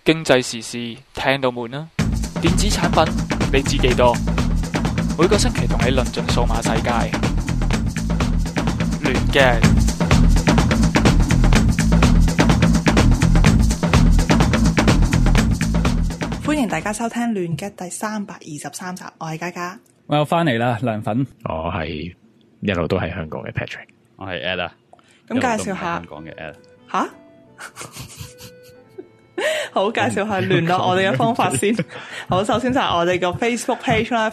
經濟時事聽到悶啦，電子產品你知幾多？每個星期同你論盡數碼世界，亂嘅。 歡迎大家收聽亂嘅第323集，我係嘉嘉， 我又翻嚟啦，涼粉， 我係一路都係香港嘅 Patrick， 我係 Ed 啊， 咁介紹下香港嘅 Ed 吓。好，介紹下聯絡我哋嘅方法先。好，首先就係我哋個 Facebook page 啦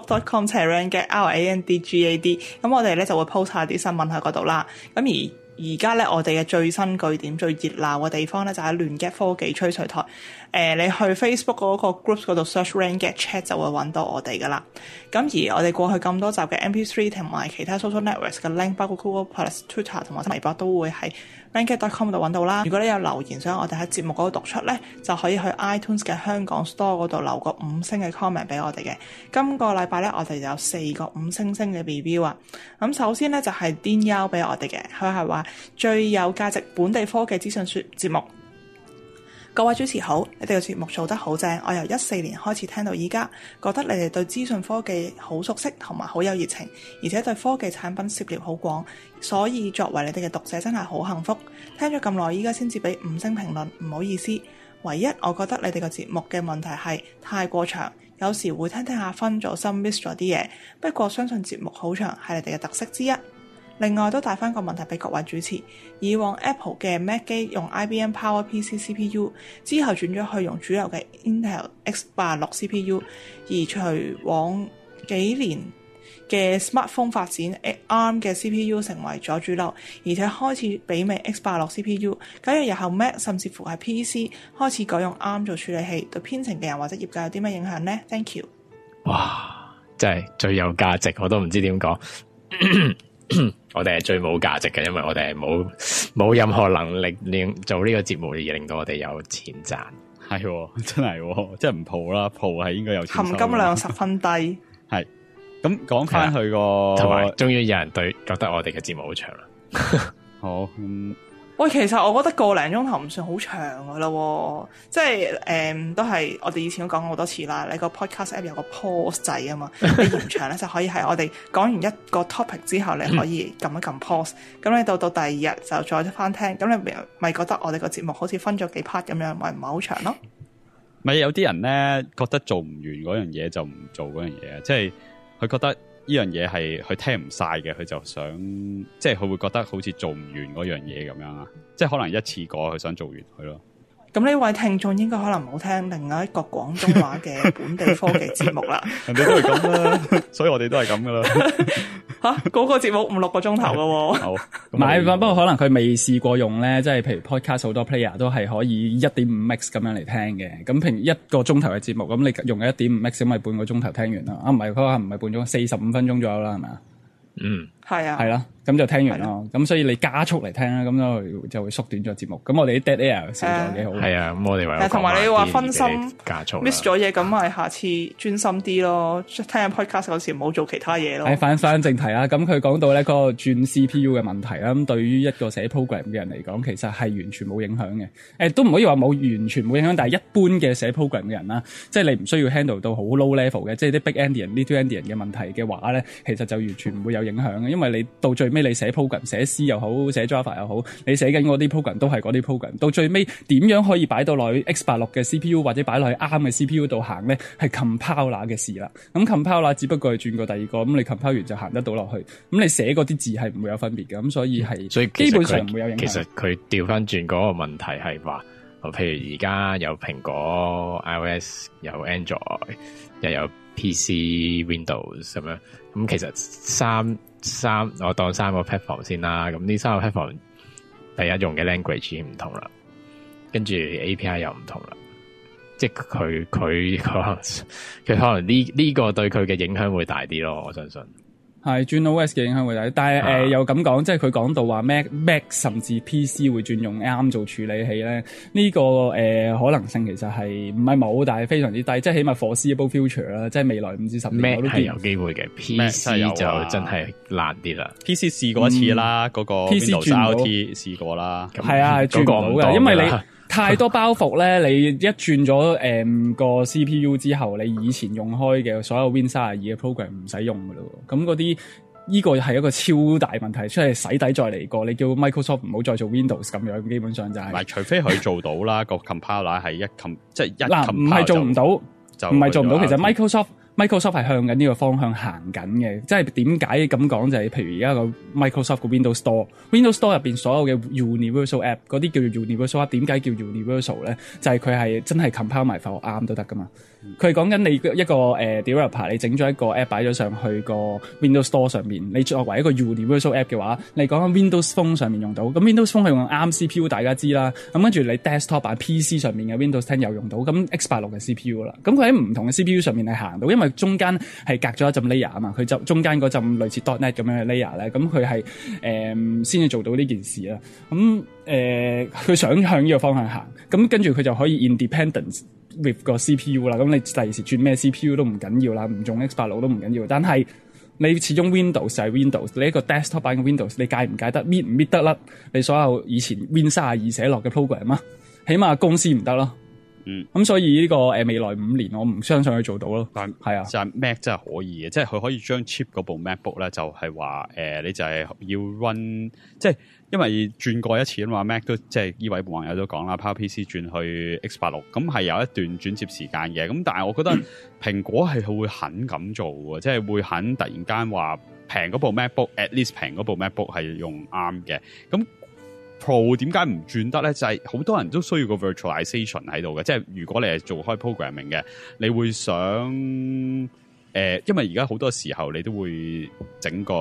，facebook.com/randgad。咁我哋咧就會 post 下啲新聞喺嗰度啦。咁而家咧，我哋嘅最新據點、最熱鬧嘅地方咧，就喺亂 get 科技吹水台。你去 Facebook 嗰個 groups 嗰度 search randgad chat 就會揾到我哋噶啦。咁而我哋過去咁多集嘅 MP3 同埋其他 social networks 嘅 link， 包括 Google+、Twitter 同埋微博都會喺randgad.com 度揾到啦。如果你有留言想我哋喺節目嗰度讀出咧，就可以去 iTunes 嘅香港 Store 嗰度留個5星嘅 comment 俾我哋嘅。今個禮拜咧，我哋有4個5星星嘅 review 啊。咁首先咧就係 Dean Yao 俾我哋嘅，佢係話最有價值本地科技資訊節目。各位主持好，你哋嘅節目做得好正，我由14年開始聽到依家，覺得你哋對資訊科技好熟悉同埋好有熱情，而且對科技產品涉獵好廣，所以作為你哋嘅讀者真係好幸福。聽咗咁耐，依家先至俾5星評論，唔好意思。唯一我覺得你哋嘅節目嘅問題係太過長，有時會聽下分咗心 miss 咗啲嘢，不過相信節目好長係你哋嘅特色之一。另外都帶翻個問題俾各位主持，以往 Apple 嘅 Mac 機用 IBM PowerPC CPU， 之後轉咗去用主流嘅 Intel X86 CPU， 而隨往幾年嘅 Smartphone 發展 ARM 嘅 CPU 成為咗主流，而且開始媲美 X86 CPU。假如日後 Mac 甚至乎係 PC 開始改用 ARM 做處理器，對編程嘅人或者業界有啲咩影響呢？ Thank you。 哇，真係最有價值，我都唔知點講。我哋係最冇價值嘅，因為我哋係冇任何能力令做呢個節目而令到我哋有錢賺。 係真係，即係唔鋪啦，鋪係應該有錢收。 含金量十分低。 係咁講翻去個， 同埋終於有人覺得我哋嘅節目好長啦。 好， 喂，其實我覺得個零鐘頭唔算好長噶啦，即係都係我哋以前都講過好多次啦。你個 podcast app 有個 pause 掣啊嘛，你延長咧就可以係我哋講完一個 topic 之後，你可以撳一撳 pause，咁你到第二日就再翻聽，咁你咪覺得我哋個節目好似分咗幾 part 咁樣，咪唔係好長咯？ 咪有啲人咧覺得做唔完嗰樣嘢就唔做嗰樣嘢，即係佢覺得呢樣嘢係佢聽唔晒嘅，佢就想即係佢會覺得好似做唔完嗰樣嘢咁樣啊，即係可能一次過佢想做完佢咯。 咁呢位聽眾應該可能冇聽另外一個廣東話嘅本地科技節目啦。 人哋都係咁啦，所以我哋都係咁噶啦。 吓，嗰個節目5-6個鐘頭噶。 好， 唔係，不過可能佢未試過用咧，即係譬如 podcast 好多 player 都係可以 1.5x 咁樣嚟聽嘅。咁平1個鐘頭嘅節目，咁你用 1.5x 咁咪半個鐘頭聽完啦。啊，唔係，佢話唔係半鐘，45分鐘左右啦，係咪啊？ 嗯， 係啊， 係啦，咁就聽完咯。咁所以你加速嚟聽啦，咁就會縮短咗節目。咁我哋啲 dead air 少咗幾好。 係啊，咁我哋為同埋你話分心加速 miss 咗嘢，咁咪下次專心啲咯。聽緊 podcast 嗰時唔好做其他嘢咯。 翻正題啦，咁佢講到咧嗰個轉 CPU 嘅問題啦，咁對於一個寫 program 嘅人嚟講，其實係完全冇影響嘅。都唔可以話冇完全冇影響，但係一般嘅寫 program 嘅人啦，即係你唔需要 handle 到好 low level 嘅，即係啲 big endian、little endian 嘅問題嘅話咧，其實就完全唔會有影響嘅，因為你到最尾你寫 program 寫 C 又好，寫 Java 又好，你寫緊嗰啲 program 都係嗰啲 program， 到最尾點樣可以擺到落去 X86 嘅 CPU 或者擺落去 ARM 嘅 CPU 度行咧，係 compiler 嘅事啦。咁 compiler 只不過係轉過第二個，咁你 compile 完就行得到落去，咁你寫嗰啲字係唔會有分別嘅，咁所以基本上唔會有影響。 其實佢調翻轉嗰個問題係話，譬如而家有蘋果 iOS 有 Android 又有 PC Windows 咁樣，咁其實我當3個 platform 先啦，咁呢3個 platform 第一用嘅 language 已經唔同啦，跟住 API 又唔同啦，即係佢可能呢個對佢嘅影響會大啲咯，我相信。 係轉 OS 嘅影響會大，但係又咁講，即係佢講到話 Mac 甚至 PC 會轉用 ARM 做處理器咧，呢個可能性其實係唔係冇，但係非常之低，即係起碼 foreseeable future 啦，即係未來5至10年我都見 Mac 係有機會嘅 ，PC 就真係難啲啦。 PC 試過一次啦，嗰個 Windows RT 試過啦， 係啊，係轉唔到嘅，因為太多包袱咧，你一轉咗個 CPU 之後，你以前用開嘅所有 Win32嘅 program 唔使用噶咯。咁嗰啲呢個係一個超大問題，出嚟洗底再嚟過。你叫 Microsoft 唔好再做 Windows 咁樣，基本上就係。 唔係，除非佢做到啦，個 compiler 係即係一 compile 唔係做唔到，唔係做唔到。其實 Microsoft 係向緊呢個方向行緊嘅，即係點解咁講就係，譬如而家個 Microsoft 個 Windows Store 入邊所有嘅 Universal App 嗰啲叫做 Universal App， 點解叫 Universal 咧？就係佢係真係 compile 埋份啱都得噶嘛。佢係講緊你一個developer， 你整咗一個 app 擺咗上去個 Windows Store 上面，你作為一個 Universal App 嘅話，你講緊 Windows Phone 上面用到，咁 Windows Phone 係用啱 CPU， 大家知啦。咁跟住你 desktop 版 PC 上面嘅 Windows 10又用到，咁 X86 嘅 CPU 啦。咁佢喺唔同嘅 CPU 上面係行到，因為中間係隔咗一陣 layer 啊嘛，佢就中間嗰陣類似 .NET 咁樣嘅 layer 咧，咁佢係先至做到呢件事啦。咁佢想向呢個方向行，咁跟住佢就可以 independence with 個 CPU 啦。咁你第時轉咩 CPU 都唔緊要啦，唔中 X86 都唔緊要。但係你始終 Windows 就係 Windows， 你一個 desktop 版嘅 Windows， 你戒唔戒得搣唔搣得甩你所有以前 Win32寫落嘅 program 啊？起碼公司唔得咯。咁所以呢個未來5年我唔相信佢做到咯。但係啊， 就係 Mac 真係可以嘅，即係佢可以將 cheap 嗰部 MacBook 咧，就係話你就係要 run， 即係因為轉過一次啊嘛 ，Mac 都即係呢位網友都講啦 ，PowerPC 轉去 X86， 咁係有一段轉接時間嘅。咁但係我覺得蘋果係會肯咁做嘅，即係會肯突然間話平嗰部 MacBook，at least 平嗰部 MacBook 係用啱嘅。咁Pro 點解唔轉得咧？就係好多人都需要個 virtualization 喺度嘅，即係如果你係做開 programming 嘅，你會想因為而家好多時候你都會整個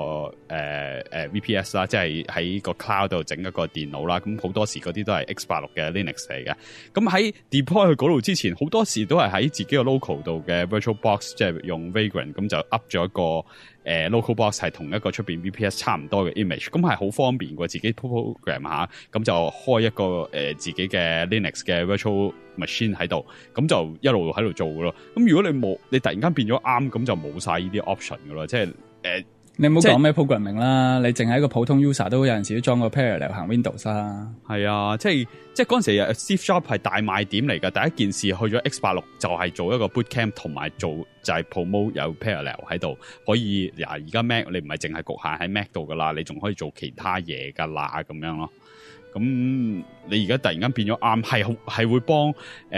VPS 啦，即係喺個 cloud 度整一個電腦啦。咁好多時嗰啲都係 X86 嘅 Linux 嚟嘅。咁喺 deploy 去嗰度之前，好多時都係喺自己個 local 度嘅 VirtualBox， 即係用 Vagrant 咁就 up 咗一個local box 係同一個出邊 VPS 差唔多嘅 image， 咁係好方便過自己 program 下，咁就開一個自己嘅 Linux 嘅 virtual machine 喺度，咁就一路喺度做噶咯。咁如果你突然間變咗啱，咁就冇晒呢啲 option 噶咯，即係你唔好講咩 programming 啦，你淨係一個普通 user 都有陣時都裝個 parallel 行 Windows 啦。係啊，即係嗰陣時 Steve Jobs 係大賣點嚟㗎。第一件事去咗 X86 就係做一個 bootcamp， 同埋做就係 promote 有 parallel 喺度，可以而家 Mac 你唔係淨係局限喺 Mac 度噶啦，你仲可以做其他嘢噶啦咁樣咯。咁你而家突然間變咗啱，係會幫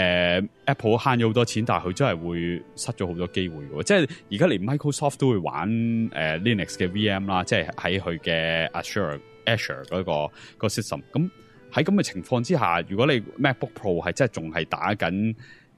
Apple 慳咗好多錢，但係佢真係會失咗好多機會嘅。即係而家連 Microsoft 都會玩Linux 嘅 VM 啦，即係喺佢嘅 Azure 嗰個 system。咁喺咁嘅情況之下，如果你 MacBook Pro 係真係仲係打緊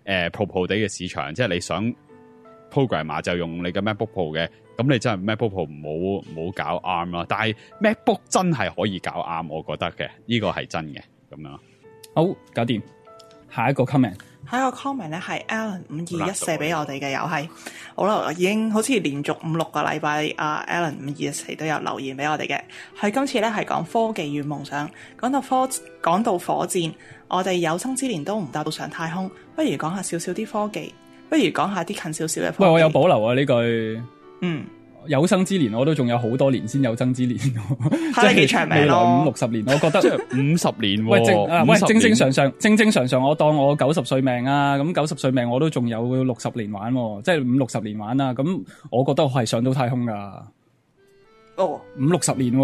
Pro 地嘅市場，即係你想 programmer 就用你嘅 MacBook Pro 嘅。咁你真係 MacBook Pro 唔好搞ARM啦，但係 MacBook 真係可以搞ARM，我覺得嘅呢個係真嘅咁樣。好，搞掂。下一個 comment 咧係 Alan 5214俾我哋嘅，又係好啦，已經好似連續5-6個禮拜Alan 5214都有留言俾我哋嘅。佢今次咧係講科技與夢想，講到火箭，我哋有生之年都唔達到上太空，不如講下少少啲科技，不如講下啲近少少嘅科技。 喂，我有保留啊呢句。有生之年我都仲有好多年先有生之年，即係幾長命未來50-60年，我覺得即係50年。 喂，正常，我當我90歲命啊，咁90歲命我都仲有60年玩，即係50-60年玩啊。咁我覺得我係上到太空噶。 哦 ，50-60年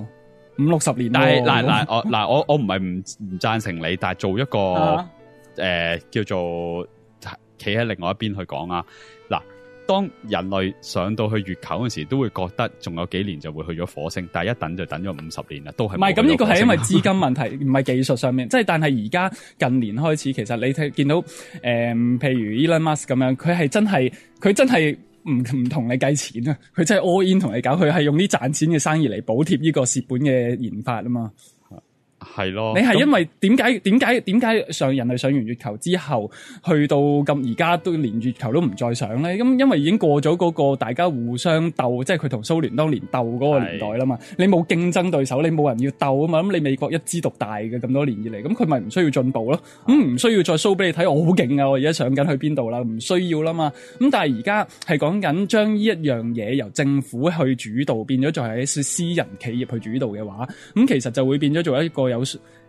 ，5-60年。 但係我唔係唔贊成你，但係做一個叫做企喺另外一邊去講啊。嗱。當人類上到去月球嗰時，都會覺得仲有幾年就會去咗火星，但係一等就等咗50年啦，都係唔係咁。呢個係因為資金問題，唔係技術上面。即係但係而家近年開始，其實你見到譬如 Elon Musk 咁樣，佢真係唔同你計錢啊！佢真係 all in 同你搞，佢係用啲賺錢嘅生意嚟補貼呢個蝕本嘅研發啊嘛。係咯，你係因為點解人類上完月球之後，去到咁而家都連月球都唔再上咧？咁因為已經過咗嗰個大家互相鬥，即係佢同蘇聯當年鬥嗰個年代啦嘛。你冇競爭對手，你冇人要鬥啊嘛。咁你美國一枝獨大嘅咁多年以嚟，咁佢咪唔需要進步咯？咁唔需要再 show 俾你睇，我好勁啊！我而家上緊去邊度啦？唔需要啦嘛。咁但係而家係講緊將呢一樣嘢由政府去主導，變咗就係私人企業去主導嘅話，咁其實就會變咗做一個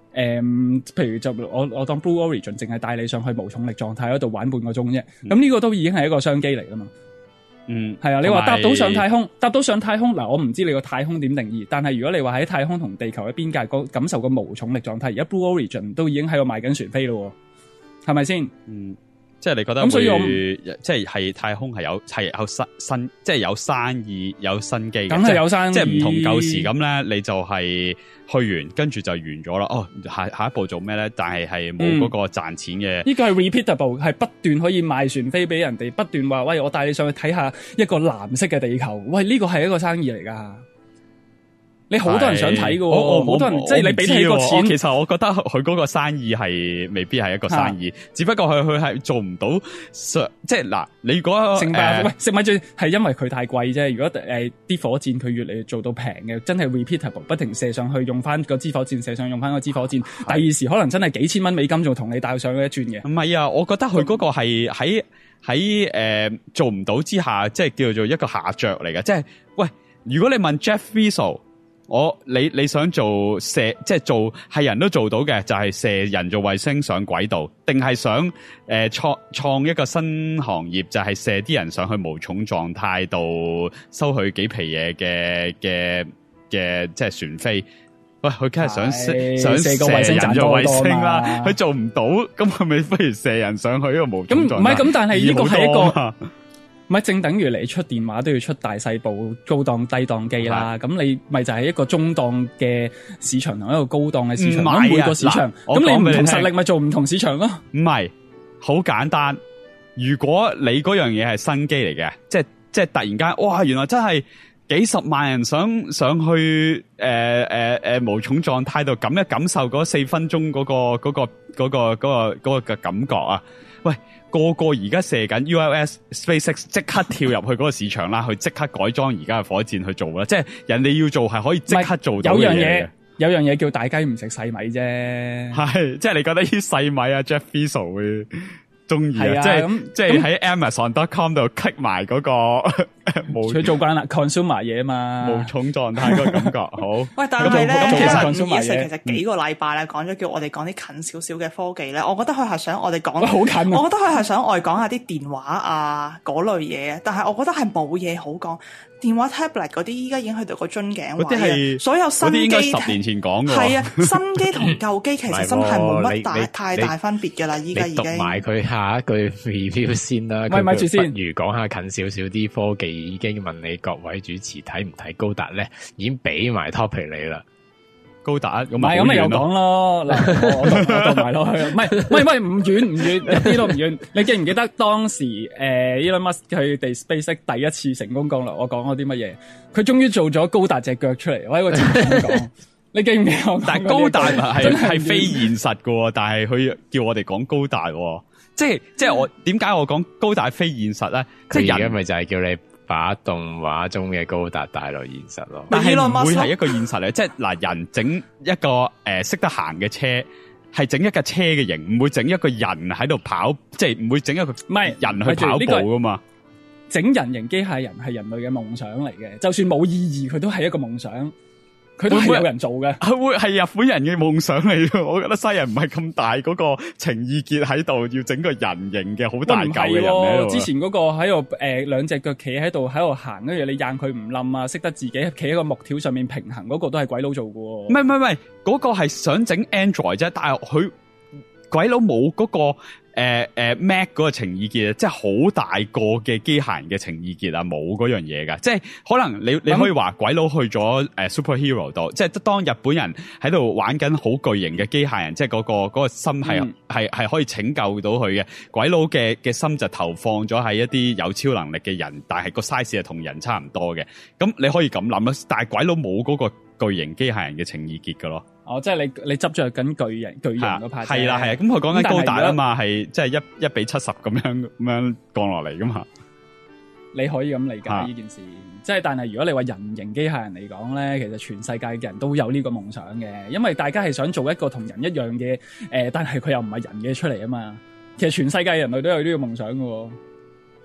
譬如就我當 Blue Origin 淨係帶你上去無重力狀態嗰度玩半個鐘啫，咁呢個都已經係一個商機嚟噶嘛。係啊，你話搭到上太空嗱，我唔知你個太空點定義，但係如果你話喺太空同地球嘅邊界感受個無重力狀態，而家 Blue Origin 都已經喺度賣緊船飛咯，係咪先？ 即係你覺得咁，所以即係太空係有新，即係有生意有新機， 梗係有生意， 即係唔同舊時咁咧，你就係去完跟住就完咗啦。哦，下一步做咩咧？但係冇嗰個賺錢嘅。呢個係 repeatable， 係不斷可以賣船飛俾人哋，不斷話喂，我帶你上去睇下一個藍色嘅地球。喂，呢個係一個生意嚟噶。你好多人想睇嘅，好多人即係你俾起個錢。 其實我覺得佢嗰個生意係未必係一個生意，只不過佢係做唔到即係嗱，你如果食米最係因為佢太貴啫。如果啲火箭佢越嚟越做到平嘅，真係 repeatable， 不停射上去，用翻個支火箭射上，用翻個支火箭，第二時可能真係幾千蚊美金仲同你帶上去一轉嘅。 唔係啊，我覺得佢嗰個係喺做唔到之下，即係叫做一個下着嚟嘅。即係喂，如果你問 Jeff Bezos，你想做即係做係人都做到嘅，就係射人造衛星上軌道，定係想創一個新行業，就係射啲人上去無重狀態度收佢幾皮嘢嘅即係船飛。喂，佢梗係想射個衛星人造衛星啦，佢做唔到，咁佢咪不如射人上去呢個無重狀態。咁唔係咁，但係呢個係一個。咪正等於你出電話都要出大細部高檔低檔機啦，咁你咪就係一個中檔嘅市場同一個高檔嘅市場，咁每個市場，咁你唔同實力咪做唔同市場咯？ 唔係，好簡單。如果你嗰樣嘢係新機嚟嘅，即係突然間，哇！原來真係幾十萬人上去無重狀態度感受嗰4分鐘嗰個嘅感覺啊！喂！個而家射緊 ULS SpaceX 即刻跳入去嗰個市場啦，去即刻改裝而家嘅火箭去做啦，即係人哋要做係可以即刻做到嘅嘢。 有樣嘢叫大雞唔食細米啫， 係即係你覺得啲細米啊 Jeff Bezos 會中意啊？即係喺 Amazon.com 度 click 埋嗰個佢做慣啦 consumer 嘢嘛， 無重狀態嗰個感覺好。 喂，但係咧，其實幾個禮拜咧講咗叫我哋講啲近少少嘅科技咧，我覺得佢係想我哋講好近， 我覺得佢係想我哋講下啲電話啊嗰類嘢，但係我覺得係冇嘢好講。電話 tablet 嗰啲依家已經去到個樽頸位， 嗰啲係所有新機應該10年前講嘅。 係啊，新機同舊機其實真係冇乜太大分別㗎啦。依家已經讀埋佢下一句 review 先啦。 喂，咪住先， 不如講下近少少啲科技。已經問你各位主持睇唔睇高達咧，已經俾埋 topic 你啦。 高達咁咪又講咯，嗱我讀埋落去，唔係唔遠，一啲都唔遠。你記唔記得當時Elon Musk 佢哋 SpaceX 第一次成功降落，我講咗啲乜嘢？佢終於做咗高達隻腳出嚟，我喺個節目咁講。你記唔記得？ 但係高達係非現實嘅，但係佢叫我哋講高達，即係我點解我講高達非現實咧？即係而家咪就係叫你把動畫中嘅高達帶落現實咯， 但係唔會係一個現實嚟，即係嗱，人整一個識得行嘅車，係整一架車嘅型，唔會整一個人喺度跑，即係唔會整一個人去跑步噶嘛。 整人形機械人係人類嘅夢想嚟嘅，就算冇意義，佢都係一個夢想。佢都係有人做嘅， 會係日本人嘅夢想嚟嘅。我覺得西人唔係咁大嗰個情意結喺度，要整個人形嘅好大嚿嘅人喺度。 之前嗰個喺度兩隻腳企喺度行，跟住你硬佢唔冧啊，識得自己企喺個木條上面平衡，嗰個都係鬼佬做嘅。 唔係，嗰個係想整 Android 啫，但係佢鬼佬冇嗰個。Mac 嗰個情意結，即係好大個嘅機械人嘅情意結啊，冇嗰樣嘢噶，即係可能你可以話鬼佬去咗superhero 度，即係當日本人喺度玩緊好巨型嘅機械人，即係嗰個心係可以拯救到佢嘅，鬼佬嘅心就投放咗喺一啲有超能力嘅人，但係個 size 係同人差唔多嘅，咁你可以咁諗啦，但係鬼佬冇嗰個巨型機械人嘅情意結噶咯。 哦，即係你執着緊巨型嗰 part。 係啦，咁佢講緊高達啊嘛，係即係1比70咁樣降落嚟噶嘛。 你可以咁理解呢件事，即係但係如果你話人形機械人嚟講咧，其實全世界嘅人都有呢個夢想嘅，因為大家係想做一個同人一樣嘅但係佢又唔係人嘅出嚟啊嘛。其實全世界人類都有呢個夢想噶。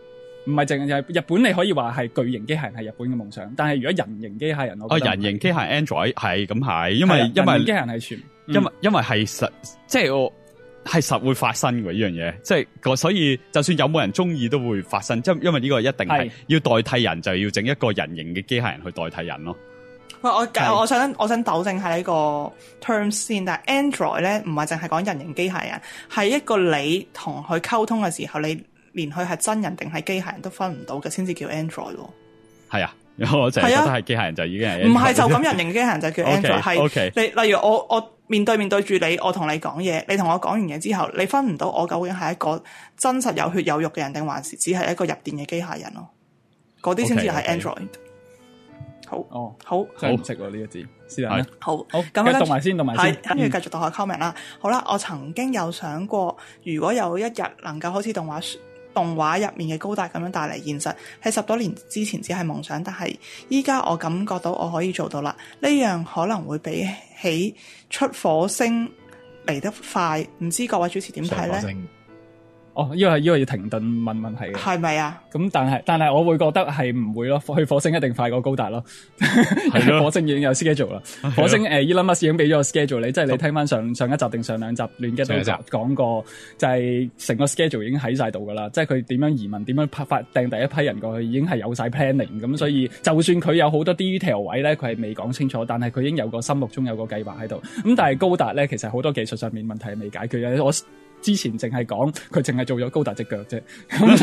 唔係淨係日本，你可以話係巨型機械人係日本嘅夢想，但係如果人形機械人，我覺得人形機械 Android 係咁係，因為人形機械人係全， 因為係實，即係我係實會發生嘅呢樣嘢，即係所以就算有冇人中意都會發生，因為呢個一定係要代替人，就要整一個人形嘅機械人去代替人咯。 喂，我想糾正下呢個 terms 先，但係 Android 咧唔係淨係講人形機械人，係一個你同佢溝通嘅時候，你連佢係真人定係機械人都分唔到嘅，先至叫 Android 喎。係啊，我淨係覺得係機械人就已經係 Android。 唔係就咁人形機械人就叫 Android， 係你例如我面對住你，我同你講嘢，你同我講完嘢之後，你分唔到我究竟係一個真實有血有肉嘅人，定還是只係一個入電嘅機械人咯？嗰啲先至係 Android。好， 真係唔識喎呢個字，是但啦。 好， 咁讀埋先，跟住繼續讀下 comment 啦。好啦，我曾經有想過，如果有一日能夠好似動畫入面嘅高達咁樣帶嚟現實，喺10多年之前只係夢想，但係依家我感覺到我可以做到啦。呢樣可能會比起出火星嚟得快，唔知各位主持點睇呢？ 哦，呢個要停頓問問題嘅， 係咪啊？ 咁但係我會覺得係唔會咯，去火星一定快過高達咯。係咯，火星已經有 schedule 啦。火星Elon Musk 已經俾咗個 schedule 你，即係你聽翻上一集定上兩集亂嘅都講過，就係成個 schedule 已經喺晒度噶啦。即係佢點樣移民，點樣發掟第一批人過去，已經係有晒 planning。咁所以就算佢有好多 detail 位咧，佢係未講清楚，但係佢已經有個心目中有個計劃喺度。咁但係高達咧，其實好多技術上面問題係未解決嘅。我之前淨係講佢淨係做咗高達隻腳啫，咁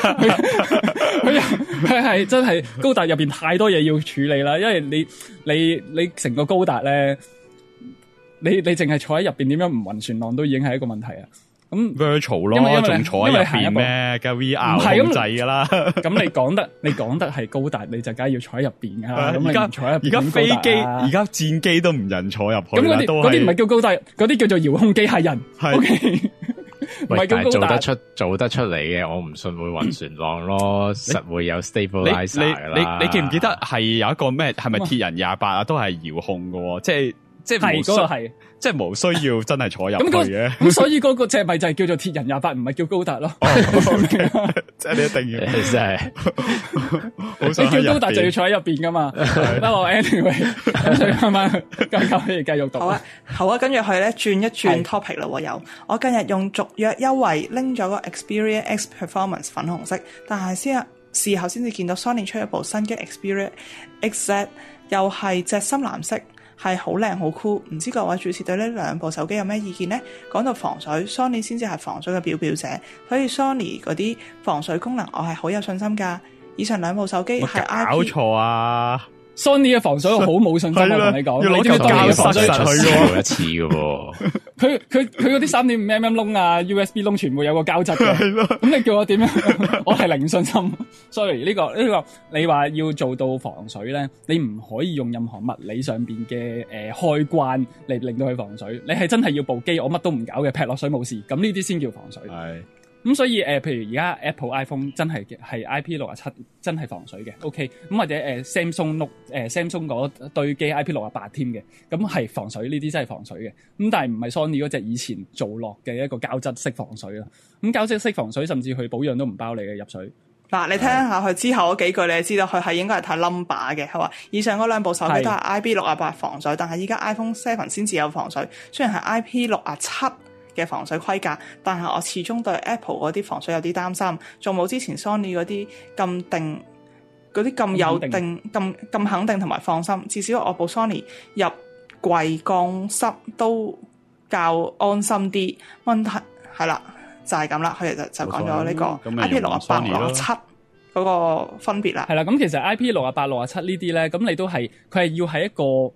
佢係真係高達入邊太多嘢要處理啦，因為你成個高達咧，你淨係坐喺入邊點樣唔暈船浪都已經係一個問題啊！咁 virtual 咯，仲坐喺入邊咩？梗 VR 控制噶啦。咁你講得係高達，你就梗係要坐喺入邊噶啦。咁而家飛機，而家戰機都唔人坐入去。咁嗰啲唔係叫高達，嗰啲叫做遙控機械人。OK。 唔係但係做得出嚟嘅，我唔信會暈船浪咯，實會有 stabilizer 噶啦。 你記唔記得係有一個咩？係咪鐵人28啊？都係遙控嘅，即係係嗰個係， 即係冇需要真係坐入去嘅。 咁所以嗰個隻咪就係叫做鐵人28，唔係叫高達咯。 即係你一定要， 真係。 你叫高達就要坐喺入邊噶嘛？不過 anyway， 咁所以慢慢可以繼續讀。 好啊，跟住佢咧轉一轉 topic 啦。有我近日用續約優惠拎咗個 Xperia X Performance 粉紅色，但係事後先至見到 Sony 出一部新嘅 Xperia XZ， 又係隻深藍色。係好靚好酷，唔知各位主持對呢兩部手機有咩意見呢？講到防水 ，Sony 先至係防水嘅表者，所以 Sony 嗰啲防水功能我係好有信心㗎。以上兩部手機係 IP， 搞錯啊！ Sony 嘅防水我好冇信心啊！同你講， 要攞嚿膠塞實佢一次嘅喎。 佢嗰啲3.5mm 窿啊 ，USB 窿全部有個膠質嘅。咁你叫我點樣？我係零信心。Sorry， 呢個你話要做到防水咧，你唔可以用任何物理上邊嘅開關嚟令到佢防水。你係真係要部機我乜都唔搞嘅，劈落水冇事，咁呢啲先叫防水。係。咁所以譬如而家 Apple iPhone 真係IP67 真係防水嘅 ，OK。咁或者Samsung Note Samsung 嗰對機 IP68 添嘅，咁係防水，呢啲真係防水嘅。咁但係唔係 Sony 嗰隻以前做落嘅一個膠質式防水啦。咁膠質式防水甚至佢保養都唔包你嘅入水。 嗱，你聽下佢之後嗰幾句，你就知道佢係應該係睇 number 嘅。佢話以上嗰兩部手機都係 IP68 防水，但係依家 iPhone 7先至有防水，雖然係 IP67嘅防水規格，但係我始終對 Apple 嗰啲防水有啲擔心，仲冇之前 Sony 嗰啲咁定，嗰啲咁有定咁肯定同埋放心。至少我部 Sony 入櫃降濕都較安心啲。問題係啦，就係咁啦。佢哋就講咗呢個 IP68、67嗰個分別啦。 係啦，咁其實 IP68、67呢啲咧，咁你都係佢係要喺一個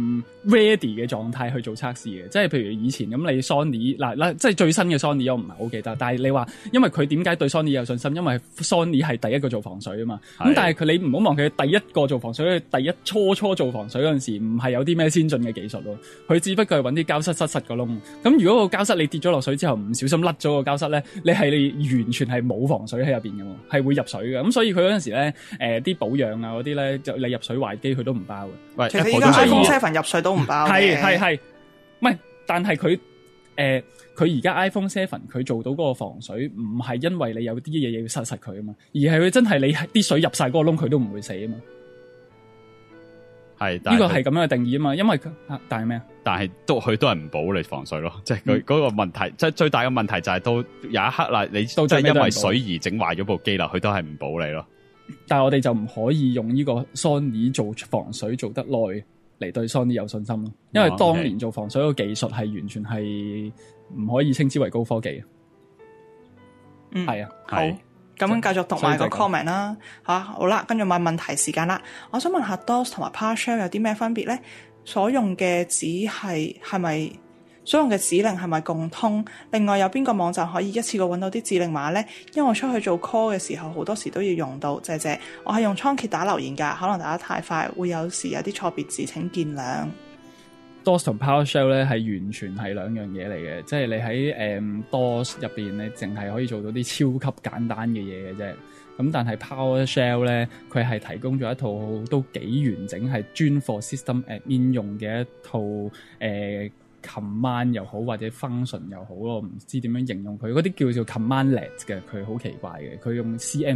ready 嘅狀態去做測試嘅，即係譬如以前咁你 Sony 嗱，即係最新嘅 Sony 我唔係好記得，但係你話因為佢點解對 Sony 有信心？因為 Sony 係第一個做防水啊嘛。咁但係你唔好忘記佢第一個做防水，第一初做防水嗰陣時唔係有啲咩先進嘅技術咯，佢只不過係揾啲膠塞塞個窿。咁如果個膠塞你跌咗落水之後唔小心甩咗個膠塞咧，你完全係冇防水喺入邊嘅，係會入水嘅。咁所以佢嗰陣時咧，啲保養啊嗰啲咧，就你入水壞機佢都唔包嘅。 其實而家 iPhone 7入水都唔包嘅。 係，唔係，但係佢佢而家 iPhone 7佢做到嗰個防水，唔係因為你有啲嘢要塞實佢啊嘛，而係佢真係你啲水入晒嗰個窿，佢都唔會死啊嘛。係呢個係咁樣嘅定義啊嘛，因為但係咩啊？但係佢都係唔保你防水咯，即係佢嗰個問題，即係最大嘅問題就係到有一刻啦，你即係因為水而整壞咗部機啦，佢都係唔保你咯。但係我哋就唔可以用呢個 Sony 做防水做得耐嚟對 Sony 有信心咯，因為當年做防水個技術係完全係唔可以稱之為高科技嘅。係啊， 好。咁樣繼續讀埋個 comment 啦，好啦，跟住問問題時間啦。我想問下 DOS 同埋 PowerShell 有啲咩分別咧？所用嘅指令係咪共通？另外有邊個網站可以一次過揾到啲指令碼咧？因為我出去做 call 嘅時候，好多時都要用到。謝謝。我係用倉頡打留言㗎，可能打得太快，會有時有啲錯別字，請見諒。 DOS 同 PowerShell 咧係完全係兩樣嘢嚟嘅，即係你喺DOS 入邊咧，淨係可以做到啲超級簡單嘅嘢嘅啫。咁但係 PowerShell 咧，佢係提供咗一套都幾完整，係專 for system admin 用嘅一套command 又好或者 function 又好咯，唔知點樣形容佢嗰啲叫做 commandlet 嘅，佢好奇怪嘅，佢用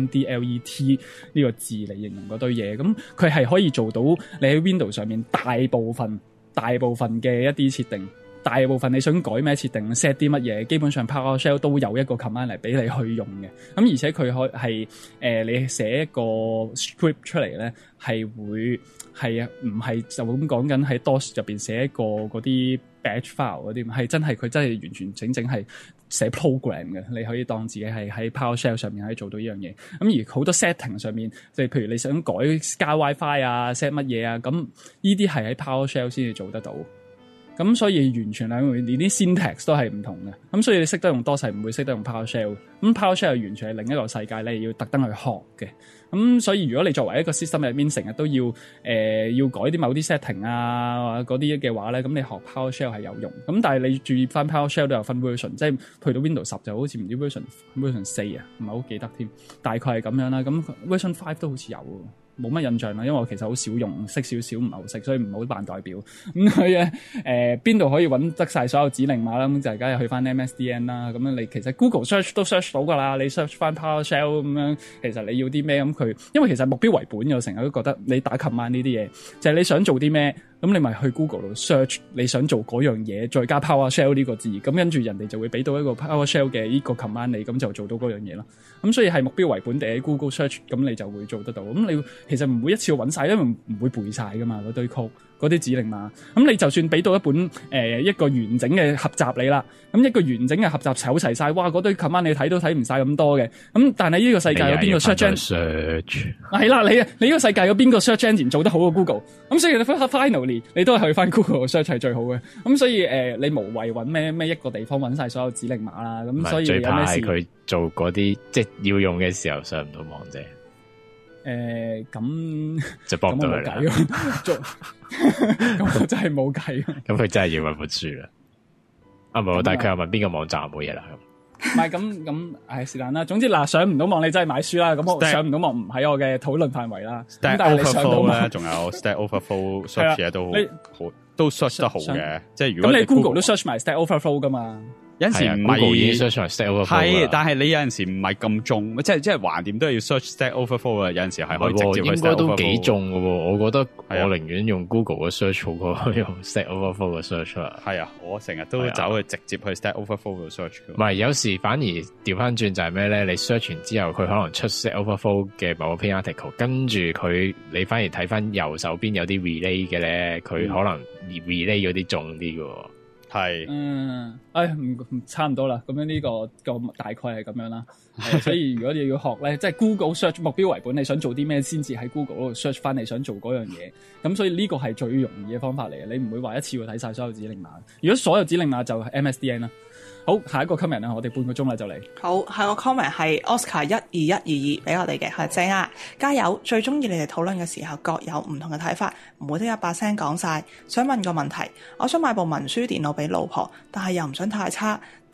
CMDLET 呢個字嚟形容嗰堆嘢，咁佢係可以做到你喺 Windows 上面大部分嘅一啲設定，大部分你想改咩設定 set 啲乜嘢，基本上 PowerShell 都有一個 command 嚟俾你去用嘅。咁而且佢係你寫一個 script 出嚟咧，係會係唔係就咁講緊喺 DOS 入邊寫一個嗰啲 batch file 嗰啲，係真係佢真係完全整整係寫 program 嘅。你可以當自己係喺 PowerShell 上面可以做到呢樣嘢。咁而好多 setting 上面，即係譬如你想改加 WiFi 啊 set 乜嘢啊，咁呢啲係喺 PowerShell 先至做得到。咁所以完全兩回，連啲 syntax 都係唔同嘅。咁所以你識得用 DOS 係唔會識得用 PowerShell。咁 PowerShell 係完全係另一個世界，你要特登去學嘅。咁所以如果你作為一個 system admin 成日都要改啲某啲 setting 啊嗰啲嘅話咧，咁你學 PowerShell 係有用。咁但係你注意翻 PowerShell 都有分 version， 即係去到 Windows 10就好似唔知 version 4啊，唔係好記得添。大概係咁樣啦。咁 version 5都好似有。冇乜印象啦，因為我其實好少用，識少少唔係好識，所以唔好扮代表。咁佢邊度可以揾得晒所有指令碼啦？咁就梗係去翻 MSDN 啦。咁樣你其實 Google search 都 search 到㗎啦。你 search 翻 PowerShell 咁樣，其實你要啲咩咁佢，因為其實目標為本，我成日都覺得你打 command 呢啲嘢，就係你想做啲咩，咁你咪去 Google 度 search 你想做嗰樣嘢，再加 PowerShell 呢個字，咁跟住人哋就會俾到一個 PowerShell 嘅呢個 command 你，咁就做到嗰樣嘢咯。咁所以係目標為本地喺 Google search，咁你就會做得到。咁你其實唔會一次過揾晒，因為唔會背晒噶嘛嗰堆 code 嗰啲指令碼。咁你就算俾到一本一個完整嘅合集你啦，咁一個完整嘅合集湊齊晒，哇嗰堆 command 你睇都睇唔晒咁多嘅。咁但係呢個世界有邊個 search engine？ 係啦，你呢個世界有邊個 search engine 做得好過 Google？ 咁所以你 finally 你都係去翻 Google search 係最好嘅。咁所以你無謂揾咩一個地方揾晒所有指令碼啦。咁所以最怕係佢做嗰啲即係要用嘅時候上唔到網啫。 咁就幫到佢啦。 咁我真係冇計。 咁佢真係要揾本書啦。唔係，但係佢又問邊個網站冇嘢啦。 唔係咁，是但啦。總之嗱，上唔到網你真係買書啦。咁我上唔到網唔喺我嘅討論範圍啦。咁但係你上到網咧，仲有 Stack Overflow search 嘢都 search 得好嘅。即係如果咁，你 Google 都 search 埋 Stack Overflow 噶嘛？有陣時唔係係，但係你有陣時唔係咁中，即係橫掂都係要 search Stack Overflow 啊！有陣時係可以直接去 Stack Overflow。應該都幾中嘅喎，我覺得我寧願用 Google 嘅 search 好過用 Stack Overflow 嘅 search 啦。係啊，我成日都走去直接去 Stack Overflow 嘅 search。唔係，有時反而調翻轉就係咩咧？你 search 完之後，佢可能出 Stack Overflow 嘅某個篇 article， 跟住你反而睇翻右手邊有啲 relay 嘅咧，佢可能 relay 嗰啲重啲嘅。係，差唔多啦。咁樣呢個大概係咁樣啦。所以如果你要學咧，即係 Google search 目標為本，你想做啲咩先至喺 Google 嗰度 search 翻你想做嗰樣嘢。咁所以呢個係最容易嘅方法嚟嘅。你唔會話一次會睇晒所有指令碼。如果所有指令碼就 MSDN 啦。好，下一個 comment 啦，我哋半個鐘啦就嚟。好，下個 comment 係 Oscar12122 俾我哋嘅，係正啊，加油！最中意你哋討論嘅時候各有唔同嘅睇法，唔會得一把聲講晒。想問個問題，我想買部文書電腦俾老婆，但係又唔想太差，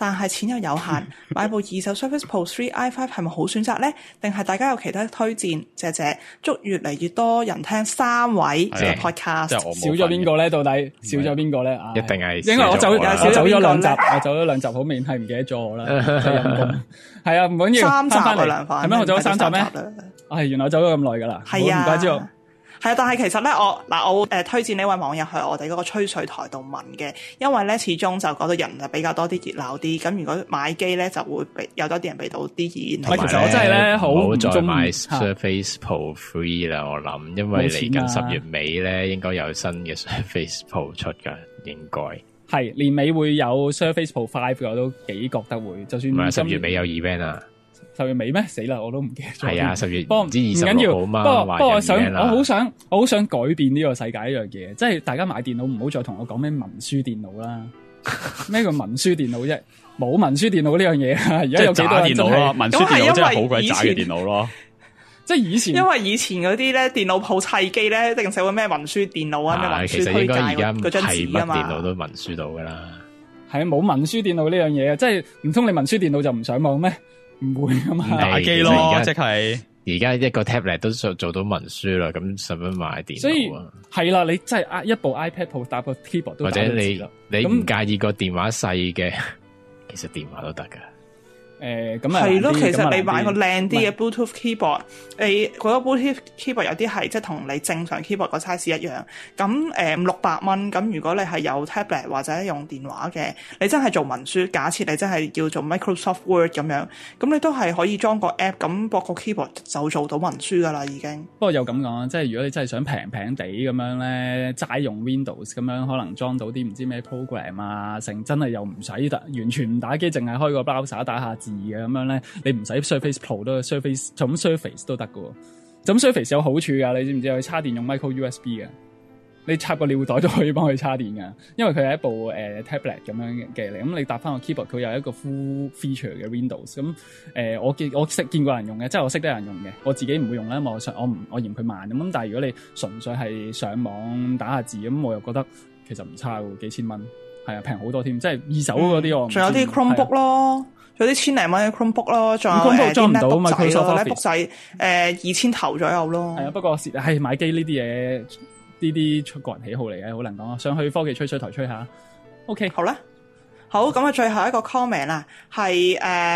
但係錢又有限，買部二手 Surface Pro 3 i5 係咪好選擇呢？定係大家有其他推薦？謝謝，祝越嚟越多人聽3位嘅 podcast。 即係我少咗邊個咧？到底少咗邊個咧？ 一定係因為我走咗兩集， 我我走咗兩集，好明顯係唔記得咗我啦。係啊，唔緊要， 3集翻嚟兩番係咩？我走咗3集咩？ 咩？ 原來我走咗咁耐噶啦。 係啊， 唔怪之我。 係啊，但係其實咧，我推薦呢位網友去我哋嗰個吹水台度問嘅，因為咧始終就嗰度人就比較多啲熱鬧啲，咁如果買機咧就會有多啲人俾到啲意見。 其實我真係咧好唔再中買意 Surface Pro 3啦，我諗，因為嚟緊10月尾咧應該有新嘅 Surface Pro 出㗎，應該係年尾會有 Surface Pro 5嘅，我都幾覺得會，就算唔係10月尾有 event 啊。 10月尾咩？死啦！我都唔記得咗。 係啊，10月不過唔知26號嘛。 不過我好想改變呢個世界一樣嘢，即係大家買電腦唔好再同我講咩文書電腦啦。咩叫文書電腦啫？冇文書電腦呢樣嘢啊！而家有幾多人真係文書電腦真係好鬼渣嘅電腦咯。 即係以前， 因為以前嗰啲咧電腦鋪砌機咧，一定寫個咩文書電腦啊，咩文書推介嗰張紙啊嘛。 電腦都文書到噶啦。 係啊，冇文書電腦呢樣嘢啊！即係唔通你文書電腦就唔上網咩？唔會噶嘛， 打機咯，即係而家一個 tablet 都做到文書啦，咁使乜買電腦啊？ 所以係啦，你真係一部 iPad Pro 搭個 keyboard 都打到字啦。或者你唔介意個電話細嘅，其實電話都得噶。 咁係咯，其實你買個靚啲嘅 Bluetooth keyboard，你嗰個 Bluetooth keyboard 有啲係即係同你正常 keyboard 個 size 一樣。咁500-600蚊，咁如果你係有 tablet 或者用電話嘅，你真係做文書，假設你真係叫做 Microsoft Word 咁樣，咁你都係可以裝個 app，咁駁個 keyboard 就做到文書噶啦已經。 不過又咁講，即係如果你真係想平平地咁樣咧，齋用 Windows 咁樣，可能裝到啲唔知咩 program 啊，成真係又唔使完全唔打機，淨係開個 browser 打下字嘅咁樣咧，你唔使 Surface Pro 都 Surface 都得㗎喎。咁 Surface 有好處㗎，你知唔知？佢插電用 micro USB 嘅，你插個尿袋都可以幫佢插電㗎。因為佢係一部tablet 咁樣嘅嚟，咁你搭翻個 keyboard，佢有一個 full feature 嘅 Windows。咁我見過人用嘅，即係我識得人用嘅，我自己唔會用啦，因為我嫌佢慢咁。但係如果你純粹係上網打下字咁，我又覺得其實唔差喎，幾千蚊，係啊，平好多添，即係二手嗰啲我。 仲有啲 Chromebook 咯。有啲千零蚊嘅 Chromebook 咯，仲有 Chromebook 裝唔到啊嘛 ，MacBook 仔2000頭左右咯。 係啊，不過係買機呢啲嘢，呢啲出個人喜好嚟嘅，好難講啊。上去科技吹水台吹下 ，OK， 好啦，好咁啊，最後一個 comment 啊，係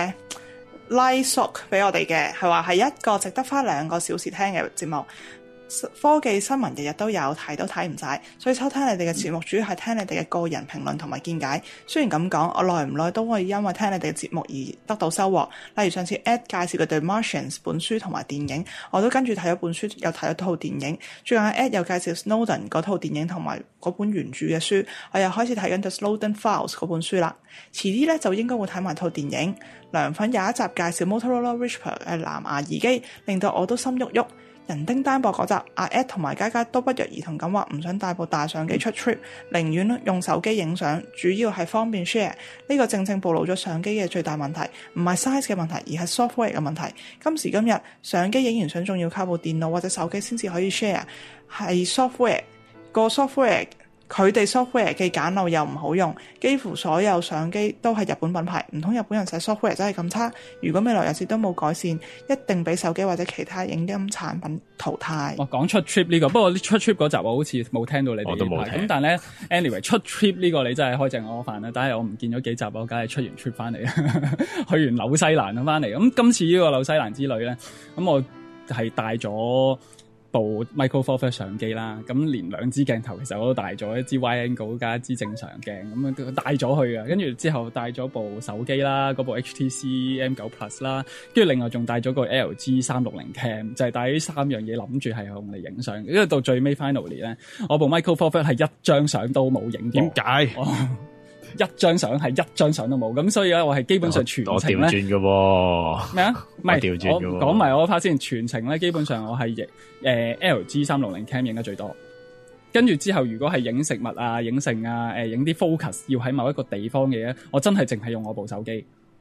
Lysock 俾我哋嘅，係話係一個值得花2個小時聽嘅節目。科技新聞日日都有，睇都睇唔晒，所以收聽你哋嘅節目主要係聽你哋嘅個人評論同埋見解。雖然咁講，我耐唔耐都會因為聽你哋嘅節目而得到收穫。例如上次 Ed 介紹嘅 The Martians 本書同埋電影，我都跟住睇咗本書，又睇咗套電影。最近 Ed 又介紹 Snowden 嗰套電影同埋嗰本原著嘅書，我又開始睇緊 The Snowden Files 嗰本書啦。遲啲咧就應該會睇埋套電影。涼粉有一集介紹 Motorola Richper 嘅藍牙耳機，令到我都心喐喐。人丁單薄嗰集，阿 Ed 同埋佳佳都不約而同咁話唔想帶部大相機出 trip， 寧願用手機影相，主要係方便 share。呢個正正暴露咗相機嘅最大問題，唔係 size 嘅問題，而係 software 嘅問題。今時今日，相機影完相仲要靠部電腦或者手機先至可以 share， 係 software 個 software。佢哋 software 既簡陋又唔好用，幾乎所有相機都係日本品牌，唔通日本人寫 software 真係咁差？如果未來日子都冇改善，一定俾手機或者其他影音產品淘汰。 我講出 trip 呢個，不過出 trip 嗰集我好似冇聽到你哋， 我都冇聽。 咁但係咧 anyway 出 trip 呢個你真係開正我飯啦，但係我唔見咗幾集，我梗係出完 trip 翻嚟，去完紐西蘭翻嚟。咁今次呢個紐西蘭之旅咧，咁我係帶咗部 Micro Four Thirds 相機啦，咁連2支鏡頭，其實我都帶咗一支 wide angle 加一支正常鏡，咁樣帶咗去嘅。跟住之後帶咗部手機啦，嗰部 HTC M9 Plus 啦，跟住另外仲帶咗個 LG 360 Cam，就係帶呢3樣嘢諗住係用嚟影相。因為到最尾 finally 咧，我部 Micro Four Thirds 係一張相都冇影過。 點解？ 一張相係一張相都冇，咁所以咧我係基本上全程咧， 我調轉嘅喎。 咩啊？唔係調轉嘅喎。 我講埋我 part 先，全程咧基本上我係LG 360 Cam 影得最多，跟住之後如果係影食物啊、影剩啊、影啲 focus 要喺某一個地方嘅嘢，我真係淨係用我部手機。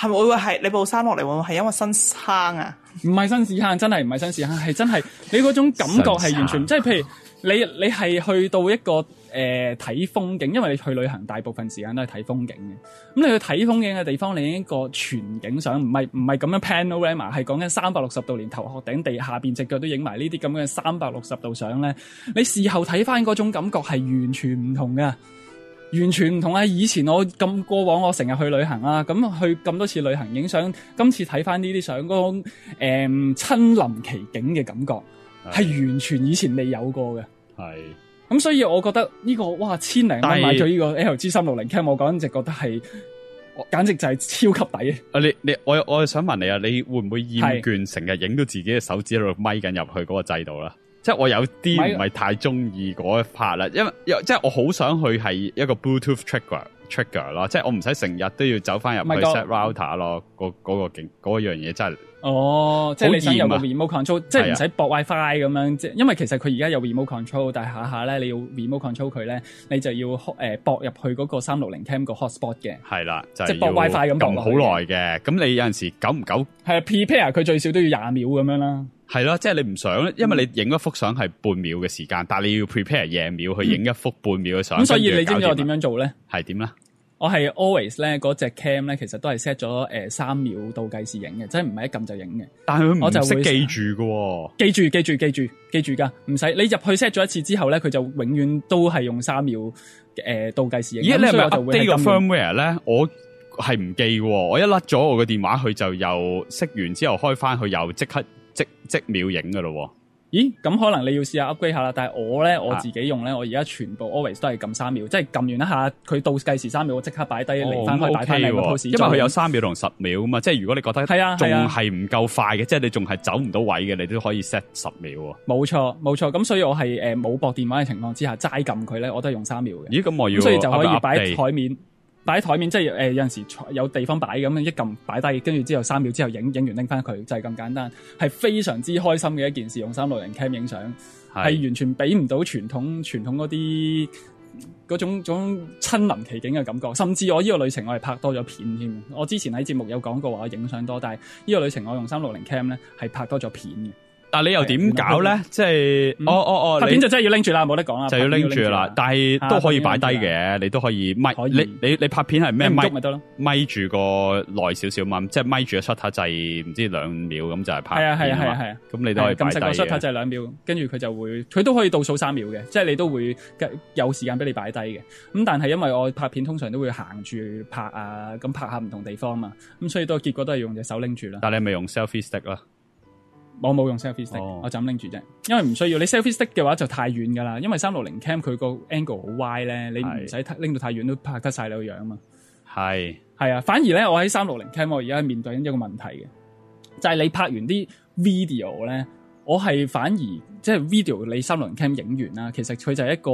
係咪會係你部360會唔會係因為新坑啊？ 唔係新屎坑，真係唔係新屎坑，係真係你嗰種感覺係完全，即係譬如你係去到一個睇風景，因為你去旅行大部分時間都係睇風景嘅。咁你去睇風景嘅地方，你一個全景相，唔係咁樣 panorama， 係講緊360度，連頭殼頂地下邊隻腳都影埋呢啲咁嘅360度相咧。你事後睇翻嗰種感覺係完全唔同㗎。完全唔同啊！以前我咁過往我成日去旅行啦，咁去咁多次旅行影相，今次睇翻呢啲相嗰種親臨其境嘅感覺，係完全以前未有過嘅。係咁，所以我覺得呢個哇，1000零蚊買咗呢個 LG 360 Cam， 我簡直覺得係，簡直就係超級抵。 我想問你啊，你會唔會厭倦成日影到自己嘅手指喺度咪緊入去嗰個掣度啦？即係我有啲唔係太中意嗰一 part 啦，因為即係我好想去係一個 Bluetooth trigger 咯，即係我唔使成日都要走翻入去 set router 咯，嗰樣嘢真係即係你想有個 remote control，即係唔使駁 WiFi 咁樣，即係因為其實佢而家有 remote control， 但係下咧你要 remote control 佢咧，你就要駁入去嗰個360 Cam 個 hotspot 嘅，係啦，即係駁 WiFi 咁駁好耐嘅，咁你有陣時久唔久係 prepare 佢最少都要20秒咁樣啦。 係咯，即係你唔想，因為你影一幅相係半秒嘅時間，但係你要 prepare 20秒去影一幅半秒嘅相。咁所以你知唔知我點樣做咧？係點咧？我係 always 咧嗰隻 cam 咧，其實都係 set 咗3秒倒計時影嘅，即係唔係一撳就影嘅。但係佢唔識記住嘅。記住㗎，唔使你入去 set 咗一次之後咧，佢就永遠都係用3秒倒計時影。咦？你係咪 update 個 firmware 咧？我係唔記喎，我一甩咗我個電話，佢就又熄完之後開翻，佢又即刻。即秒影噶咯？咦，咁可能你要試下 upgrade 下啦。但係我咧我自己用咧，我而家全部 always 都係撳3秒，即係撳完一下佢倒計時3秒，我即刻擺低嚟翻開擺翻嚟個 pose。因為佢有3秒同10秒啊嘛，即係如果你覺得仲係唔夠快嘅，即係你仲係走唔到位嘅，你都可以 set 10秒。冇錯，咁所以我係冇駁電話嘅情況之下齋撳佢咧，我都係用3秒嘅。咦，咁我要所以就可以擺喺台面。擺喺台面，即係有陣時有地方擺咁，一撳擺低，跟住之後3秒之後影完拎翻佢，就係咁簡單，係非常之開心嘅一件事。用360 Cam 影相係完全比唔到傳統嗰啲嗰種親臨其境嘅感覺。甚至我呢個旅程我係拍多咗片添。我之前喺節目有講過話我影相多，但係呢個旅程我用360 Cam 咧係拍多咗片嘅。但係你又點搞咧？即係拍片就真係要拎住啦，冇得講啦，就要拎住啦。但係都可以擺低嘅，你都可以咪。你拍片係咩咪咪得咯？咪住個耐少少嘛，即係咪住個 shutter 掣，唔知2秒咁就係拍。係啊。咁你都可以擺低嘅。撳實個 shutter 掣2秒，跟住佢就會，佢都可以倒數3秒嘅，即係你都會有時間俾你擺低嘅。咁但係因為我拍片通常都會行住拍啊，咁拍下唔同地方嘛，咁所以都結果都係用隻手拎住啦。但係你係咪用 selfie stick 啦？我冇用 selfie stick，我就咁拎住啫，因為唔需要。你 selfie stick 嘅話就太遠噶啦，因為360 Cam 佢個 angle 好歪咧，你唔使拎到太遠都拍得晒你個樣啊嘛。係啊，反而咧我喺360 Cam 我而家面對緊一個問題嘅，就係你拍完啲 video 咧，我係反而即係 video 你360 Cam 影完啦，其實佢就係一個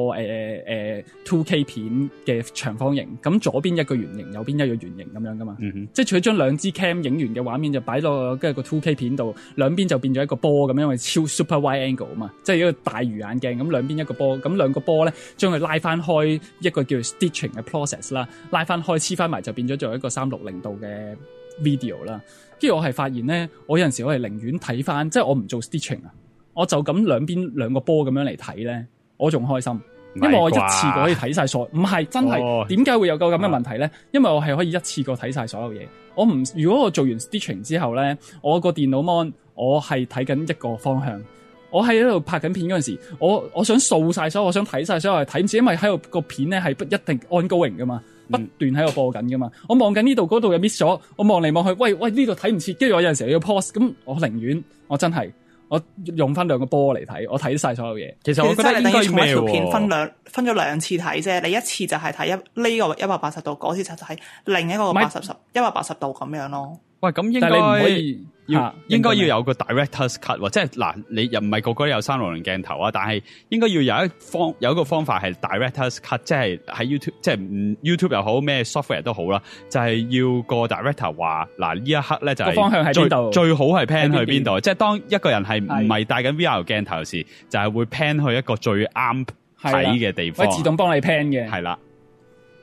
2K 片嘅長方形，咁左邊一個圓形，右邊一個圓形咁樣噶嘛。即係佢將兩支 cam 影完嘅畫面就擺到跟住個 2K 片度，兩邊就變咗一個波咁，因為超 super wide angle 啊嘛，即係一個大魚眼鏡咁，兩邊一個波，咁兩個波咧將佢拉翻開一個叫做 stitching 嘅 process 啦，拉翻開黐翻埋就變咗做一個360度嘅 video 啦。跟住我係發現咧，我有陣時我係寧願睇翻，即係我唔做 stitching 啊，我就咁兩邊兩個波咁樣嚟睇咧，我仲開心，因為我一次過可以睇晒所有，唔係真係點解會有個咁嘅問題咧？因為我係可以一次過睇晒所有嘢。如果我做完 stitching 之後咧，我個電腦 mon 我係睇緊一個方向，我喺度拍緊片嗰陣時，我想掃晒所有，我想睇晒所有，睇唔知，因為喺度個片咧係不一定 ongoing 噶嘛。不斷喺度播緊噶嘛，我望緊呢度嗰度又 miss 咗，我望嚟望去，喂呢度睇唔切，跟住我有陣時要 pause， 咁我寧願我真係我用翻兩個波嚟睇，我睇晒所有嘢。其實我覺得應該咩喎？同一條片分咗兩次睇啫，你一次就係睇呢個180度，嗰次就睇另一個180度咁樣咯。喂，咁應該你唔可以應該要有個 director's cut 喎，即係嗱，你又唔係個個都有360鏡頭啊，但係應該要有一個方法係 director's cut， 即係喺 YouTube， 即係YouTube 又好，咩 software 都好啦，就係要個 director 話嗱呢一刻咧就係方向喺邊度，最好係 pan 去邊度，即係當一個人係唔係帶緊 VR 鏡頭時，就係會 pan 去一個最啱睇嘅地方，會自動幫你 pan 嘅，係啦。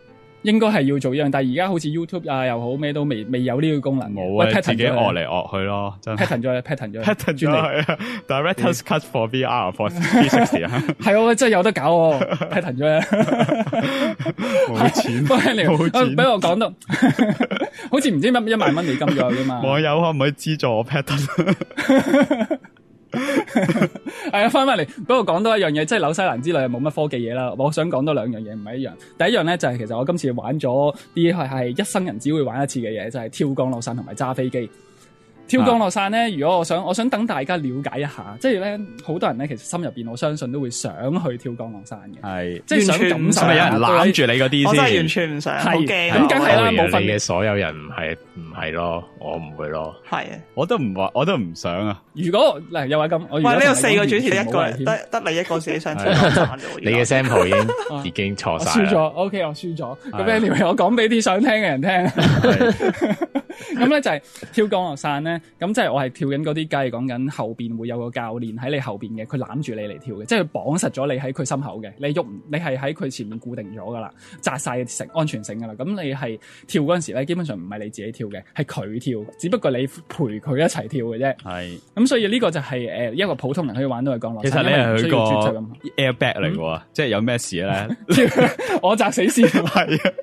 應該係要做一樣，但係而家好似 YouTube 啊又好咩都未有呢個功能。 冇啊，自己惡嚟惡去咯，真係 pattern 咗係啊 ，Director's Cut for VR for 360啊， 係喎，真係有得搞喎 ，pattern 咗冇錢，冇錢， 俾我講到，好似唔知1萬蚊美金咗㗎嘛。 網友可唔可以資助我 pattern？ 係啊，翻嚟俾我講多一樣嘢，即係紐西蘭之旅係冇乜科技嘢啦。我想講多2樣嘢，唔係一樣。第一樣咧就係其實我今次玩咗啲係一生人只會玩一次嘅嘢，就係跳降落傘同埋揸飛機。跳降落傘咧，如果我想等大家了解一下，即係咧好多人咧其實心入邊我相信都會想去跳降落傘嘅， 係即係想感受。 係咪有人攬住你嗰啲先？ 我真係完全唔想，好驚。 咁梗係啦，冇份你嘅所有人唔係咯，我唔會咯。 係啊， 我都唔想啊。 如果嗱又話咁，喂呢個4個主持一個人，得你一個自己想跳降落傘啫。 你嘅 sample 已經錯晒。 輸咗 ，OK， 我輸咗。咁 anyway， 我講俾啲想聽嘅人聽。咁咧就係跳降落傘咧，咁即係我係跳緊嗰啲，梗係講緊後邊會有個教練喺你後邊嘅，佢攬住你嚟跳嘅，即係佢綁實咗你喺佢心口嘅，你喐，你係喺佢前面固定咗噶啦，紮晒安全繩噶啦。咁你係跳嗰陣時咧，基本上唔係你自己跳嘅，係佢跳，只不過你陪佢一齊跳嘅啫。係。咁所以呢個就係一個普通人可以玩到嘅降落傘。 其實你係佢個 airbag 嚟嘅，即係有咩事咧， 我砸死先。係啊。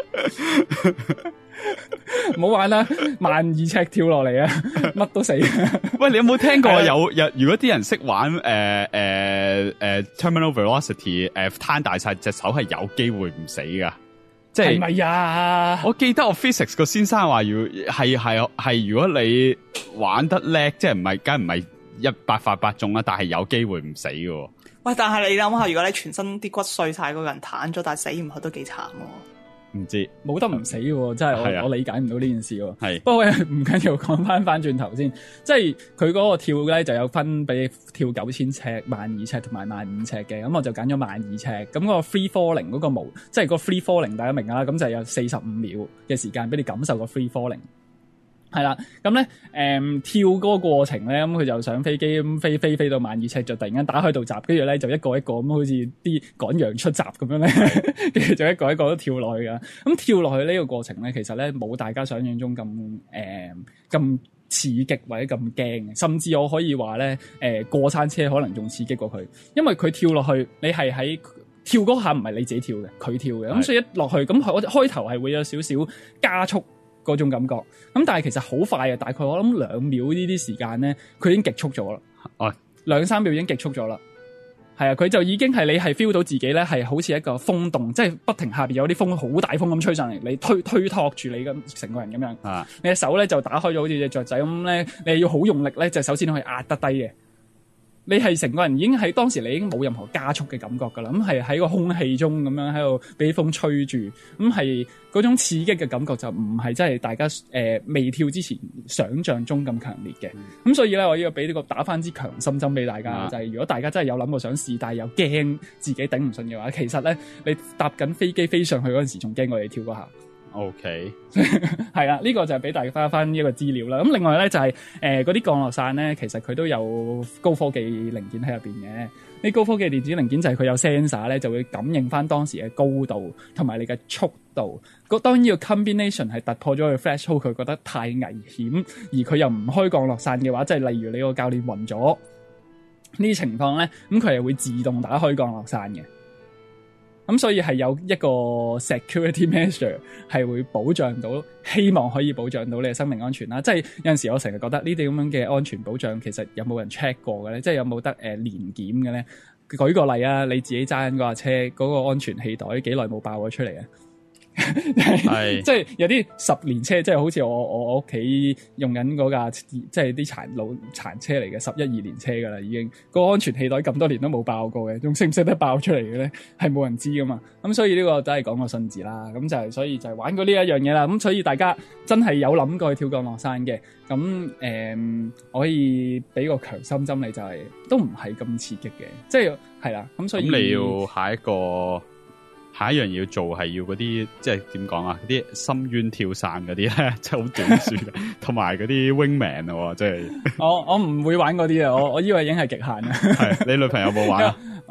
唔好玩啦，12,000尺跳落嚟啊，乜都死。 喂，你有冇聽過如果啲人識玩terminal velocity 攤大晒隻手係有機會唔死噶？即係咪呀？ 我記得我 physics 個先生話要係如果你玩得叻，即係梗唔係100發8中啦，但係有機會唔死噶。 喂，但係你諗下，如果你全身啲骨碎晒，個人癱咗，但係死唔去都幾慘喎。 唔知冇得唔死喎，真係我理解唔到呢件事喎。 係， 不過唔緊要，講翻轉頭先，即係佢嗰個跳咧就有分俾跳9000尺、12,000尺同埋15,000尺嘅，咁我就揀咗12,000尺。咁個 free falling 嗰個模，即係個 free falling 大家明啦，咁就有45秒嘅時間俾你感受個 free falling。係啦，咁咧跳嗰個過程咧，咁佢就上飛機咁飛到12,000尺，就突然間打開道閘，跟住咧就一個一個咁，好似啲趕羊出閘咁樣咧，跟住就一個一個都跳落去噶。咁跳落去呢個過程咧，其實咧冇大家想象中咁刺激或者咁驚嘅，甚至我可以話咧過山車可能仲刺激過佢，因為佢跳落去，你係喺跳嗰下唔係你自己跳嘅，佢跳嘅，咁所以一落去咁我開頭係會有少少加速嗰種感覺，咁但係其實好快啊！大概我諗2秒呢啲時間咧，佢已經極速咗啦。哦，2-3秒已經極速咗啦。係啊，佢就已經係你係 feel 到自己咧係好似一個風洞，即係不停下邊有啲風好大風咁吹上嚟，你推托住你咁成個人咁樣。啊，你隻手咧就打開咗好似隻雀仔咁咧，你係要好用力咧，就首先可以壓得低嘅。你係成個人已經喺當時你已經冇任何加速嘅感覺㗎啦，咁係喺個空氣中咁樣喺度俾風吹住，咁係嗰種刺激嘅感覺就唔係真係大家未跳之前想像中咁強烈嘅。咁所以咧，我要俾呢個打返支強心針俾大家，就係如果大家真係有諗過想試，但係又驚自己頂唔順嘅話，其實咧你搭緊飛機飛上去嗰陣時，仲驚過你跳嗰下。 OK， 係啦，呢個就係俾大家翻一個資料啦。咁另外咧就係嗰啲降落傘咧，其實佢都有高科技零件喺入邊嘅。啲高科技電子零件就係佢有 sensor 咧，就會感應翻當時嘅高度同埋你嘅速度。當然呢個 combination 係突破咗佢 threshold，佢覺得太危險，而佢又唔開降落傘嘅話，即係例如你個教練暈咗呢啲情況咧，咁佢係會自動打開降落傘嘅。咁所以係有一個 security measure 係會保障到，希望可以保障到你嘅生命安全啦。即係有陣時我成日覺得呢啲咁樣嘅安全保障，其實有冇人 check 過嘅咧？即係有冇得年檢嘅咧？舉個例啊，你自己揸緊嗰架車嗰個安全氣袋幾耐冇爆咗出嚟啊？係即係有啲10年車，即係好似我屋企用緊嗰架，即係啲殘車嚟嘅11-12年車噶啦，已經個安全氣袋咁多年都冇爆過嘅，仲識唔識得爆出嚟嘅咧？係冇人知噶嘛。咁所以呢個都係講個信字啦。咁就係所以就係玩過呢一樣嘢啦。咁所以大家真係有諗過去跳降落傘嘅，咁我可以俾個強心針你，就係都唔係咁刺激嘅，即係啦。咁所以咁你要下一樣要做係要嗰啲，即係點講啊？嗰啲深淵跳傘嗰啲咧，即係好短樹，同埋嗰啲 wingman 喎，即係。我唔會玩嗰啲啊！我以為已經係極限啦。 係你女朋友冇玩啊？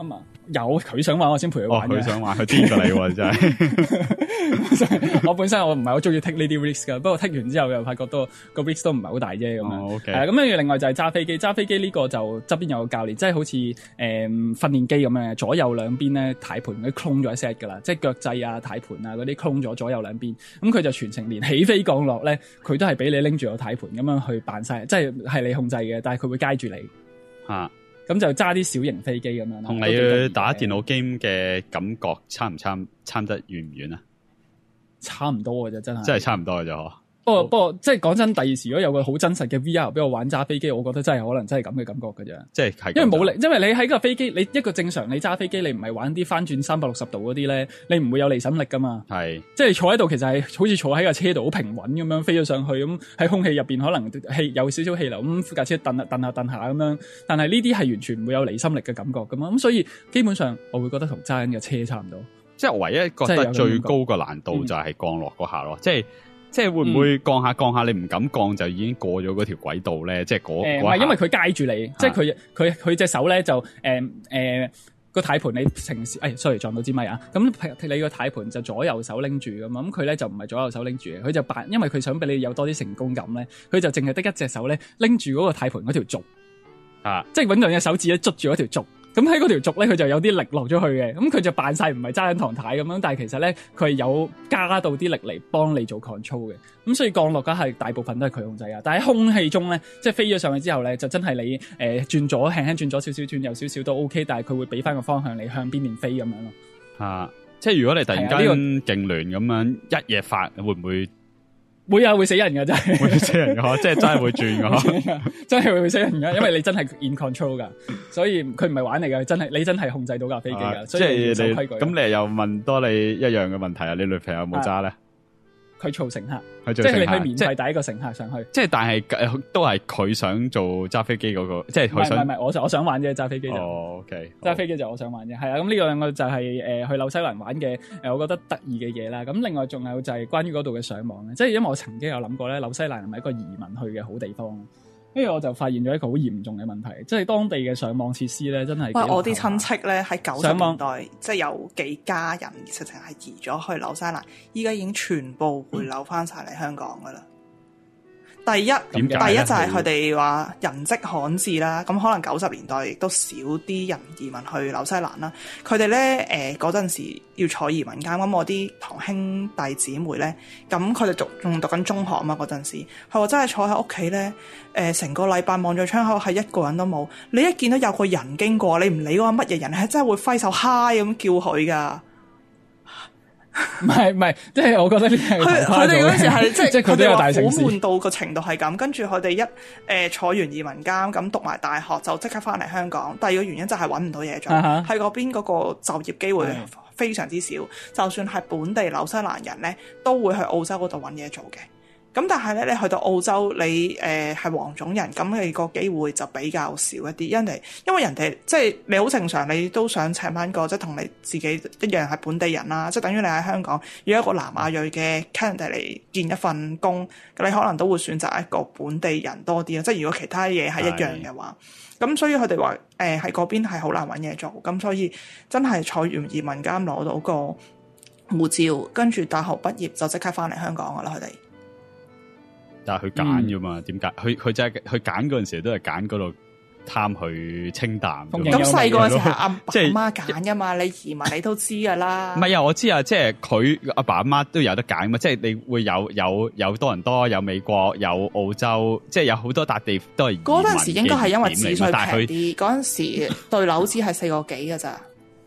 有佢想玩我先陪佢玩嘅。 佢想玩，佢癲過你喎真係。 我本身我唔係好中意 take 呢啲 risk 噶，不過 take 完之後又發覺個 risk 都唔係好大啫咁樣。 OK。 咁跟住另外就係揸飛機，揸飛機呢個就側邊有個教練，即係好似訓練機咁樣，左右兩邊咧軚盤嗰啲 clone 咗一 set 噶啦，即係腳掣啊、軚盤啊嗰啲 clone 咗左右兩邊。咁佢就全程連起飛降落咧，佢都係俾你拎住個軚盤咁樣去扮晒，即係你控制嘅，但係佢會街住你。咁就揸啲小型飛機咁樣。 同你打電腦 game 嘅感覺差得遠唔遠啊？ 差唔多嘅啫，真係。 真係差唔多嘅啫嗬。 不過即係講真，第二時如果有個好真實嘅 VR 俾我玩揸飛機，我覺得真係可能真係咁嘅感覺嘅啫。 即係因為冇力，因為你喺個飛機，你一個正常你揸飛機，你唔係玩啲翻轉360度嗰啲咧，你唔會有離心力噶嘛。係，即係坐喺度，其實係好似坐喺架車度好平穩咁樣飛咗上去，咁喺空氣入邊可能有少少氣流，咁架車蹬下咁樣。但係呢啲係完全唔會有離心力嘅感覺噶嘛。咁所以基本上我會覺得同揸緊嘅車差唔多。即係唯一覺得最高嘅難度就係降落嗰下咯，即係會唔會降下你唔敢降就已經過咗嗰條軌道咧？即係嗰唔係，因為佢街住你，即係佢隻手咧就個軚盤你平時sorry 撞到支咪啊！咁你個軚盤就左右手拎住咁佢咧就唔係左右手拎住嘅，佢就因為佢想俾你有多啲成功感咧，佢就淨係得一隻手咧拎住嗰個軚盤嗰條軸即係搵兩隻手指咧捉住嗰條軸。咁喺嗰條軸咧，佢就有啲力落咗去嘅，咁佢就扮晒唔係揸緊唐太咁樣，但係其實咧佢係有加到啲力嚟幫你做 control 嘅，咁所以降落梗係大部分都係佢控制啊。但係空氣中咧，即係飛咗上去之後咧，就真係你轉左輕輕轉左少少，轉右少少都 OK，但係佢會俾翻個方向你向邊邊飛咁樣咯。 即係如果你突然間勁亂咁樣一夜發，會唔會？ 會死人噶，真係會死人噶，即係真係會轉噶， 真係會死人噶，因為你真係 in control 噶，所以佢唔係玩嚟噶，你真係控制到架飛機噶，所以守規矩。 咁你又問多你一樣嘅問題啊？你女朋友有冇揸咧？ 佢做乘客，即係你可以免費帶一個乘客上去。即係但係都係佢想做揸飛機嗰個，即係佢想。唔係，我想玩啫，揸飛機就。 OK， 揸飛機就我想玩啫，係啊。咁呢兩個就係去紐西蘭玩嘅我覺得得意嘅嘢啦。咁另外仲有就係關於嗰度嘅上網咧，即係因為我曾經有諗過咧，紐西蘭係咪一個移民去嘅好地方？跟住我就發現咗一個好嚴重嘅問題，即係當地嘅上網設施咧，真係。 我啲親戚咧喺90年代，即係有幾家人實情係移咗去紐西蘭，依家已經全部回流翻晒嚟香港噶啦。第一就係佢哋話人跡罕至啦，咁可能90年代亦都少啲人移民去紐西蘭啦。佢哋咧嗰陣時要坐移民監，咁我啲堂兄弟姊妹咧，咁佢哋仲讀緊中學啊嘛嗰陣時，佢話真係坐喺屋企咧，成個禮拜望住窗口係一個人都冇。你一見到有個人經過，你唔理嗰個乜嘢人，係真係會揮手嗨咁叫佢噶。 唔係，即係我覺得呢啲係佢哋嗰陣時係即係佢哋話好城悶到個程度係咁，跟住佢哋一坐完移民監咁讀埋大學就即刻翻嚟香港。第二個原因就係揾唔到嘢做，喺嗰邊嗰個就業機會非常之少，就算係本地紐西蘭人咧，都會去澳洲嗰度揾嘢做嘅。咁但係咧，你去到澳洲，你係黃種人，咁你個機會就比較少一啲，因為人哋即係你好正常，你都想請翻個即係同你自己一樣係本地人啦，即係等於你喺香港要一個南亞裔嘅 candidate 嚟見一份工，你可能都會選擇一個本地人多啲啦。即係如果其他嘢係一樣嘅話，咁所以佢哋話喺嗰邊係好難揾嘢做，咁所以真係坐完移民監攞到個護照，跟住大學畢業就即刻翻嚟香港噶啦，佢哋。 但係佢揀噶嘛？點解？佢就係佢揀嗰陣時都係揀嗰度貪去清淡。 咁細個嘅時候，阿爸阿媽揀噶嘛？你移民你都知噶啦。 唔係啊，我知啊，即係佢阿爸阿媽都有得揀嘛。即係你會有多倫多，有美國，有澳洲，即係有好多笪地都係。 嗰陣時應該係因為紙稅平啲，嗰陣時對樓紙係4個幾噶咋。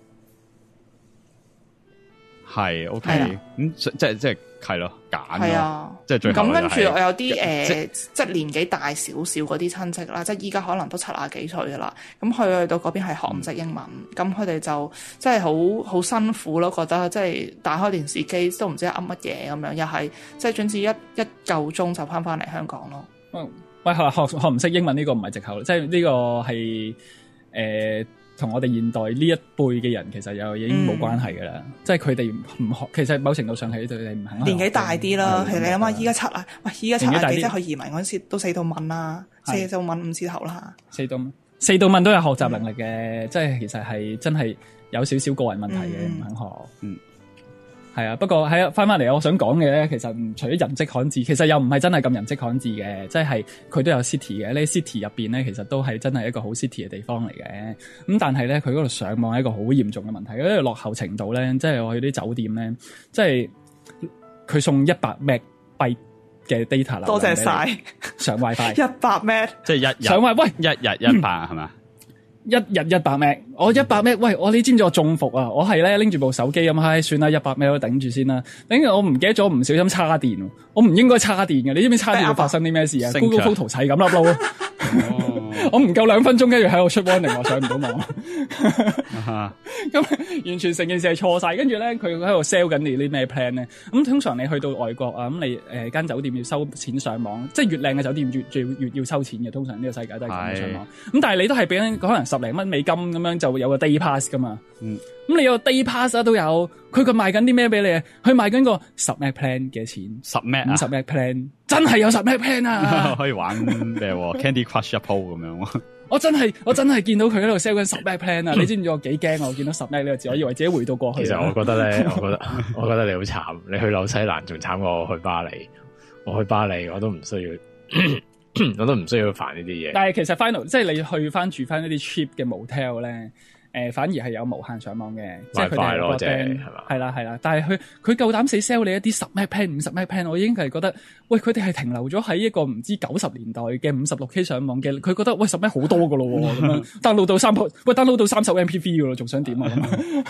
係 OK，咁即係係咯，揀咯，即係最後。 咁跟住我有啲即係年紀大少少嗰啲親戚啦，即係依家可能都70幾歲噶啦。咁去到嗰邊係學唔識英文，咁佢哋就即係好辛苦咯，覺得即係打開電視機都唔知噏乜嘢咁樣，又係即係總之一夠鐘就翻嚟香港咯。 喂，學唔識英文呢個唔係藉口，即係呢個係同我哋現代呢一輩嘅人其實又已經冇關係㗎啦，即係佢哋唔學，其實某程度上係對你唔肯學。 年紀大啲啦，其實你諗下，依家70幾即係去移民嗰陣時都4到問啦，4到問5字頭啦。 4到 4到問都有學習能力嘅，即係其實係真係有少少個人問題嘅，唔肯學。係啊，不過係啊，翻嚟我想講嘅咧，其實除咗人跡罕至，其實又唔係真係咁人跡罕至嘅，即係佢都有 city 嘅。呢 city 入邊咧，其實都係真係一個好 city 嘅地方嚟嘅。咁但係咧，佢嗰度上網係一個好嚴重嘅問題，因為落後程度咧，即係我去啲酒店咧，即係佢送100 MB嘅 data 啦。 多謝晒上 WiFi 100 MB， 即係一日上 WiFi 一日100係嘛？ 一日100 MB，我100 MB，喂，你知唔知我中伏啊？我係咧拎住部手機咁，唉，算啦，100 MB 都頂住先啦。頂住我唔記得咗，唔小心叉電，我唔應該叉電嘅。你知唔知叉電會發生啲咩事啊？Google Photos 係咁粒撈，我唔夠2分鐘，跟住喺度出 warning，我上唔到網。咁完全成件事係錯晒，跟住咧佢喺度 sell 緊你啲咩 plan 咧？咁通常你去到外國啊，咁你間酒店要收錢上網，即係越靚嘅酒店越要收錢嘅。通常呢個世界都係咁上網。咁但係你都係俾緊可能10零蚊美金咁樣，就會有個 day pass 噶嘛。咁你有個 day pass 都有，佢賣緊啲咩俾你啊？佢賣緊個10 meg plan 嘅錢 ，10 meg 50 meg plan， 真係有10 meg plan 啊！ 可以玩咩？Candy Crush 一鋪咁樣。 我真係見到佢喺度 sell 緊10 meg plan 啊！你知唔知我幾驚？我見到10 meg 呢個字，我以為自己回到過去。 其實我覺得咧，我覺得你好慘。你去紐西蘭仲慘過我去巴黎。我去巴黎我都唔需要，我都唔需要煩呢啲嘢。但係其實 final 即係你去翻住翻一啲 cheap 嘅 motel 咧。反而係有無限上網嘅，即係佢哋有個 plan 係啦，但係佢夠膽死 sell 你一啲10 meg plan、50 meg plan，我已經係覺得，喂，佢哋係停留咗喺一個唔知90年代嘅 56K 上網嘅，佢覺得喂10 meg 好多噶咯喎，咁樣 download 到download 到30 MPV 噶咯，仲想點啊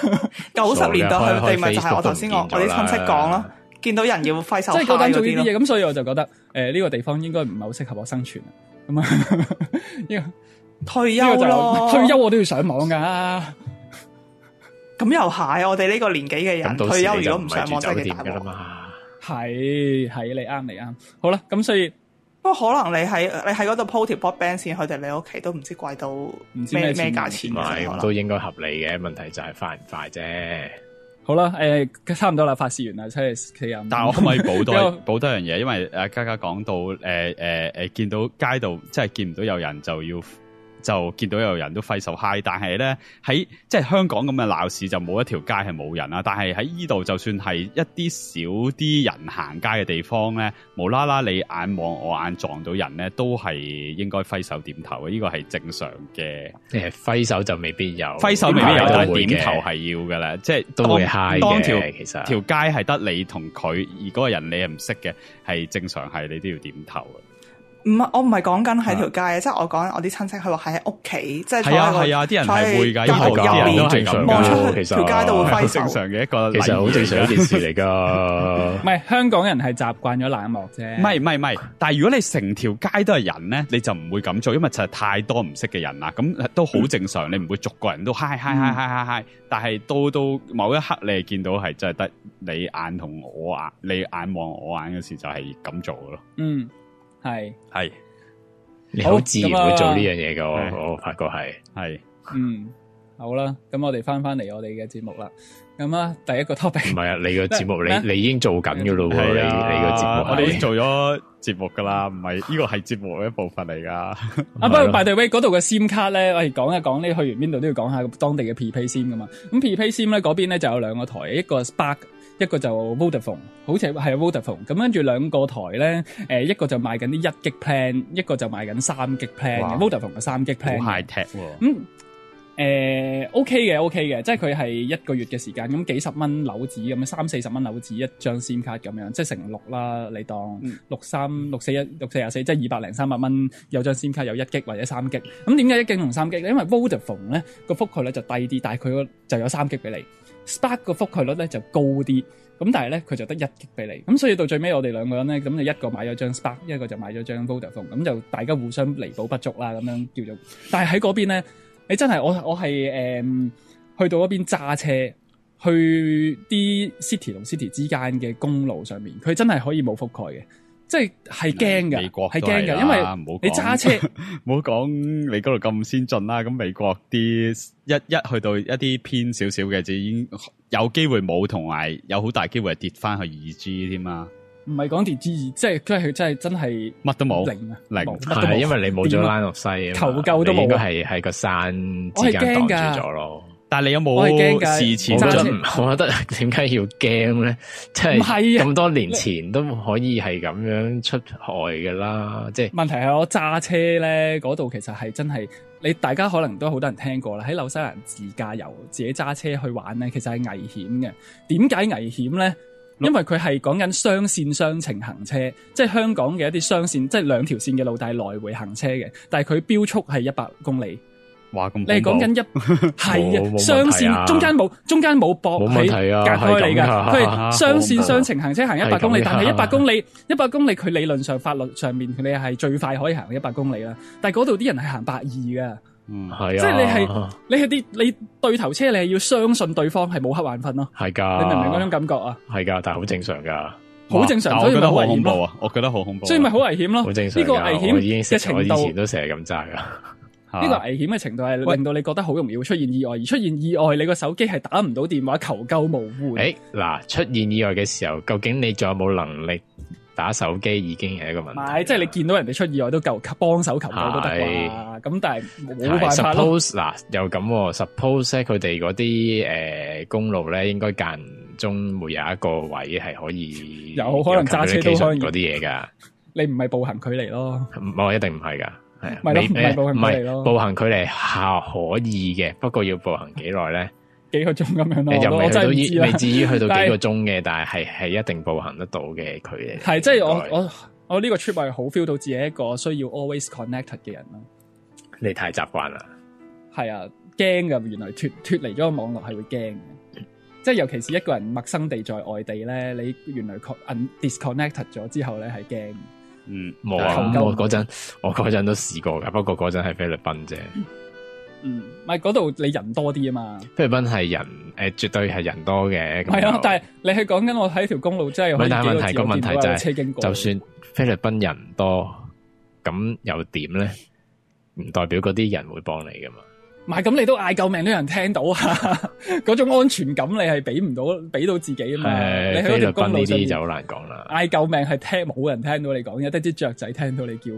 ？90年代佢哋咪就係我頭先我啲親戚講咯，見到人要揮手即係夠膽做呢啲嘢，咁所以我就覺得呢個地方應該唔係好適合我生存啊，咁啊退休咯， 退休我都要上網噶。 咁又係，我哋呢個年紀嘅人退休如果唔上網真係幾大鑊嘛。係你啱。好啦，咁所以不過可能你喺嗰度鋪條 broadband 線，佢哋你屋企都唔知貴到唔知咩價錢。 唔係，咁都應該合理嘅。問題就係快唔快啫。 好啦，差唔多啦，發泄完啦，出去企人。 但係我可唔可以補多樣嘢？因為嘉嘉講到見到街度即係見唔到有人就見到有人都揮手嗨，但係咧喺即係香港咁嘅鬧市就冇一條街係冇人啦。但係喺依度就算係一啲少啲人行街嘅地方咧，無啦啦你眼望我眼撞到人咧，都係應該揮手點頭嘅。呢個係正常嘅。 揮手就未必有， 揮手未必有，但係點頭係要噶啦。即係都會嗨嘅。其實條街係得你同佢，而嗰個人你係唔識嘅，係正常係你都要點頭嘅。 唔係，我唔係講緊喺條街，即係我講我啲親戚，佢話喺屋企，即係係啊，啲人係會㗎，啲人都係咁㗎，其實條街都會揮手， 正常嘅一個， 其實好正常一件事嚟㗎。 唔係香港人係習慣咗冷漠啫。 唔係，但係如果你成條街都係人咧，你就唔會咁做，因為實在太多唔識嘅人啦。咁都好正常，你唔會逐個人都嗨。但係到某一刻，你係見到係真係得你眼同我眼，你眼望我眼嗰時就係咁做咯。 嗯。係， 你好自然會做呢樣嘢㗎，我發覺係， 好啦，咁我哋翻嚟我哋嘅節目啦。咁啊，第一個 topic 唔係啊，你個節目你已經做緊㗎咯喎，你個節目我哋已經做咗節目㗎啦，唔係呢個係節目嘅一部分嚟㗎。 不過 by the way 嗰度嘅 SIM 卡咧，我哋講一講呢，去完邊度都要講下當地嘅 Prepaid SIM 㗎嘛。咁 Prepaid SIM 咧嗰邊咧就有2個台，一個 Spark。一個就 Vodafone， 好似係 Vodafone， 咁跟住2個台咧，一個就賣緊啲1G plan， 一個就賣緊3G plan 嘅 Vodafone 嘅3G plan， 好 high tech 喎。 OK 嘅，即係佢係1個月嘅時間，咁幾十蚊紐紙咁樣，30-40蚊紐紙一張 SIM 卡咁樣，即係乘6啦，你當63、641、644，即係200-300蚊有張 SIM 卡有1G或者3G。咁點解1G同3G咧？因為 Vodafone 咧個覆蓋率就低啲，但係佢就有3G俾你。Spark 個覆蓋率咧就高啲，咁但係咧佢就得1G俾你，咁所以到最尾我哋2個人咧，咁就一個買咗張 Spark， 一個就買咗張 Vodafone， 咁就大家互相彌補不足啦，咁樣叫做。但係喺嗰邊咧，你真係我係去到嗰邊揸車去啲 city 同 city 之間嘅公路上面，佢真係可以冇覆蓋嘅。即係驚㗎，係驚㗎，因為你揸車， 唔好講你嗰度咁先進啦。咁美國啲一去到一啲偏少少嘅，就已經有機會冇，同埋有好大機會係跌翻去2G 添嘛。 唔係講電之二，即係佢真係真係乜都冇， 零啊， 零係因為你冇咗 line of sight 啊嘛， 求救都冇啊你應該係喺個山之間擋住咗咯。 但係你有我係驚冇㗎事前揸車我覺得點解要驚咧？即係唔係啊咁多年前都可以係咁樣出害噶啦，即係問題係我揸車咧，嗰度其實係真係你大家可能都好多人聽過啦。喺紐西蘭自駕遊，自己揸車去玩咧，其實係危險嘅。點解危險咧？因為佢係講緊雙線雙程行車，即係香港嘅一啲雙線，即係兩條線嘅路，但係來回行車嘅。但係佢標速係100公里。 話咁， 你係講緊係冇雙線，中間冇駁喺隔開你㗎。佢係雙線雙程行車行100公里，但係100公里佢理論上法律上面你係最快可以行100公里啦。但係嗰度啲人係行120㗎。 係啊， 即係你對頭車，你係要相信對方係冇瞌眼瞓咯。 係㗎， 你明唔明嗰種感覺啊？ 係㗎，但係好正常㗎。 好正常，所以咪好危險咯。 我覺得好恐怖， 所以咪好危險咯。 好正常。 呢個危險嘅程度， 我以前都成日咁揸㗎。 呢個危險嘅程度係令到你覺得好容易會出現意外，而出現意外，你個手機係打唔到電話求救無援。 嗱，出現意外嘅時候，究竟你仲有冇能力打手機已經係一個問題。 唔係，即係你見到人哋出意外都夠幫手求救都得啩。咁但係冇辦法咯。 Suppose 嗱又咁，suppose 咧佢哋嗰啲公路咧應該間中會有一個位係可以有可能揸車都可以嗰啲嘢㗎。 你唔係步行距離咯？ 我一定唔係㗎。係咪咯，唔係步行距離咯。 步行距離係可以嘅，不過要步行幾耐咧？ 幾個鐘咁樣咯。 又未至於去到幾個鐘嘅， 但係一定步行得到嘅距離。 係即係我呢個 trip 係好 feel 到自己一個需要 always connected 嘅人咯。 你太習慣啦。 係啊，驚㗎，原來脫離咗個網絡係會驚嘅。即係尤其是一個人陌生地在外地咧，你原來 disconnected 咗之後咧係驚。 冇啊！我嗰陣都試過噶，不過嗰陣係菲律賓啫。 唔係嗰度你人多啲啊嘛。 菲律賓係人絕對係人多嘅。 係啊，但係你係講緊我喺條公路真係可以幾個字見到有車經過。 就算菲律賓人多，咁又點咧？唔代表嗰啲人會幫你噶嘛。 唔係咁，你都嗌救命都有人聽到啊！嗰種安全感你係俾到自己啊嘛。你喺嗰條公路上面呢啲就好難講啦。 嗌救命係冇人聽到你講，有得啲雀仔聽到你叫。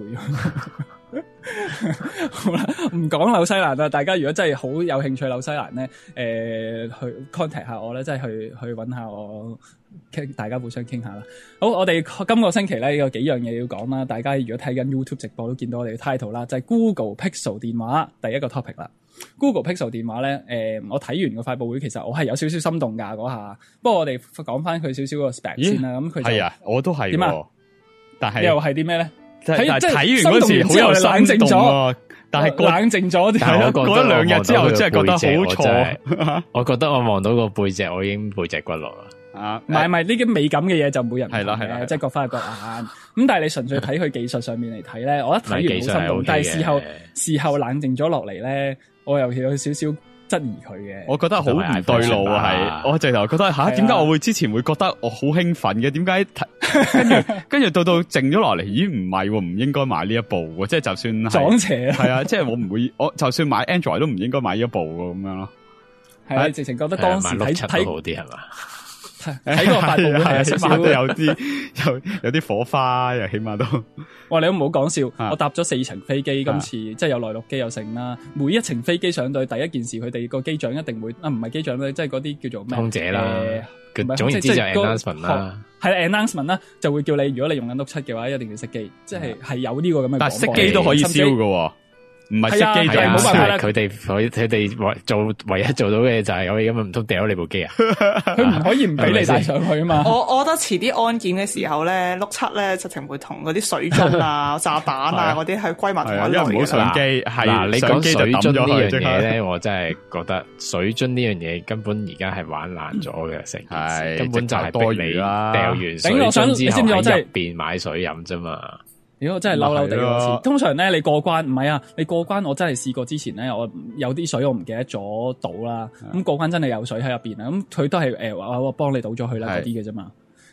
好啦，唔講紐西蘭啦，大家如果真係好有興趣紐西蘭咧，去 contact 下我咧，即係去搵下我，大家互相傾下啦。好，我哋今個星期咧有幾樣嘢要講啦。大家如果睇緊 YouTube 直播都見到我哋嘅 title 啦，就係 Google Pixel 電話第一個 topic 啦。Google Pixel 電話咧，我睇完個發佈會，其實我係有少少心動㗎嗰下。不過我哋講翻佢少少個 spec 先啦。咁佢係啊， 我都係點啊？但係又係啲咩咧？ 睇完嗰時好有冷靜咗，但係冷靜咗，過咗2日之後，真係覺得好錯。 我覺得我望到個背脊，我已經背脊骨落啦。 唔係呢啲美感嘅嘢就每人係啦， 即係各花各眼。咁但係你純粹睇佢技術上面嚟睇咧，我一睇完好心動，但係事後冷靜咗落嚟咧，我又有少少質疑佢嘅。 我覺得好唔對路啊，係我直頭覺得點解我會之前會覺得我好興奮嘅？點解跟住到靜咗落嚟？咦，唔係喎，唔應該買呢一部喎，即係就算撞邪係啊，即係我唔會，我就算買 Android 都唔應該買呢一部喎，咁樣咯。 係啊，直情覺得當時睇好啲係嘛？ 睇個發布會係起碼都有啲火花，又起碼都。 哇！你都唔好講笑，我搭咗4程飛機，今次即係有內陸機有剩啦。每一程飛機上到第一件事，佢哋個機長一定會唔係機長咧，即係嗰啲叫做咩空姐啦。總言之就係 announcement 啦， 係 announcement 啦，就會叫你如果你用緊Note 7嘅話，一定要熄機，即係有呢個咁嘅。 但係熄機都可以燒㗎。唔係熄機就冇辦法啦。 佢哋唯一做到嘅就係我哋咁唔通掉你部機啊？ 佢唔可以唔俾你帶上去啊嘛。 我覺得遲啲安檢嘅時候咧，Note 7咧直情會同嗰啲水樽啊、炸彈啊嗰啲係歸埋同一類嘅。 因為唔好上機， 嗱你講水樽呢樣嘢咧，我真係覺得水樽呢樣嘢根本而家係玩爛咗嘅成件事，根本就係逼你掉完水樽之後喺入邊買水飲啫嘛。 如果真係嬲嬲地嗰次，通常咧你過關唔係啊，你過關我真係試過之前咧，我有啲水我唔記得咗倒啦，咁過關真係有水喺入邊啊，咁佢都係話我幫你倒咗去啦嗰啲嘅啫嘛。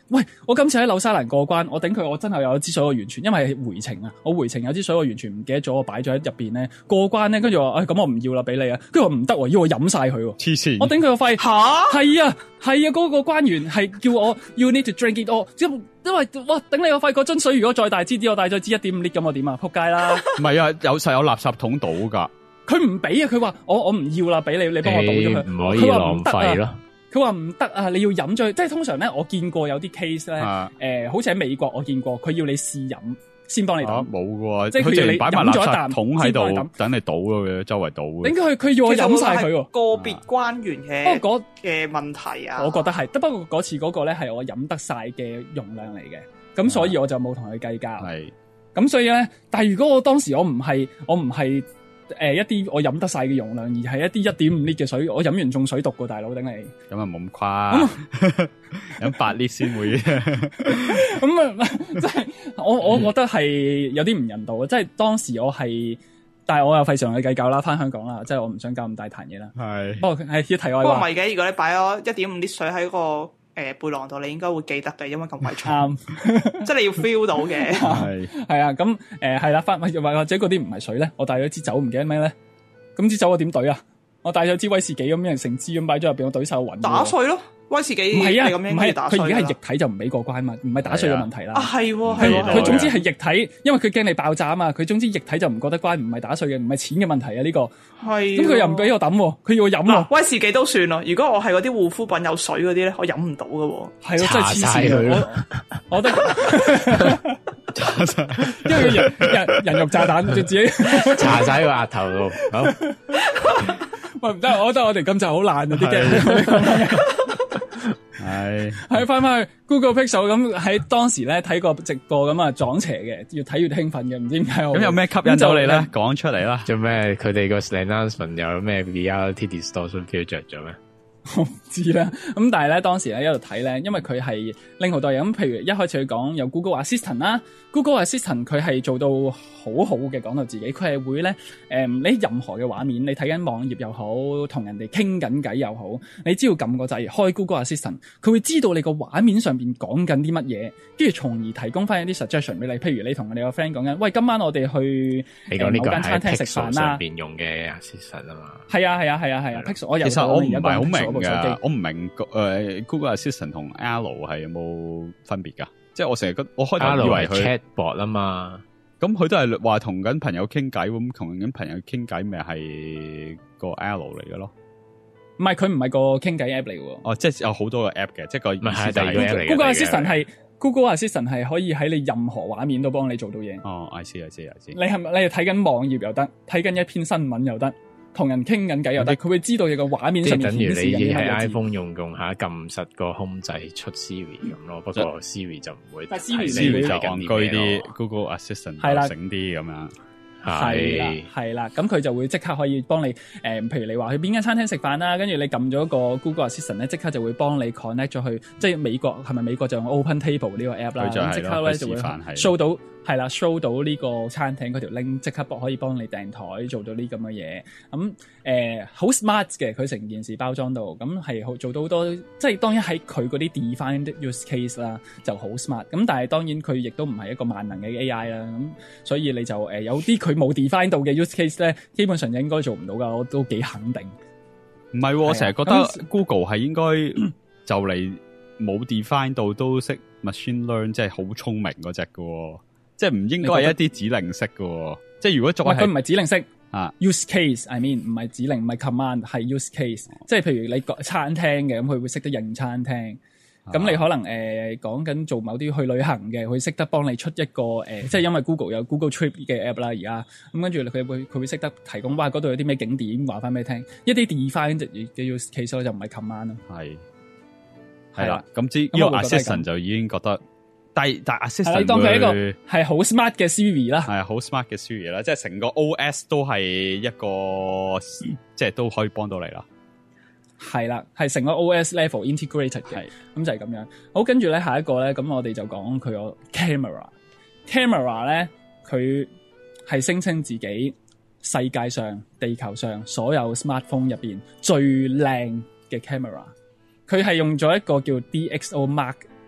喂，我今次喺紐西蘭過關，我頂佢，我真係有一支水我完全，因為係回程啊，我回程有支水我完全唔記得咗，我擺咗喺入邊咧，過關咧，跟住話，咁我唔要啦，俾你啊，跟住話唔得喎，要我飲晒佢喎， 黐線， 我頂佢個肺， 吓係啊，嗰個關員係叫我 you need to drink it all，因為哇，頂你個肺，嗰樽水如果再大支啲，我帶咗支1.5 litre咁，我點啊，仆街啦！ 唔係啊，有垃圾桶倒㗎， 佢唔俾啊，佢話我唔要啦，俾你幫我倒咗佢， 唔可以浪費咯。 佢話唔得啊！你要飲咗，即係通常咧，我見過有啲 case 咧，好似喺美國我見過，佢要你試飲先幫你倒。 冇嘅喎， 即係佢要你擺埋垃飲咗一啖圾桶喺度，等你倒嘅，周圍倒嘅。 點解佢要我飲晒佢喎？ 個別關員嘅不過嘅問題啊， 我覺得係，不過嗰次嗰個咧係我飲得晒嘅容量嚟嘅，咁所以我就冇同佢計較。 係， 咁所以咧，但係如果我當時我唔係一啲我飲得晒嘅容量，而係一啲1.5 litre嘅水，我飲完中水毒㗎，大佬頂你。 咁啊冇咁誇，飲8 litre 先會。 咁啊，即係我覺得係有啲唔人道啊！即係當時我係，但係我又費事同佢計較啦，翻香港啦，即係我唔想搞咁大壇嘢啦。係，不過係要題外話。 不過唔係嘅，如果你擺咗1.5 litre水喺個背囊度，你應該會記得嘅，因為咁鬼重，即係你要 feel 到嘅。 係啊，咁係啦，或者嗰啲唔係水咧，我帶咗支酒，唔記得咩咧，咁支酒我點懟啊？我帶咗支威士忌咁樣成支咁擺咗入邊，我懟晒暈。打碎咯，威士忌唔係啊， 咁樣唔係打碎。 佢而家係液體就唔俾過關嘛，唔係打碎嘅問題啦。 係佢總之係液體，因為佢驚你爆炸啊嘛。佢總之液體就唔過得關，唔係打碎嘅，唔係錢嘅問題啊呢個。係。咁佢又唔俾我抌，佢要我飲喎。 威士忌都算咯，如果我係嗰啲護膚品有水嗰啲咧，我飲唔到㗎喎。 係咯，真係黐線。我覺得。因為人肉炸彈就自己搽晒個額頭度。好， 喂唔得，我覺得我哋今集好爛啊啲嘅。係翻去 Google Pixel 咁喺當時咧睇個直播咁啊撞邪嘅，越睇越興奮嘅，唔知點解。咁有咩吸引到你咧？講出嚟啦。 做咩？佢哋個 announcement 有咩 Reality Distortion Feature 咗咩？ 我唔知啦，咁但係咧當時咧一路睇咧，因為佢係拎好多嘢，咁譬如一開始佢講有 Google Assistant 啦，Google Assistant 佢係做到好好嘅，講到自己，佢係會咧你任何嘅畫面，你睇緊網頁又好，同人哋傾緊偈又好，你只要撳個掣開 Google Assistant，佢會知道你個畫面上邊講緊啲乜嘢，跟住從而提供翻一啲 suggestion 俾你，譬如你同你個 friend 講緊，喂今晚我哋去某間餐廳食飯啦。 上邊用嘅 Assistant 啊嘛。 係啊 Pixel 其實我唔係好明嘅，我唔明Google Assistant 同 L 係有冇分別噶？即係我成日我開頭以為佢 chatbot 啊嘛， 咁佢都係話同緊朋友傾偈，咁同緊朋友傾偈咪係個 L 嚟嘅咯？ 唔係，佢唔係個傾偈 app 嚟嘅。 哦，即係有好多個 app 嘅，即係個意思就係 Google Assistant 係 Google Assistant 係可以喺你任何畫面都幫你做到嘢。 哦，I see。你係睇緊網頁又得，睇緊一篇新聞又得。同人傾緊偈又得，佢會知道你個畫面上面顯示緊啲乜嘢字。即係等於你喺 iPhone 用下撳實個控制出 Siri 咁咯，不過 Siri 就唔會。 但 Siri 就戇居啲 Google Assistant 係啦，醒啲咁樣。 係啦，咁佢就會即刻可以幫你譬如你話去邊間餐廳食飯啦，跟住你撳咗個 Google Assistant 咧，即刻就會幫你 connect 咗去，即係美國係咪美國就用 Open Table 呢個 app 啦，咁即刻咧就會 show 到係啦 ，show 到呢個餐廳嗰條 link，即刻可以幫你訂台，做到呢咁嘅嘢。咁好 smart 嘅，佢成件事包裝到，咁係好做到好多，即係當然喺佢嗰啲 defined use case 啦，就好 smart。咁但係當然佢亦都唔係一個萬能嘅 AI 啦，咁所以你就有啲佢冇 define 到嘅 use case 咧，基本上應該做唔到噶，我都幾肯定。 唔係，我成日覺得 Google 係應該就嚟冇 define 到都識 machine learn， 即係好聰明嗰隻嘅，即係唔應該係一啲指令式嘅。即係如果作為佢唔係指令式啊 ，use case，I mean 唔係指令，唔係 command， 係 use case。即係譬如你個餐廳嘅，咁佢會識得認餐廳。咁你可能講緊做某啲去旅行嘅，佢識得幫你出一個即係因為 Google 有 Google Trip 嘅 app 啦，而家咁跟住佢會識得提供，哇嗰度有啲咩景點話翻俾你聽，一啲 define 嘅 use case 就唔係 command 咯。係啦， 咁知呢個 assistant 就已經覺得，但 assistant 你當佢一個係好 smart 嘅 Siri 啦， 係好 smart 嘅 Siri 啦，即係成個 OS 都係一個即係都可以幫到你啦。 係啦，係成個 OS level integrated 嘅，咁就係咁樣。好，跟住咧下一個咧，咁我哋就講佢個 camera 咧，佢係聲稱自己世界上、地球上所有 smartphone 入邊最靚嘅 camera。佢係用咗一個叫 DxO Mark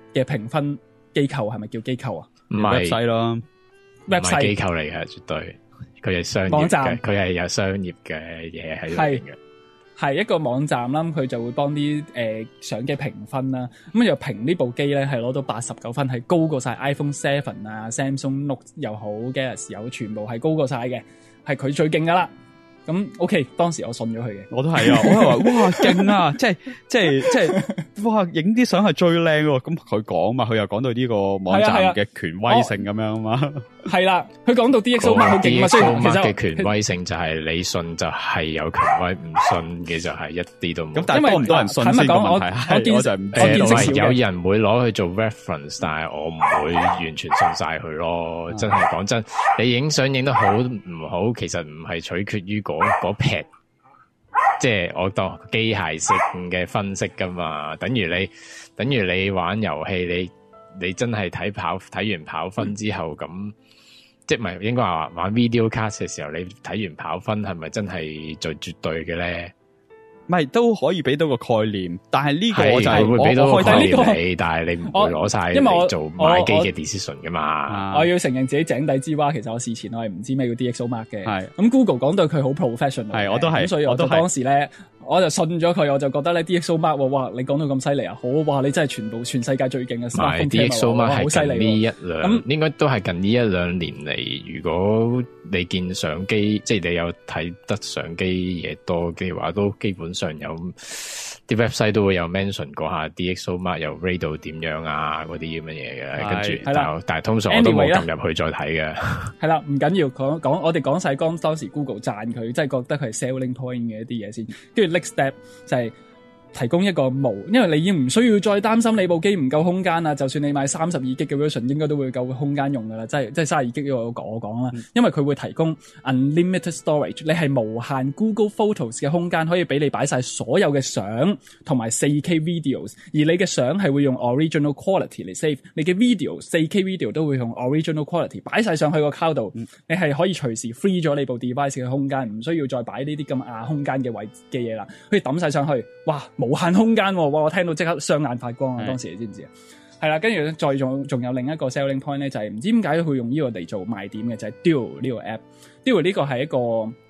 嘅評分機構，係咪叫機構啊？ 唔係細咯， 唔係 website 機構嚟嘅，絕對佢係商業網站嘅，佢係有商業嘅嘢喺入邊嘅。 係一個網站啦，佢就會幫啲相機評分啦。咁就評呢部機咧係攞到89分，係高過晒 iPhone 7啊、Samsung Note 又好、Galaxy 又好，全部係高過晒嘅，係佢最勁噶啦。咁 OK， 當時我信咗佢嘅， 我都係啊，我係話哇勁啊，即係哇影啲相係最靚喎。咁佢講嘛，佢又講到呢個網站嘅權威性咁樣啊嘛。 係啦，佢講到 DxO Mark 好勁啊，所以其實嘅權威性就係你信就係有權威，唔信嘅就係一啲都冇。 咁但係多唔多人信先個問題係，我就唔知。 有人會攞去做 reference，但係我唔會完全信晒佢咯。真係講真，你影相影得好唔好，其實唔係取決於嗰撇，即係我當機械性嘅分析噶嘛。等於你玩遊戲，你真係睇完跑分之後咁。即係唔係應該話玩 video cast 嘅時候，你睇完跑分係咪真係最絕對嘅咧？ 唔係都可以俾到個概念，但係呢個我就係會俾到個概念你， 但係你唔會攞晒嚟做買機嘅 decision 噶嘛。 我要承認自己井底之蛙，其實我事前我係唔知咩叫 DxO Mark 嘅。 係咁 Google 講到佢好 professional， 係我都係， 咁所以我就當時咧。我就信咗佢，我就覺得咧 DxO Mark 哇，你講到咁犀利啊，好哇，你真係全世界最勁嘅 smartphone DxO Mark 好犀利。 呢一兩應該都係近呢一兩年嚟，如果你見相機，即係你有睇得相機嘢多嘅話，都基本上有啲 website 都會有 mention 過下 DxO Mark 又 rate 到點樣啊，嗰啲咁嘅嘢嘅，跟住但係通常我都冇撳入去再睇嘅。係啦，唔緊要，講我哋講晒當時 Google 讚佢，即係覺得佢係 selling point 嘅一啲嘢先，跟住step 就係提供一個因為你已經唔需要再擔心你部機唔夠空間啦，就算你買32GB 嘅 version 應該都會夠空間用噶啦，即係32GB 我講啦，因為佢會提供 unlimited storage， 你係無限 Google Photos 嘅空間，可以俾你擺晒所有嘅相同埋 4K videos， 而你嘅相係會用 original quality 嚟 save， 你嘅 video 4K video 都會用 original quality 擺晒上去個 cloud 度，你係可以隨時 free 咗你部 device 嘅空間，唔需要再擺呢啲咁壓空間嘅位嘅嘢啦，可以抌晒上去，哇！無限空間喎，哇！我聽到即刻雙眼發光啊！當時你知唔知啊？係啦，跟住咧再仲有另一個 selling point 咧，就係唔知點解佢用呢個嚟做賣點嘅，就係 Duo 呢個 app。Duo 呢個係一個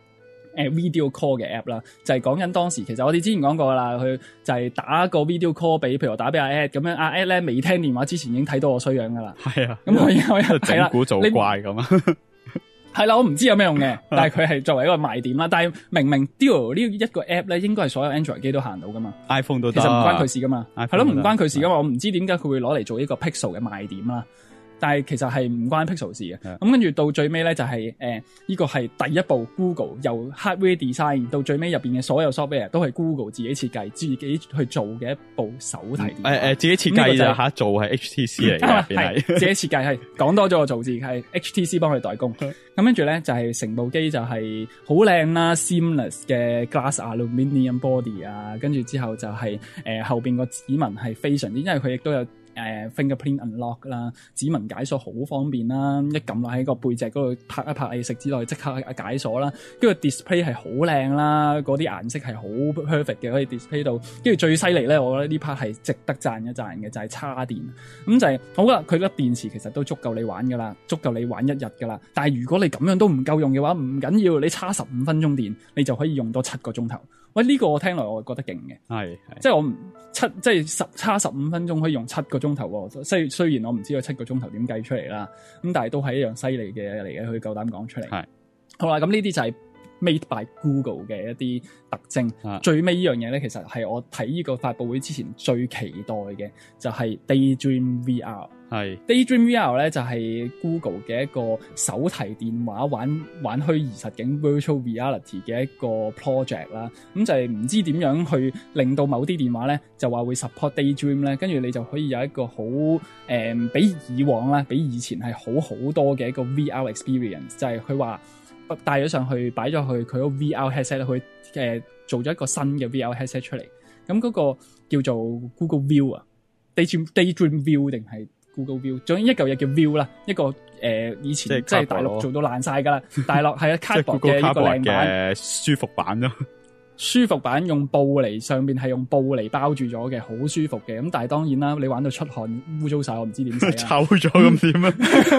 video call 嘅 app 啦，就係講緊當時其實我哋之前講過啦，佢就係打個 video call 俾，譬如我打俾阿 Ed 咁樣，阿 Ed 咧未聽電話之前已經睇到我衰樣噶啦。係啊，咁我又整蠱做怪咁啊。 係啦，我唔知有咩用嘅，但係佢係作為一個賣點啦。但係明 Duo 呢一個 app 咧，應該係所有 Android 機都行到噶嘛 ，iPhone 都得， 其實唔關佢事噶嘛，係咯，唔關佢事噶嘛。我唔知點解佢會攞嚟做一個 Pixel 嘅賣點啦。但係其實係唔關 Pixel 事嘅。咁跟住到最尾咧就係呢個係第一部 Google 由 hardware design 到最尾入邊嘅所有 software 都係 Google 自己設計、自己去做嘅一部手提電話。 自己設計就嚇做係 HTC 嚟嘅， 係自己設計係講多咗個造字係 HTC 幫佢代工。咁跟住咧就係成部機就係好靚啦 ，seamless 嘅 glass aluminium body 啊，跟住之後就係後邊個指紋係非常之，因為佢亦都有。fingerprint unlock 啦，指紋解鎖好方便啦，一撳落喺個背脊嗰度拍一拍你食之內即刻解鎖啦，跟住 display 係好靚啦，嗰啲顏色係好 perfect 嘅，可以 display 到，跟住最犀利咧，我覺得呢 part 係值得讚一讚嘅，就係叉電，咁就係好啦，佢粒電池其實都足夠你玩噶啦，足夠你玩一日噶啦，但係如果你咁樣都唔夠用嘅話，唔緊要，你叉15分鐘電，你就可以用多7個鐘頭。喂，呢個我聽落我覺得勁嘅，係即係我即係叉15分鐘可以用7個鐘頭喎。雖然我唔知道7個鐘頭點計出嚟啦，咁但係都係一樣犀利嘅嘢嚟嘅，佢夠膽講出嚟。係好啦，咁呢啲就係 Made by Google 嘅一啲特徵。最尾呢樣嘢咧，其實係我睇呢個發佈會之前最期待嘅，就係 Daydream VR。係 Daydream VR 咧，就係 Google 嘅一個手提電話玩虛擬實境 Virtual Reality 嘅一個 project 啦。咁就係唔知點樣去令到某啲電話咧，就話會 support Daydream 咧，跟住你就可以有一個好比以往啦，比以前係好多嘅一個 VR experience，就係佢話帶咗上去，擺咗去佢個 VR headset 去做咗一個新嘅 VR headset 出嚟。咁嗰個叫做 Google View 啊 ，Daydream View 定係Google View， 總之一嚿嘢叫 View 啦，一個以前即係大陸做到爛晒噶啦，大陸係啊 cardboard 嘅一個靚版嘅舒服版咯， 舒服版用布嚟，上邊係用布嚟包住咗嘅，好舒服嘅。咁但係當然啦，你玩到出汗污糟晒，我唔知點寫啊。 臭咗咁點啊？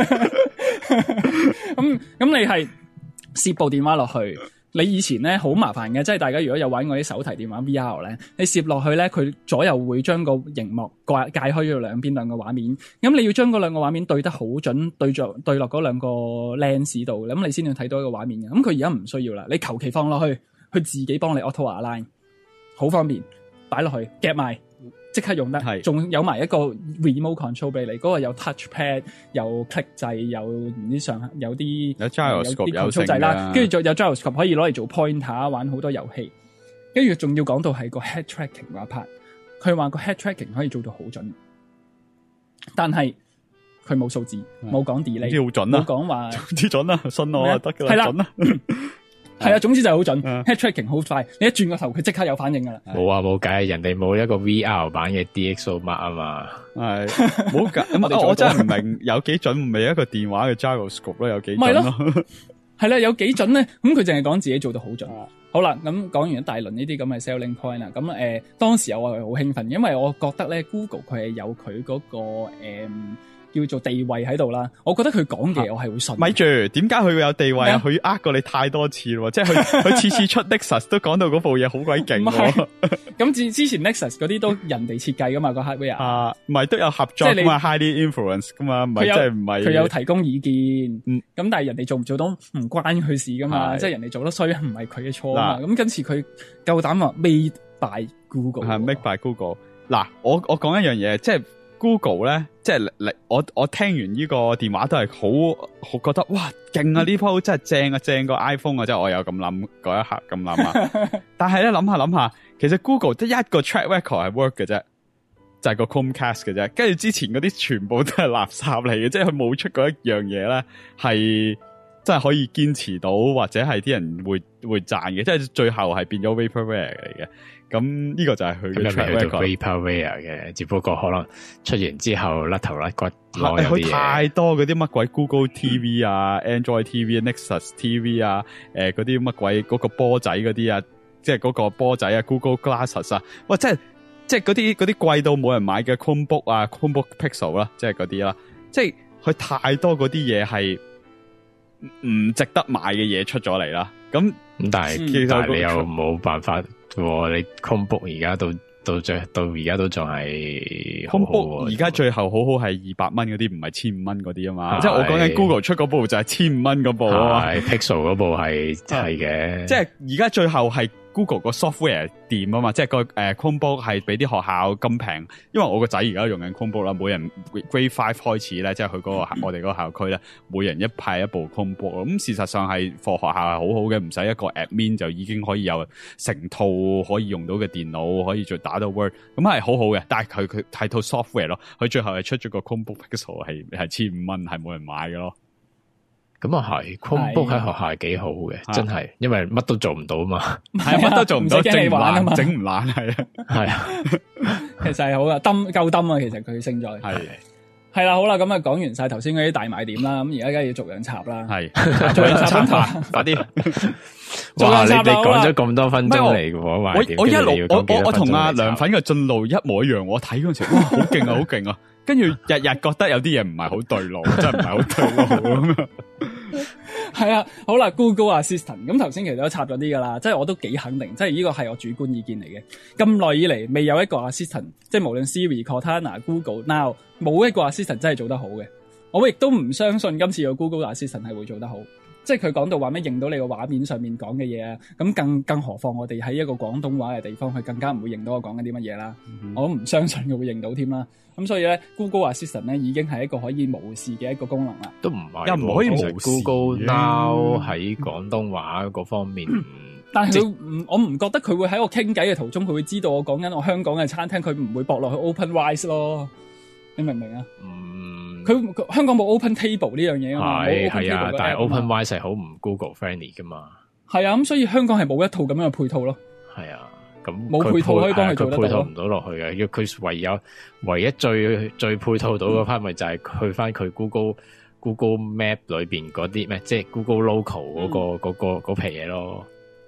咁你係攝部電話落去。你以前咧好麻煩嘅，即係大家如果有玩過啲手提電話 VR 咧，你攝落去咧，佢左右會將個熒幕界開咗兩邊兩個畫面，咁你要將嗰兩個畫面對得好準，對落嗰兩個 lens 度，咁你先至睇到一個畫面嘅。咁佢而家唔需要啦，你求其放落去，佢自己幫你 auto align，好方便，擺落去夾埋。即刻用得，仲有埋一個 remote control 俾你，嗰個有 touchpad， 有 click 掣，有唔知上有啲 gyroscope 有啲 control 掣啦，跟住仲有 gyroscope 可以攞嚟做 pointer 玩好多遊戲，跟住仲要講到係個 head tracking 嗰 part， 佢話個 head tracking 可以做到好準，但係佢冇數字，冇講 delay， 好準啊， 冇講話總之準啊，信我就得㗎啦，準啊。 係啊，總之就係好準 ，head tracking 好快，你一轉個頭佢即刻有反應噶啦。 冇啊冇計，人哋冇一個 VR 版嘅 DxO Mark 啊嘛。 係冇計，我真係唔明有幾準，未一個電話嘅 gyroscope 咯，有幾準咯。 係啦，有幾準咧？咁佢淨係講自己做到好準。好啦，咁講完一大輪呢啲咁嘅 selling point 啦，咁當時我係好興奮，因為我覺得咧 Google 佢係有佢嗰個叫做地位喺度啦，我覺得佢講嘅我係會信。 咪住，點解佢會有地位啊？佢呃過你太多次咯，即係佢次次出 Nexus 都講到嗰部嘢好鬼勁。 咁之前 Nexus 嗰啲都人哋設計噶嘛，個 hardware 啊，唔係都有合作噶嘛 ，highly influence 噶嘛，唔係即係唔係。 佢有提供意見，咁但係人哋做唔做到唔關佢事噶嘛，即係人哋做得衰唔係佢嘅錯啊嘛。咁今次佢夠膽話 made by Google， 係 made by Google。嗱，我講一樣嘢，即係。Google 咧，即係我聽完呢個電話都係好覺得哇勁啊！呢鋪真係正啊，正過 iPhone 啊！即係我有咁諗嗰一刻咁諗啊。但係咧諗下，其實 Google 得一個 track record 係 work 嘅啫，就係個 Chromecast 嘅啫。跟住之前嗰啲全部都係垃圾嚟嘅，即係佢冇出過一樣嘢咧係真係可以堅持到，或者係啲人會讚嘅。即係最後係變咗 Vaporware 嚟嘅。咁呢個就係佢嘅 track record Vaporware 嘅，只不過可能出完之後甩頭甩骨攞有啲嘢。 佢太多嗰啲乜鬼 Google TV 啊、Android TV、Nexus TV 啊、嗰啲乜鬼嗰個波仔嗰啲啊，即係嗰個波仔啊 Google Glasses 啊，哇！即係嗰啲貴到冇人買嘅 Chromebook 啊、Chromebook Pixel 啦，即係嗰啲啦，即係佢太多嗰啲嘢係唔值得買嘅嘢出咗嚟啦。咁但係你又冇辦法。你 Chromebook 而家到而家都仲係 Chromebook 而家最後好係200蚊嗰啲，唔係1500蚊嗰啲啊嘛。即係我講緊 Google 出嗰部就係1500蚊嗰部啊。係 Pixel 嗰部係嘅。 即係而家最後係 Google 個 software 掂啊嘛，即係個Chromebook 係俾啲學校咁平，因為我個仔而家用緊 Chromebook 啦，每人 Grade 5開始咧，即係佢嗰個我哋嗰個校區咧，每人一派一部 Chromebook，咁事實上係課學校係好好嘅，唔使一個 admin 就已經可以有成套可以用到嘅電腦，可以再打到 Word， 咁係好好嘅。但係佢係套 software 咯，佢最後係出咗個 Chromebook Pixel 係1500蚊，係冇人買嘅咯。 咁啊係 Chromebook 喺學校係幾好嘅，真係，因為乜都做唔到啊嘛， 係乜都做唔到， 整唔玩啊嘛， 整唔爛係啊， 係啊， 其實係好噶，夠抌啊，其實佢勝在係啦，好啦，咁啊講完晒頭先嗰啲大賣點啦，咁而家梗係要逐樣插啦， 係逐樣插啦， 快啲！哇，你哋講咗咁多分鐘嚟嘅喎， 我一路我同阿梁粉嘅進路一模一樣，我睇嗰陣時，哇，好勁啊，好勁啊！跟住日覺得有啲嘢唔係好對路，真係唔係好對路咁樣。 係啊，好啦 ，Google Assistant 咁頭先其實都插咗啲噶啦，即係我都幾肯定，即係呢個係我主觀意見嚟嘅。咁耐以嚟未有一個 Assistant， 即係無論 Siri、Cortana、Google Now， 冇一個 Assistant 真係做得好嘅。我亦都唔相信今次個 Google Assistant 係會做得好。即係佢講到話咩認到你個畫面上面講嘅嘢啊，咁更何況我哋喺一個廣東話嘅地方，佢更加唔會認到我講緊啲乜嘢啦。我都唔相信佢會認到添啦。咁所以咧 Google Assistant 咧已經係一個可以無視嘅一個功能啦。 都唔係， 又唔可以無視 Google Now 喺廣東話嗰方面。 但係我唔覺得佢會喺我傾偈嘅途中，佢會知道我講緊我香港嘅餐廳，佢唔會駁落去 OpenRice 咯。你明唔明啊？佢香港冇 Open Table 呢樣嘢啊嘛， 係啊，但係 OpenRice 係好唔 Google friendly 噶嘛。 係啊，咁所以香港係冇一套咁樣嘅配套咯。 係啊，咁冇配套可以幫佢做得到。 佢配套唔到落去嘅，佢唯一最配套到嘅 part 咪就係去翻佢 Google Map 裏邊嗰啲咩，即係 Google Local 嗰皮嘢咯。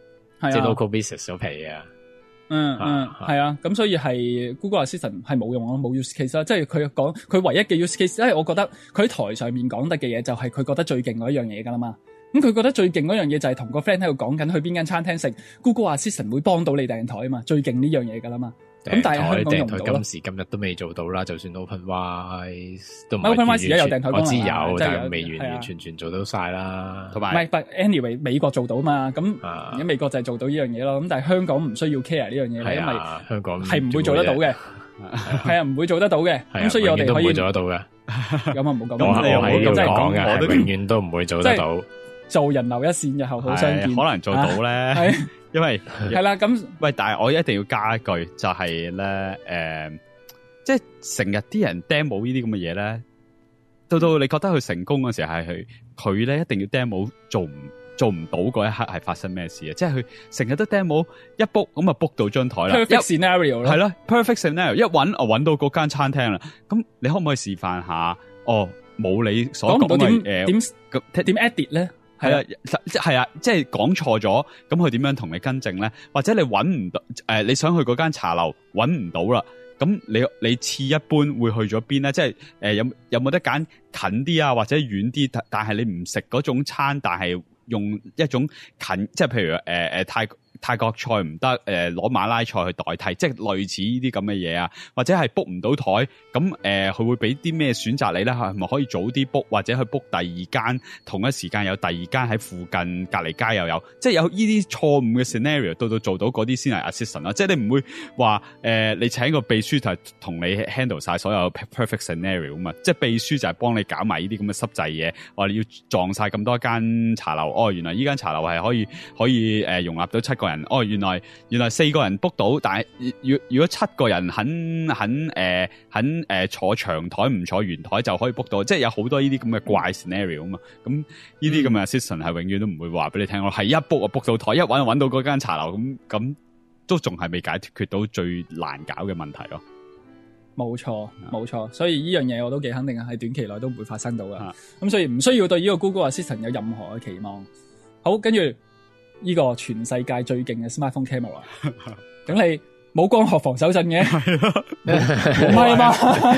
即係 local business 嗰皮啊。 係啊，咁所以係 Google Assistant 係冇用咯，冇 use case 啦。即係佢講佢唯一嘅 use case，因為我覺得佢喺台上面講得嘅嘢就係佢覺得最勁嗰一樣嘢噶啦嘛。咁佢覺得最勁嗰樣嘢就係同個 friend 喺度講緊去邊間餐廳食 Google Assistant 會幫到你訂台啊嘛，最勁呢樣嘢噶啦嘛。咁但係香港用唔到咯。 今時今日都未做到啦，就算 OpenWise 都唔係 OpenWise 而家有訂台功能， 我知有，但係未完係完全全做到晒啦。 同埋唔係，but anyway 美國做到嘛，咁而家美國就係做到呢樣嘢咯。咁但係香港唔需要 care 呢樣嘢啦，因為香港係唔會做得到嘅，係啊，唔會做得到嘅。咁所以我哋可以會做得到嘅。 咁啊唔好講， 咁你又真係講嘅， 我都永遠都唔會做得到。 做人流一線，日後好相見。 可能做到咧，因為係啦咁。 喂，但係我一定要加一句，就係咧，即係成日啲人 demo 呢啲咁嘅嘢咧，到你覺得佢成功嗰時係佢咧一定要 demo 做唔到嗰一刻係發生咩事啊？即係佢成日都 demo 一 book 咁啊 book 到張台啦 ，perfect scenario 咯， 係咯 perfect scenario， 一揾到嗰間餐廳啦。咁你可唔可以示範下？冇你所講嘅點 edit 咧？ 係啊，即係講錯咗，咁佢點樣同你更正咧？或者你揾唔到你想去嗰間茶樓揾唔到啦，咁你次一般會去咗邊咧？即係有冇得揀近啲啊，或者遠啲？但係你唔食嗰種餐，但係用一種近，即係譬如泰國菜唔得，攞馬拉菜去代替，即係類似呢啲咁嘅嘢啊，或者係 book 唔到台，咁佢會俾啲咩選擇你咧？係咪可以早啲 book，或者去 book 第二間，同一時間有第二間喺附近隔離街又有，即係有呢啲錯誤嘅 scenario，到做到嗰啲先係 assistant 啦。即係你唔會話你請個秘書就係同你 handle 晒所有 perfect scenario 啊嘛，即係秘書就係幫你搞埋呢啲咁嘅濕滯嘢。我哋要撞晒咁多間茶樓，原來呢間茶樓係可以容納到7個人。原來4個人 book 到，但係如果7個人肯坐長台唔坐圓台就可以 book 到，即係有好多呢啲咁嘅怪 scenario 啊嘛。咁呢啲咁嘅 assistant 係永遠都唔會話俾你聽，我係一 book 到台，一揾到嗰間茶樓，咁都仲係未解決到最難搞嘅問題咯。 冇錯，所以呢樣嘢我都幾肯定係短期內都唔會發生到噶。咁所以唔需要對呢個 Google Assistant 有任何嘅期望。好，跟住。呢個全世界最勁嘅 smartphone camera， 咁你冇光學防手震嘅，唔係啊嘛？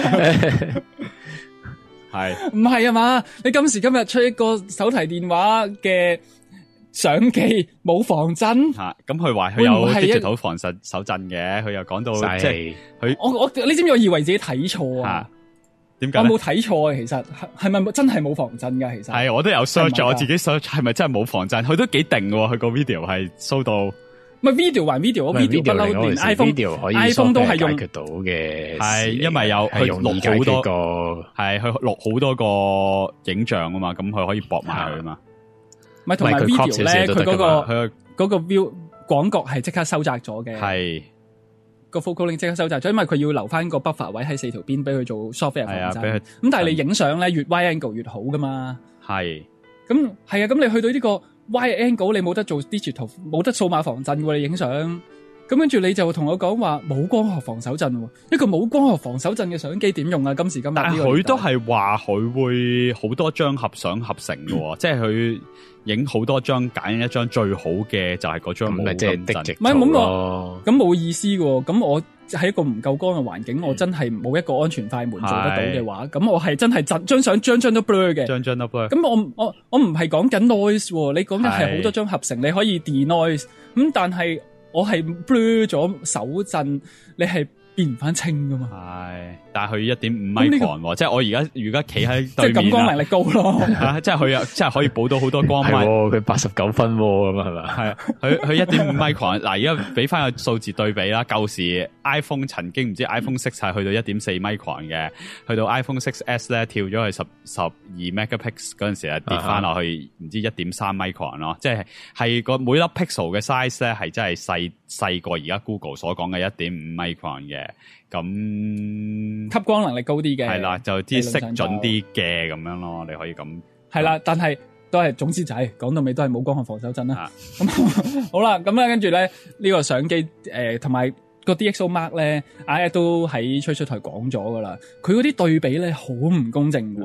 係唔係啊嘛？你今時今日出一個手提電話嘅相機冇防震， 咁佢話佢有 digital 防手震嘅，佢又講到即係佢， 你知唔知我以為自己睇錯啊？ 點解？ 我冇睇錯啊，其實係咪真係冇防震噶？其實係我都有 search 咗，我自己 search 係咪真係冇防震？佢都幾定嘅，佢個 video 係 show 到。 唔係 video 還 video， video 不嬲，連 iPhone 都係用到嘅。 係因為有佢錄好多個，係佢錄好多個影像啊嘛，咁佢可以駁埋佢啊嘛。唔係同埋 video 咧，佢嗰個 view 廣角係即刻收窄咗嘅。係。個 focal length 即刻收窄咗，因為佢要留翻個 buffer 位喺4條邊俾佢做 software 防震。咁但係你影相咧，越 wide angle 越好噶嘛。係。咁係啊，咁你去到呢個 wide angle，你冇得做 digital， 冇得數碼防震喎，你影相。咁跟住你就同我講話冇光學防手震喎，一個冇光學防手震嘅相機點用啊？今時今日。但係佢都係話佢會好多張合相合成嘅喎，即係佢影好多張揀一張最好嘅就係嗰張冇咁震。唔係咁冇意思嘅，咁我喺一個唔夠光嘅環境，我真係冇一個安全快門做得到嘅話，咁我係真係張相張都 blur 嘅，張都 blur。咁我唔係講緊 noise， 你講緊係好多張合成，你可以 denoise， 咁但係我係 blur 咗手震，你係變唔翻清噶嘛？係，但係佢 1.5 micron，即係我而家企喺對面，即係感光能力高咯。即係佢即係可以補到好多光。係，佢89分咁啊，係咪？係啊，佢1.5 micron。嗱，而家俾翻個數字對比啦。舊時 iPhone 曾經唔知 iPhone 6係去到 1.4 micron 嘅，去到 iPhone 6S 咧跳咗去12 megapixel 嗰陣時啊，跌翻落去唔知 1.3 micron 咯。即係個每粒 pixel 嘅 size 咧係真係細過而家 Google 所講嘅 1.5 micron 嘅。咁吸光能力高啲嘅，係啦，就啲色準啲嘅咁樣咯，你可以咁係啦，但係都係總之就係講到尾都係冇光學防手震啦。咁好啦，咁咧跟住咧呢個相機同埋個 DxO Mark 咧，都喺吹水台講咗噶啦，佢嗰啲對比咧好唔公正嘅，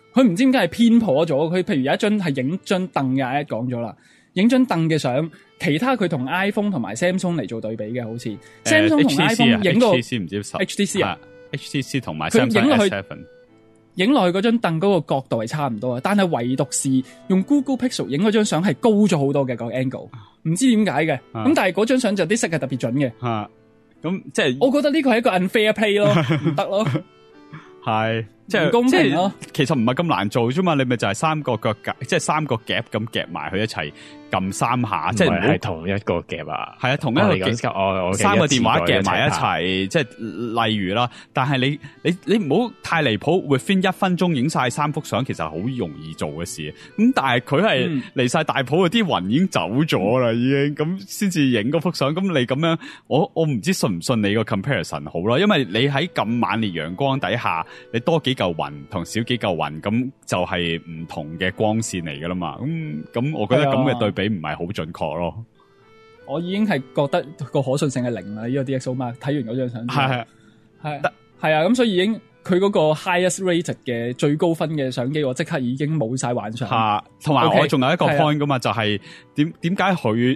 佢唔知點解係偏頗咗。佢譬如有一張係影張凳嘅，講咗啦，影張凳嘅相，其他佢同 iPhone 同埋 Samsung 嚟做對比嘅，好似 Samsung 同 iPhone 影個 HTC 唔知 HTC 啊 ，HTC 同埋佢影落去 S7。 影落去嗰張凳嗰個角度係差唔多啊，但係唯獨是用 Google Pixel 影嗰張相係高咗好多嘅個 angle， 唔知點解嘅。咁但係嗰張相就啲色係特別準嘅。 咁即係我覺得呢個係一個 unfair play 咯，唔得咯。 係即係唔公平咯。 其實唔係咁難做啫嘛，你咪就係三個腳夾，即係三個夾咁夾埋佢一齊撳3下，即係係同一個夾啊。 係啊，同一個夾，三個電話夾埋一齊，即係例如啦。但係你唔好太離譜 ，within 1分鐘影晒3幅相，其實好容易做嘅事。咁但係佢係離晒大譜，啲雲已經走咗啦，已經咁先至影嗰幅相。咁你咁樣，我唔知信唔信你個 comparison 好啦，因為你喺咁猛烈陽光底下，你多幾嚿雲同少幾嚿雲，咁就係唔同嘅光線嚟噶啦嘛。咁我覺得咁嘅對比唔係好準確咯。 我已經係覺得個可信性係0啦，呢個 DxO Mark 睇完嗰張相。係啊，咁所以已經佢嗰個 highest rated 嘅最高分嘅相機，我即刻已經冇晒幻想。 同埋我仲有一個 point 噶嘛，就係點解佢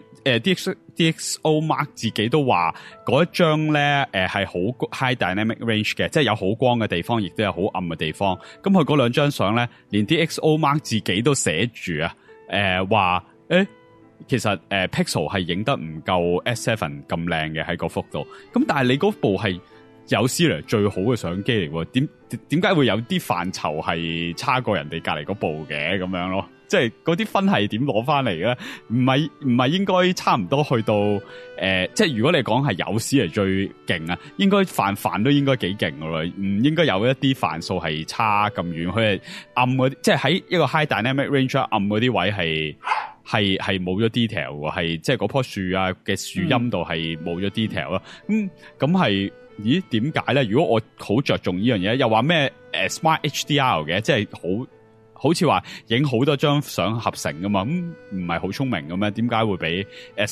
DxO Mark 自己都話嗰一張咧係好 high dynamic range 嘅，即係有好光嘅地方，亦都有好暗嘅地方。咁佢嗰兩張相咧，連 DxO Mark 自己都寫住啊，話其實Pixel 係影得唔夠 S7 咁靚嘅喺個幅度。咁但係你嗰部係有史以來最好嘅相機嚟喎，點解會有啲範疇係差過人哋隔離嗰部嘅咁樣咯？即係嗰啲分係點攞翻嚟嘅咧？唔係應該差唔多去到即係如果你講係有史以來最勁啊，應該範都應該幾勁噶啦，唔應該有一啲範數係差咁遠。佢係暗嗰啲，即係喺一個 high dynamic range 暗嗰啲位係冇咗 detail 喎，係即係嗰棵樹啊嘅樹蔭度係冇咗 detail 咯。咁係。咦？點解咧？如果我好着重呢樣嘢，又話咩Smart HDR 嘅，即係好似話影好多張相合成噶嘛？咁唔係好聰明嘅咩？點解會俾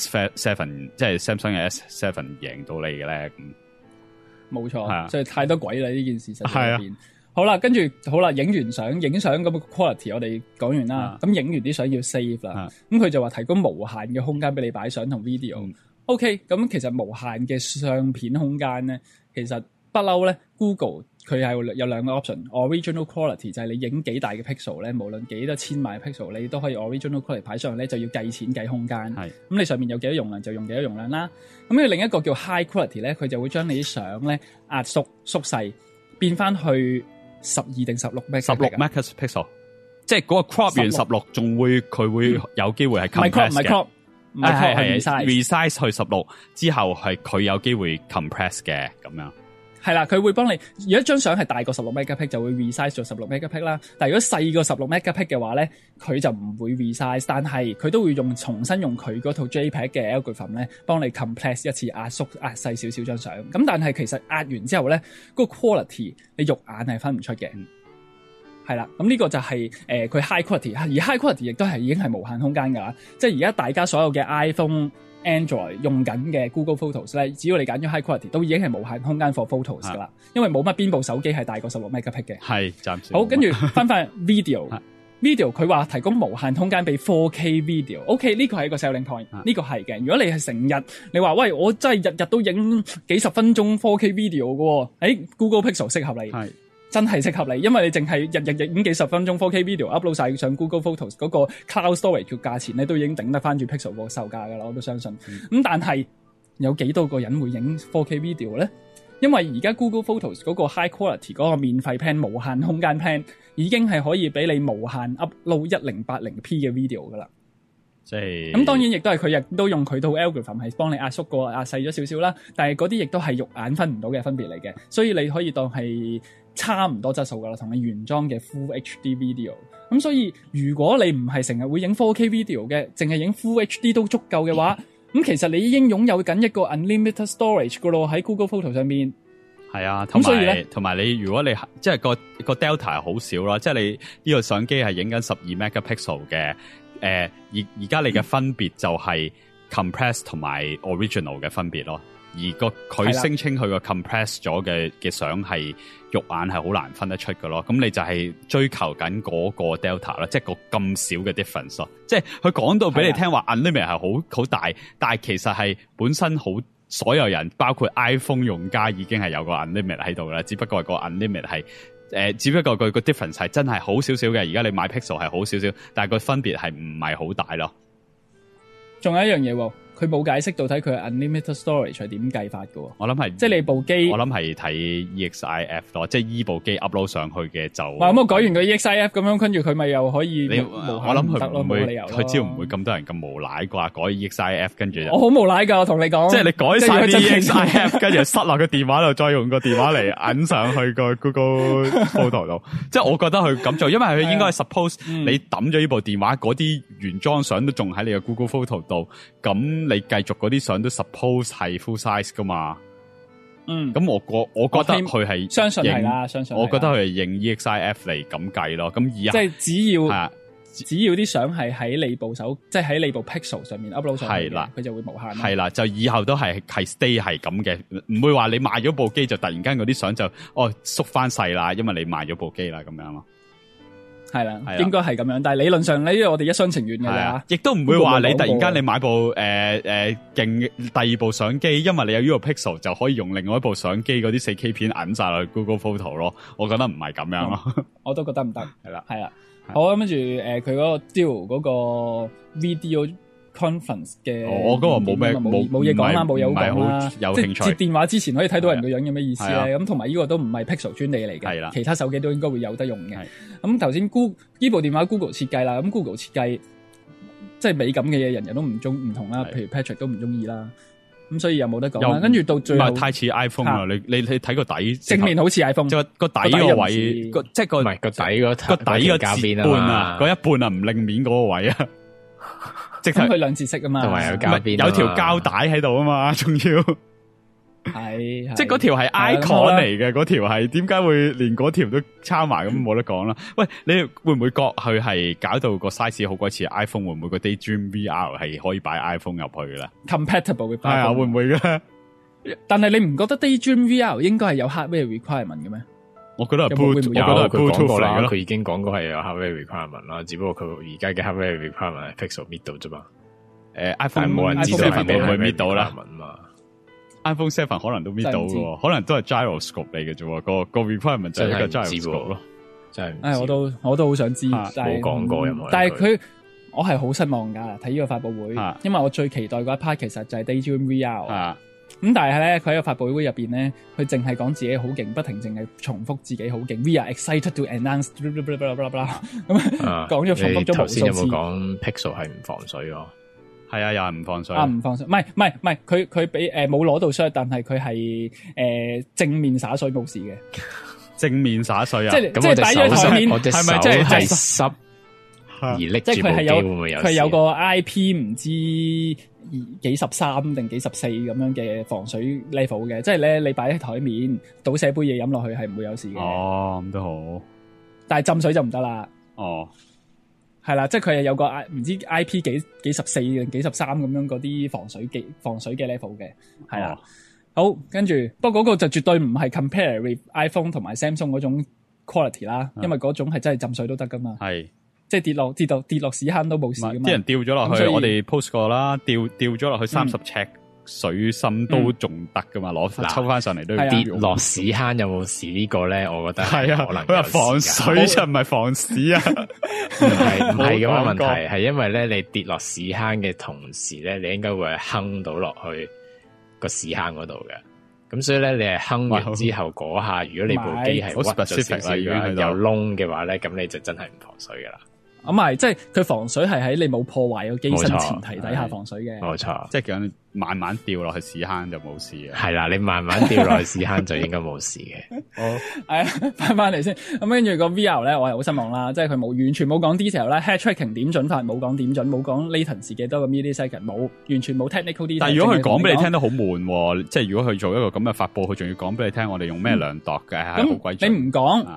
S7 即係 Samsung 嘅 S7 贏到你嘅咧？ 冇錯， 係啊， 所以太多鬼啦呢件事實係啊。 好啦，跟住好啦，影完相咁個 quality 我哋講完啦，咁影完啲相要 save 啦，咁佢就話提供無限嘅空間俾你擺相同 video。OK， 咁其實無限嘅相片空間咧，其實不嬲咧 Google 佢係有兩個 option。Original quality 就係你影幾大嘅 pixel 咧，無論幾多千萬嘅 pixel，你都可以 original quality 擺上去咧，就要計錢計空間。係咁你上面有幾多容量就用幾多容量啦。咁另一個叫 high quality 咧，佢就會將你啲相咧壓縮細，變翻去12定16 megapixel， 即係嗰個 crop 完16，仲會佢會有機會係 compress 嘅。唔係 resize 去16之後係佢有機會 compress 嘅咁樣。 係啦，佢會幫你。如果一張相係大過16 megapixel 就會 resize 做16 megapixel 啦。但係如果細過16 megapixel 嘅話咧，佢就唔會 resize， 但係佢都會重新用佢嗰套 JPEG 嘅 algorithm 咧，幫你 compress 一次壓細少少張相。咁但係其實壓完之後咧，嗰個 quality 你肉眼係分唔出嘅。係啦，咁呢個就係佢 high quality， 而 high quality 亦都係已經係無限空間㗎啦。即係而家大家所有嘅 iPhone、Android 用緊嘅 Google Photos 咧，只要你揀咗 high quality，都已經係無限空間 for photos 㗎啦。因為冇乜邊部手機係大過16 megapixel 嘅。係暫時。好，跟住翻video，video 佢話提供無限空間俾 4K video。OK， 呢個係一個 selling point，呢個係嘅。如果你係成日你話喂，我真係日日都影幾十分鐘 4K video 嘅，Google Pixel 適合你。係。真係適合你，因為你淨係日影幾十分鐘 4K video upload 晒上 Google Photos 嗰個 cloud storage 嘅價錢咧，都已經頂得翻住 Pixel 個售價噶啦，我都相信。但係有幾多個人會影 4K video 咧？因為而家 Google Photos 嗰個 high quality 嗰個免費 plan 無限空間 plan 已經係可以俾你無限 upload 1080p 嘅 video 噶啦。即係咁，當然亦都係佢亦都用佢套 algorithm 係幫你壓縮過壓細咗少少啦。但係嗰啲亦都係肉眼分唔到嘅分別嚟嘅，所以你可以當係差唔多質素噶啦，同你原裝嘅 Full HD video。咁所以如果你唔係成日會影 4K video 嘅，淨係影 Full HD 都足夠嘅話，咁其實你已經擁有緊一個 unlimited storage 噶咯喺 Google Photos 上面。係啊，同埋你如果你即係個 delta 好少啦，即係你呢個相機係影緊12 megapixel 嘅。而家你嘅分別就係 compress 同埋 original 嘅分別咯， 而佢聲稱佢個 compress 咗嘅相係肉眼係好難分得出嘅咯。咁你就係追求緊嗰個 delta 啦，即係個咁少嘅 difference 咯。即係佢講到俾你聽話 unlimit 係好大，但係其實係本身好所有人包括 iPhone 用家已經係有個 unlimit 喺度啦，只不過個 unlimit 係只不過佢個 difference 係真係好少少嘅。而家你買 Pixel 係好少少，但係個分別係唔係好大咯。 仲有一樣嘢喎，佢冇解釋到睇佢 unlimited storage 係點計法嘅。 我諗係即係你部機， 我諗係睇 EXIF 咯，即係依部機 upload 上去嘅就。 咁我改完個 EXIF 咁樣，跟住佢咪又可以我諗佢唔會，佢只要唔會咁多人咁無賴啩，改 EXIF 跟住。 我好無賴㗎，我同你講。 即係你改晒 EXIF， 跟住塞落個電話度，再用個電話嚟揞上去個 Google Photo 度。即係我覺得佢咁做，因為佢應該係 suppose 你抌咗呢部電話嗰啲原裝相都仲喺你嘅 Google Photo 度，咁你繼續嗰啲相都 suppose 係 full size 噶嘛。咁我覺得佢係相信係啦，相信。 我覺得佢係認 EXIF 嚟咁計咯。咁以後即係只要啲相係喺你部手，即係喺你部 Pixel 上面 upload 上去，係啦，佢就會無限。係啦，就以後都係 stay 係咁嘅，唔會話你賣咗部機就突然間嗰啲相就縮翻細啦，因為你賣咗部機啦咁樣咯。係啦，應該係咁樣，但係理論上呢，我哋一廂情願嘅啦，亦都唔會話你突然間你買部勁第二部相機，因為你有呢個 Pixel 就可以用另外一部相機嗰啲 4K 片揞晒落去 Google Photo 咯。我覺得唔係咁樣咯，我都覺得唔得。係啦，係啦，好，跟住佢嗰個 Duo 嗰個 Video Conference 嘅，我嗰個冇嘢講啦，冇嘢好講啦。即係接電話之前可以睇到人個樣有咩意思咧？咁同埋呢個都唔係 Pixel 專利嚟嘅，其他手機都應該會有得用嘅。咁頭先呢部電話 Google 設計啦，咁 Google 設計即係美感嘅嘢，人人都唔同啦。譬如 Patrick 都唔中意啦，咁所以又冇得講啦。跟住到最後太似 iPhone 啦，你睇個底正面好似 iPhone，即係個底個位，即係個唔係個底個底個截半啊，嗰一半啊唔令面嗰個位啊。即係佢兩節式啊嘛，同埋有膠邊，有條膠帶喺度啊嘛，仲要係即係嗰條係 icon 嚟嘅，嗰條係點解會連嗰條都抄埋咁冇得講啦？喂，你會唔會覺佢係搞到個 size 好鬼似 iPhone？會唔會個 Daydream VR 係可以擺 iPhone 入去嘅咧 ？Compatible 係啊，會唔會嘅？但係你唔覺得 Daydream VR 應該係有 hardware requirement 嘅咩？我覺得係 Bluetooth，佢講過啦，佢已經講過係有 hardware requirement 啦，只不過佢而家嘅 hardware requirement 係 Pixel meet 到啫嘛。iPhone 冇人知道會唔會 meet 到啦。iPhone 7可能都 meet 到嘅，可能都係 gyroscope 嚟嘅啫。個 requirement 就係一個 gyroscope 咯。真係，我都好想知，但係冇講過任何。但係我係好失望噶，睇呢個發布會，因為我最期待嗰一 part 其實就係 Daydream VR。咁但係咧，佢喺個發布會入邊咧，佢淨係講自己好勁，不停淨係重複自己好勁。We are excited to announce，咁講咗重複咗無數次。頭先有冇講 Pixel 係唔防水咯？係啊，又係唔防水。唔防水，唔係，佢俾冇攞到 shot，但係佢係正面灑水冇事嘅。正面灑水啊！即係擺咗台面，係咪即係濕而拎住部機會唔會有事？佢有個 IP 唔知幾13定幾14咁樣嘅防水 level 嘅，即係咧你擺喺台面倒瀉杯嘢飲落去係唔會有事嘅。哦，咁都好，但係浸水就唔得啦。哦，係啦，即係佢係有個唔知 IP 幾14定幾13咁樣嗰啲防水嘅 level 嘅，係啦。好，跟住不過嗰個就絕對唔係 compare with iPhone 同埋 Samsung 嗰種 quality 啦，因為嗰種係真係浸水都得噶嘛。係。即係跌落屎坑都冇事噶嘛，啲人掉咗落去，我哋 post 過啦，掉咗落去30尺水深都仲得噶嘛，抽翻上嚟都要跌落屎坑有冇事呢個咧？我覺得係啊，可能佢話防水就唔係防屎啊，唔係咁嘅問題，係因為咧你跌落屎坑嘅同時咧，你應該會坑到落去個屎坑嗰度嘅，咁所以咧你係坑完之後嗰下，如果你部機係屈咗少少有窿嘅話咧，咁你就真係唔防水噶啦。唔係，即係佢防水係喺你冇破壞個機身前提底下防水嘅。冇錯，即係咁慢慢掉落去屎坑就冇事嘅。係啦，你慢慢掉落去屎坑就應該冇事嘅。好，係啊，翻嚟先。咁跟住個 VR 咧，我係好失望啦，即係佢完全冇講 detail 啦 ，head tracking 點準法冇講點準，冇講 latency 幾多個 millisecond， 冇，完全冇 technical detail。但係如果佢講俾你聽都好悶，即係如果佢做一個咁嘅發佈，佢仲要講俾你聽，我哋用咩量度嘅，係好鬼準。你唔講。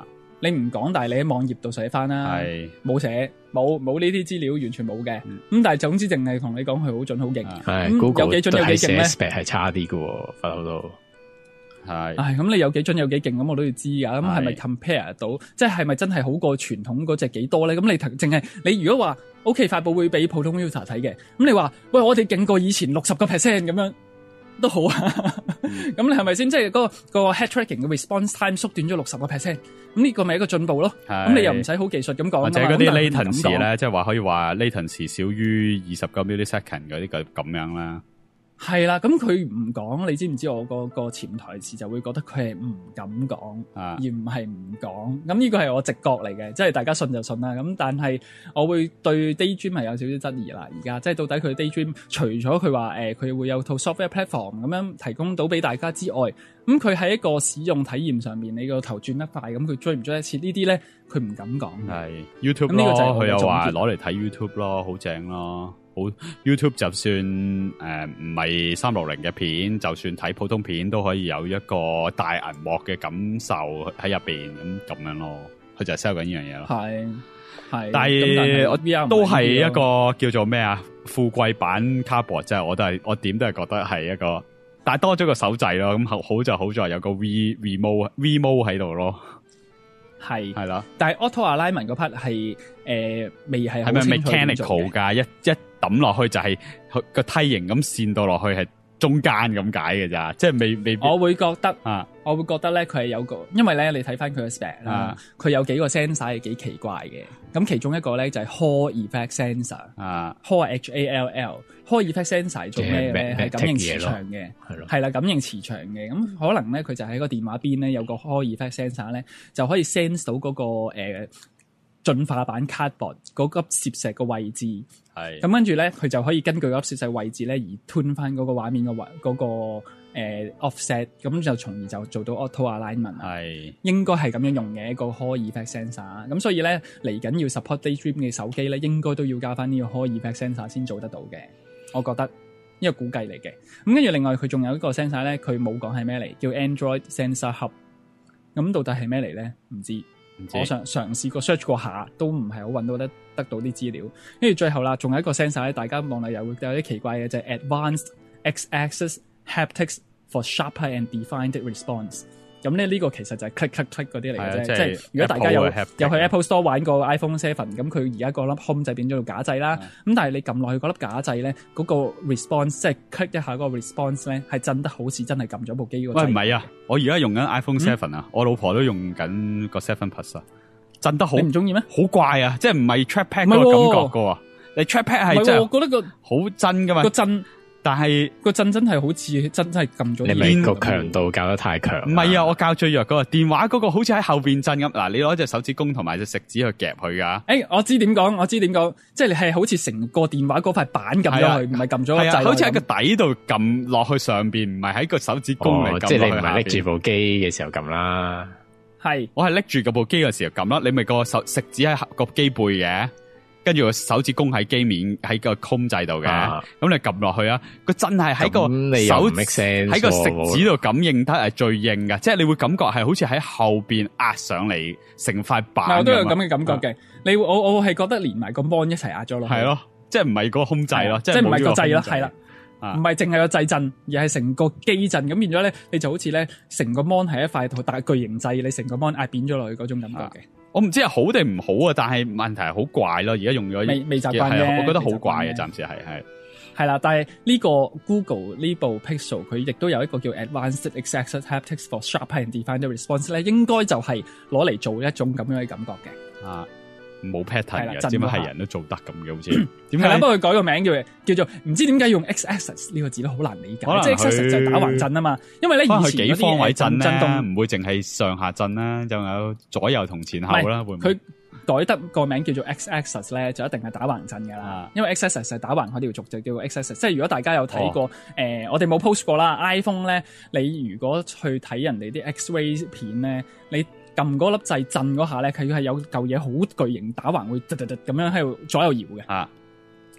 你唔講，但係你喺網頁度寫翻啦，冇寫冇呢啲資料，完全冇嘅。咁但係總之淨係同你講佢好準好勁。 係 Google 有幾準有幾勁咧？ spec 係差啲嘅喎，發好多。 係， 咁你有幾準有幾勁，咁我都要知噶。咁係咪 compare 到？即係咪真係好過傳統嗰隻幾多咧？咁你淨係你如果話 OK 發佈會俾普通 user 睇嘅，咁你話喂我哋勁過以前60%咁樣都好啊。咁你係咪先？即係嗰個 head tracking 嘅 response time 縮短咗60%，咁呢個咪一個進步咯。咁你又唔使好技術咁講， 或者嗰啲 latency 咧，即係話可以話 latency 少於20個 millisecond 嗰啲咁樣啦。 係啦，咁佢唔講，你知唔知我個潛台詞就會覺得佢係唔敢講，而唔係唔講。咁呢個係我直覺嚟嘅，即係大家信就信啦。咁但係我會對 Daydream 係有少少質疑啦。而家即係到底佢 Daydream 除咗佢話佢會有套 software platform 咁樣提供到俾大家之外，咁佢喺一個使用體驗上面，你個頭轉得快，咁佢追唔追得切呢啲咧？佢唔敢講。 係 YouTube 咯，佢又話攞嚟睇 YouTube 咯，好正咯。好 YouTube 就算唔係360嘅片，就算睇普通片都可以有一個大銀幕嘅感受喺入邊咁樣咯。佢就係 sell 緊呢樣嘢咯。係，但係我都係一個叫做咩啊？富貴版 cardboard， 即係我點都係覺得係一個，但係多咗個手掣咯。咁好就好在有個 remote 喺度咯。係啦， 但係 auto alignment 嗰 part 係未係係咪 mechanical 㗎？一抌落去就係個梯形咁線到落去係中間咁解嘅咋，即係未必。 我會覺得咧佢係有個，因為咧你睇翻佢嘅 spec 啦，佢有幾個 sensor 係幾奇怪嘅。咁其中一個咧就係 Hall effect sensor，Hall HALL。Hall effect sensor 做咩咧？係感應磁場嘅，係啦，感應磁場嘅。咁可能咧佢就喺個電話邊咧有個 Hall effect sensor 咧，就可以 sense 到嗰個進化版 cardboard 嗰粒攝石個位置。係咁跟住咧，佢就可以根據嗰粒攝石位置咧而 tune 翻嗰個畫面嘅嗰個offset， 咁就從而就做到 auto alignment。係應該係咁樣用嘅一個 Hall effect sensor。咁所以咧嚟緊要 support Daydream 嘅手機咧，應該都要加翻呢個 Hall effect sensor 先做得到嘅。我覺得呢個估計嚟嘅。咁跟住另外佢仲有一個 sensor 咧，佢冇講係咩嚟，叫 Android Sensor Hub。咁到底係咩嚟咧？唔知。我嘗試過 search 過下，都唔係好揾到得到啲資料。跟住最後啦，仲有一個 sensor 咧，大家望嚟又會有啲奇怪嘅，就係 Advanced X-axis Haptics for Sharper and Defined Response。咁咧呢個其實就係 click嗰啲嚟嘅啫。即係如果大家有去 Apple Store 玩過 iPhone 7，咁佢而家個粒 Home 掣變咗做假掣啦。咁但係你撳落去嗰粒假掣咧，嗰個 response 即係 click 一下嗰個 response 咧，係震得好似真係撳咗部機嗰個掣。喂，唔係啊，我而家用緊 iPhone 7啊，我老婆都用緊個7 Plus 啊，震得好。你唔中意咩？好怪啊，即係唔係 trackpad 嗰個感覺噶。你 trackpad 係真係，我覺得個好真噶嘛。個震。但係個震真係好似真係撳咗。你咪個強度校得太強。唔係啊，我校最弱嗰個電話嗰個好似喺後邊震咁。嗱，你攞隻手指公同埋隻食指去夾佢噶。我知點講，即係你係好似成個電話嗰塊板撳咗佢，唔係撳咗個掣。好似喺個底度撳落去上邊，唔係喺個手指公嚟撳。即係你唔係拎住部機嘅時候撳啦。係，我係拎住嗰部機嘅時候撳啦。你咪個食指喺個機背嘅。跟住個手指公喺機面喺個控制度嘅，咁你撳落去啊，佢真係喺個手喺個食指度感應得係最硬噶，即係你會感覺係好似喺後邊壓上嚟成塊板。我都有咁嘅感覺嘅，我係覺得連埋個 mon 一齊壓咗落去。係咯，即係唔係個控制咯，即係唔係個掣咯，係啦，唔係淨係個掣震，而係成個機震，咁變咗咧，你就好似咧成個 mon 係一塊大巨型掣，你成個 mon 壓扁咗落去嗰種感覺嘅。我唔知係好定唔好啊，但係問題係好怪咯。而家用咗未習慣嘅，我覺得好怪嘅，暫時係啦。但係呢個 Google 呢部 Pixel 佢亦都有一個叫 Advanced X-axis Haptics for Sharper and Defined Response 咧，應該就係攞嚟做一種咁樣嘅感覺嘅。冇 pattern 嘅，點解係人都做得咁嘅？好似點解？不過佢改個名叫做唔知點解用 X-axis 呢個字都好難理解。即係 X-axis 就係打橫震啊嘛。因為咧以前嗰啲幾方位震咧，唔會淨係上下震啦，仲有左右同前後啦。會唔會佢改得個名叫做 X-axis 咧，就一定係打橫震噶啦。因為 X-axis 係打橫嗰條軸就叫 X-axis。即係如果大家有睇過我哋冇 post 過啦 ，iPhone 咧，你如果去睇人哋啲 X-ray 片咧，你撳嗰粒掣震嗰下咧，佢係有嚿嘢好巨型打橫會突咁樣喺度左右搖嘅。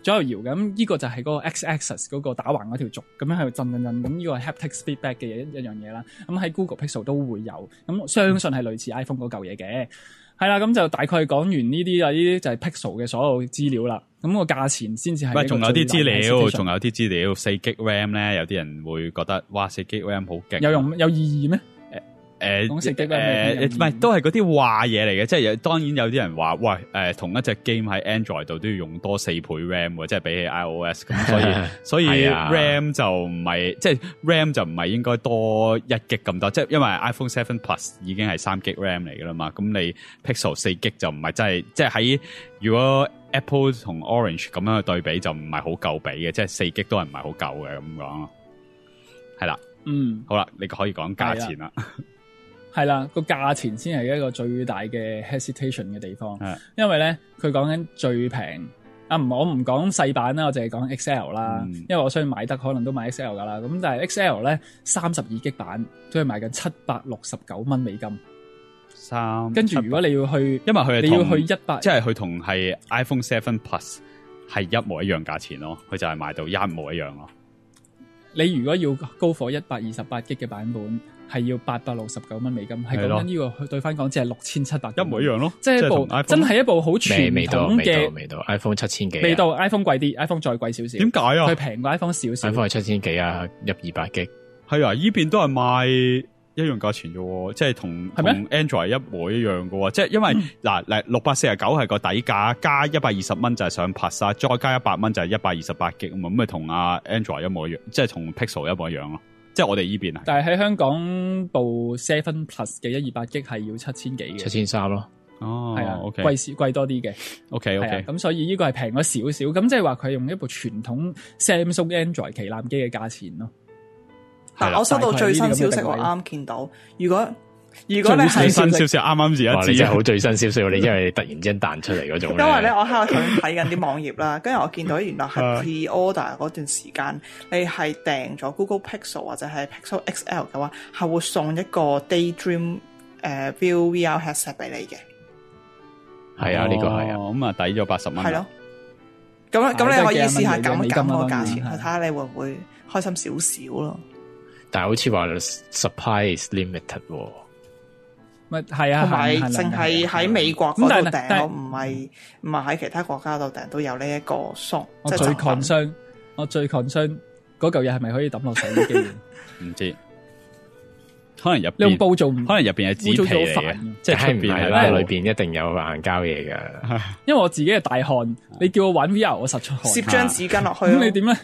左右搖咁，呢個就係嗰個 X-axis 嗰個打橫嗰條軸，咁樣喺度震，咁呢個係 haptic feedback 嘅一樣嘢啦。咁喺 Google Pixel 都會有，咁相信係類似 iPhone 嗰嚿嘢嘅。係啦，咁就大概講完呢啲啦，呢啲就係 Pixel 嘅所有資料啦。咁個價錢先至係。 喂，仲有啲資料，仲有啲資料，4GB RAM 咧，有啲人會覺得，哇，4GB RAM 好勁。 有意義咩？講4GB RAM 唔係，都係嗰啲話嘢嚟嘅，即係當然有啲人話，喂，同一隻 game 喺 Android 度都要用多4倍 RAM 喎，即係比起 iOS 咁，所以 RAM 就唔係，即係 RAM 就唔係應該多1GB 咁多，即係因為 iPhone 7 Plus 已經係3GB RAM 嚟噶啦嘛，咁你 Pixel 4GB 就唔係真係，即係喺如果 Apple 同 Orange 咁樣去對比就唔係好夠比嘅，即係4GB都係唔係好夠嘅咁講咯，係啦，好啦，你可以講價錢啦。 係啦，個價錢先係一個最大嘅 hesitation 嘅地方，因為咧佢講緊最平我唔講細版啦，我淨係講 XL 啦，因為我相信買得可能都買 XL 噶啦，咁但係 XL 咧32GB版都係賣緊769蚊美金，跟住如果你要去，因為佢你要去100， 即係佢同係 iPhone 7 Plus 係一模一樣價錢咯，佢就係賣到一模一樣咯。你如果要高火128GB嘅版本，係要869蚊美金，係講緊呢個對翻港紙係6700， 一模一樣咯。 即係一部真係一部好傳統嘅， 未到 iPhone 7000幾， 未到 iPhone 貴啲 ，iPhone 再貴少少。 點解啊？ 佢平過 iPhone 少少。 iPhone 係7000幾啊，入200GB。 係啊，依邊都係賣一樣價錢啫，即係同 Android 一模一樣嘅，即係因為嗱649係個底價，加120蚊就係上 Plus， 再加100蚊就係128GB，咁咪同阿 Android 一模一樣，即係同 Pixel 一模一樣咯。即係我哋依邊啊， 但係喺香港部7 Plus 嘅128GB係要7000幾嘅 ，7300咯。 哦，係啊， 貴多啲嘅。 OK， 咁所以呢個係平咗少少，咁即係話佢用一部傳統 Samsung Android 旗艦機嘅價錢咯。 但我收到最新消息，我啱見到，如果你係最新消息，啱而家知， 你真係好最新消息，你因為突然之間彈出嚟嗰種。 因為咧，我喺度睇緊啲網頁啦，跟住我見到原來係 pre-order 嗰段時間，你係訂咗 Google Pixel 或者係 Pixel XL 嘅話，係會送一個 Daydream View VR headset 俾你嘅。 係啊，呢個係啊， 咁啊抵咗80蚊。 係咯，咁你可以試下減一減個價錢，去睇下你會唔會開心少少咯。 但係好似話 supply is limited 喎。 咪係啊， 同埋淨係喺美國嗰度訂，我唔係喺其他國家度訂都有呢一個送。 我最 concern 嗰嚿嘢係咪可以抌落洗衣機？ 唔知，可能入邊你用布做， 可能入邊係紙皮嚟嘅，即係出邊係啦， 裏邊一定有硬膠嘢噶。 因為我自己係大汗，你叫我玩 VR，我實出汗。 攝張紙巾落去， 咁你點咧？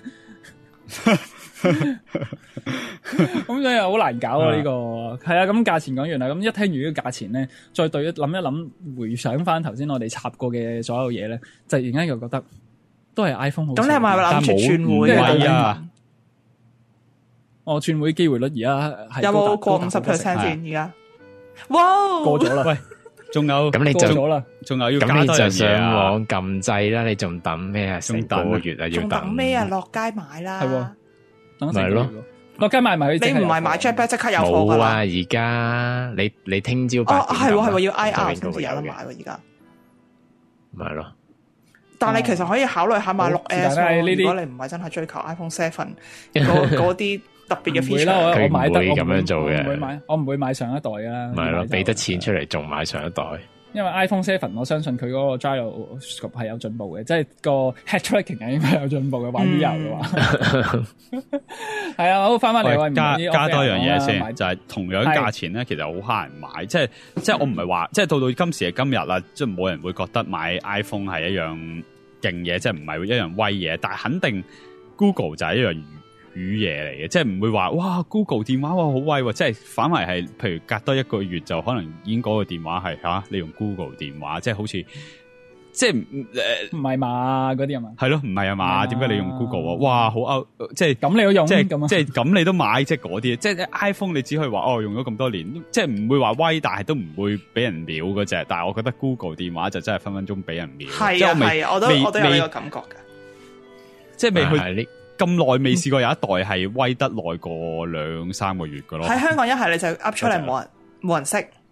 咁所以好難搞啊！呢個係啊，咁價錢講完啦，咁一聽完呢個價錢咧，再對諗一諗，回想翻頭先我哋插過嘅所有嘢咧，就而家又覺得都係 iPhone 好。 咁你係咪諗住轉會啊？ 我轉會機會率而家係有冇過50% 先？而家哇過咗啦！喂， 仲有咁你就過咗啦， 仲有要咁你就上網網撳掣啦，你仲等咩啊？成個月啊，要等咩啊？落街買啦， 係等咪咯。 落街買埋， 你唔係買 Jetpack 即刻有貨噶啦。 冇啊！而家你聽朝8點係要 IR 先至有得買喎。而家咪咯。 但係其實可以考慮下買6S。如果你唔係真係追求 iPhone 7嗰啲特別嘅 feature， 我買得咁樣做嘅。 我唔會買上一代啊。 咪咯，俾得錢出嚟仲買上一代。 因為 iPhone 7，我相信佢嗰個 gyroscope 係有進步嘅，即係個 head tracking 係應該有進步嘅。玩 VR 嘅話，係啊，好翻嚟加多樣嘢先，就係同樣價錢咧，其實好蝦人買。即係我唔係話，即係到今時嘅今日啦，即係冇人會覺得買 iPhone 係一樣勁嘢，即係唔係一樣威嘢。但係肯定 Google 就係一樣魚嘢嚟嘅，即係唔會話哇 Google 電話哇好威喎，即係反為係，譬如隔多一個月就可能已經嗰個電話係你用 Google 電話，即係好似即係唔係嘛嗰啲啊嘛， 係咯，唔係啊嘛，點解你用 Google 啊？哇好即係咁你都用， 即係咁你都買，即係嗰啲，即係 iPhone 你只可以話用咗咁多年，即係唔會話威，但係都唔會俾人秒嗰隻。但係我覺得 Google 電話就真係分分鐘俾人秒， 係啊係啊，我都有呢個感覺㗎， 即係未去。咁耐未試過有一代係威得耐過2-3個月㗎咯。 喺香港一係你就噏出嚟冇人識，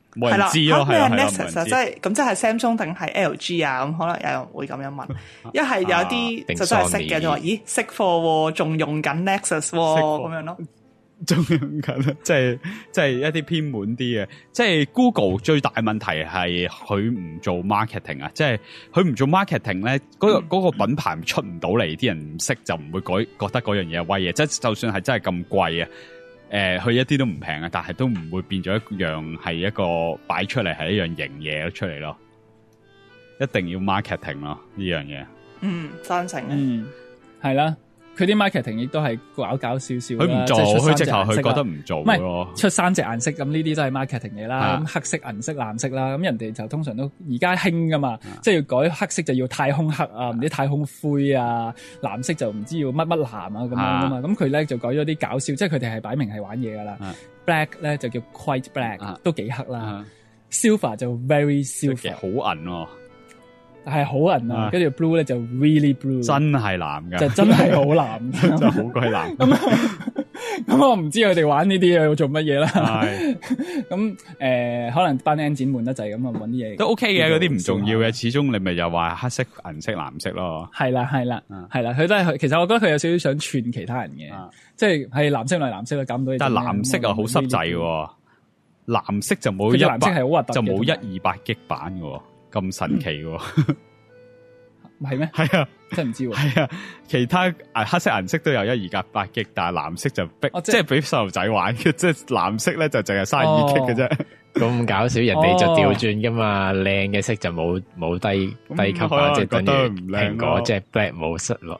冇人知咯， 咩係啦 Nexus 啊，即係咁即係 Samsung 定係 LG 啊？咁可能有人會咁樣問。一係有啲就真係識嘅，就話咦識貨喎，仲用緊 Nexus 喎，咁樣咯。 仲用緊，即係一啲偏門啲嘅，即係 Google 最大問題係佢唔做 marketing 啊，即係佢唔做 marketing 咧，嗰個品牌出唔到嚟，啲人唔識就唔會覺得嗰樣嘢係威嘅，即係就算係真係咁貴啊，佢一啲都唔平啊，但係都唔會變咗一樣係一個擺出嚟係一樣型嘢出嚟咯，一定要 marketing 咯呢樣嘢。 贊成嘅。係啦。佢啲 marketing 亦都係搞少少啦， 佢唔做，佢直頭佢覺得唔做咯。 出3隻顏色咁呢啲都係 marketing 嘢啦。咁黑色、銀色、藍色啦，咁人哋就通常都而家興噶嘛，即係要改黑色就要太空黑啊，唔知太空灰啊，藍色就唔知要乜乜藍啊咁樣噶嘛。咁佢咧就改咗啲搞笑，即係佢哋係擺明係玩嘢噶啦。Black 咧就叫 quite black，都幾黑啦。Silver 就 very silver， 好銀喎。 係好銀啊，跟住 blue 咧就 really blue， 真係藍噶， 就真係好藍， 真係好鬼藍。 咁我唔知佢哋玩呢啲嘢做乜嘢啦。咁可能班 N 展悶得滯，咁啊搵啲嘢都 OK 嘅，嗰啲唔重要嘅，始終你咪又話黑色、銀色、藍色咯。係啦， 佢都係，其實我覺得佢有少少想串其他人嘅，即係藍色嚟藍色啦，搞唔到。 但係藍色啊好濕滯喎，藍色就冇藍色係好核突， 就冇128GB版嘅。咁神奇喎， 係咩？ 係啊， 真係唔知喎。 係啊，其他黑色、銀色都有128GB，但係藍色就逼，即係俾細路仔玩嘅，即係藍色咧就淨係32GB嘅啫。 咁搞笑，人哋就調轉噶嘛，靚嘅色就冇低級版，即係等於蘋果即係 Black 冇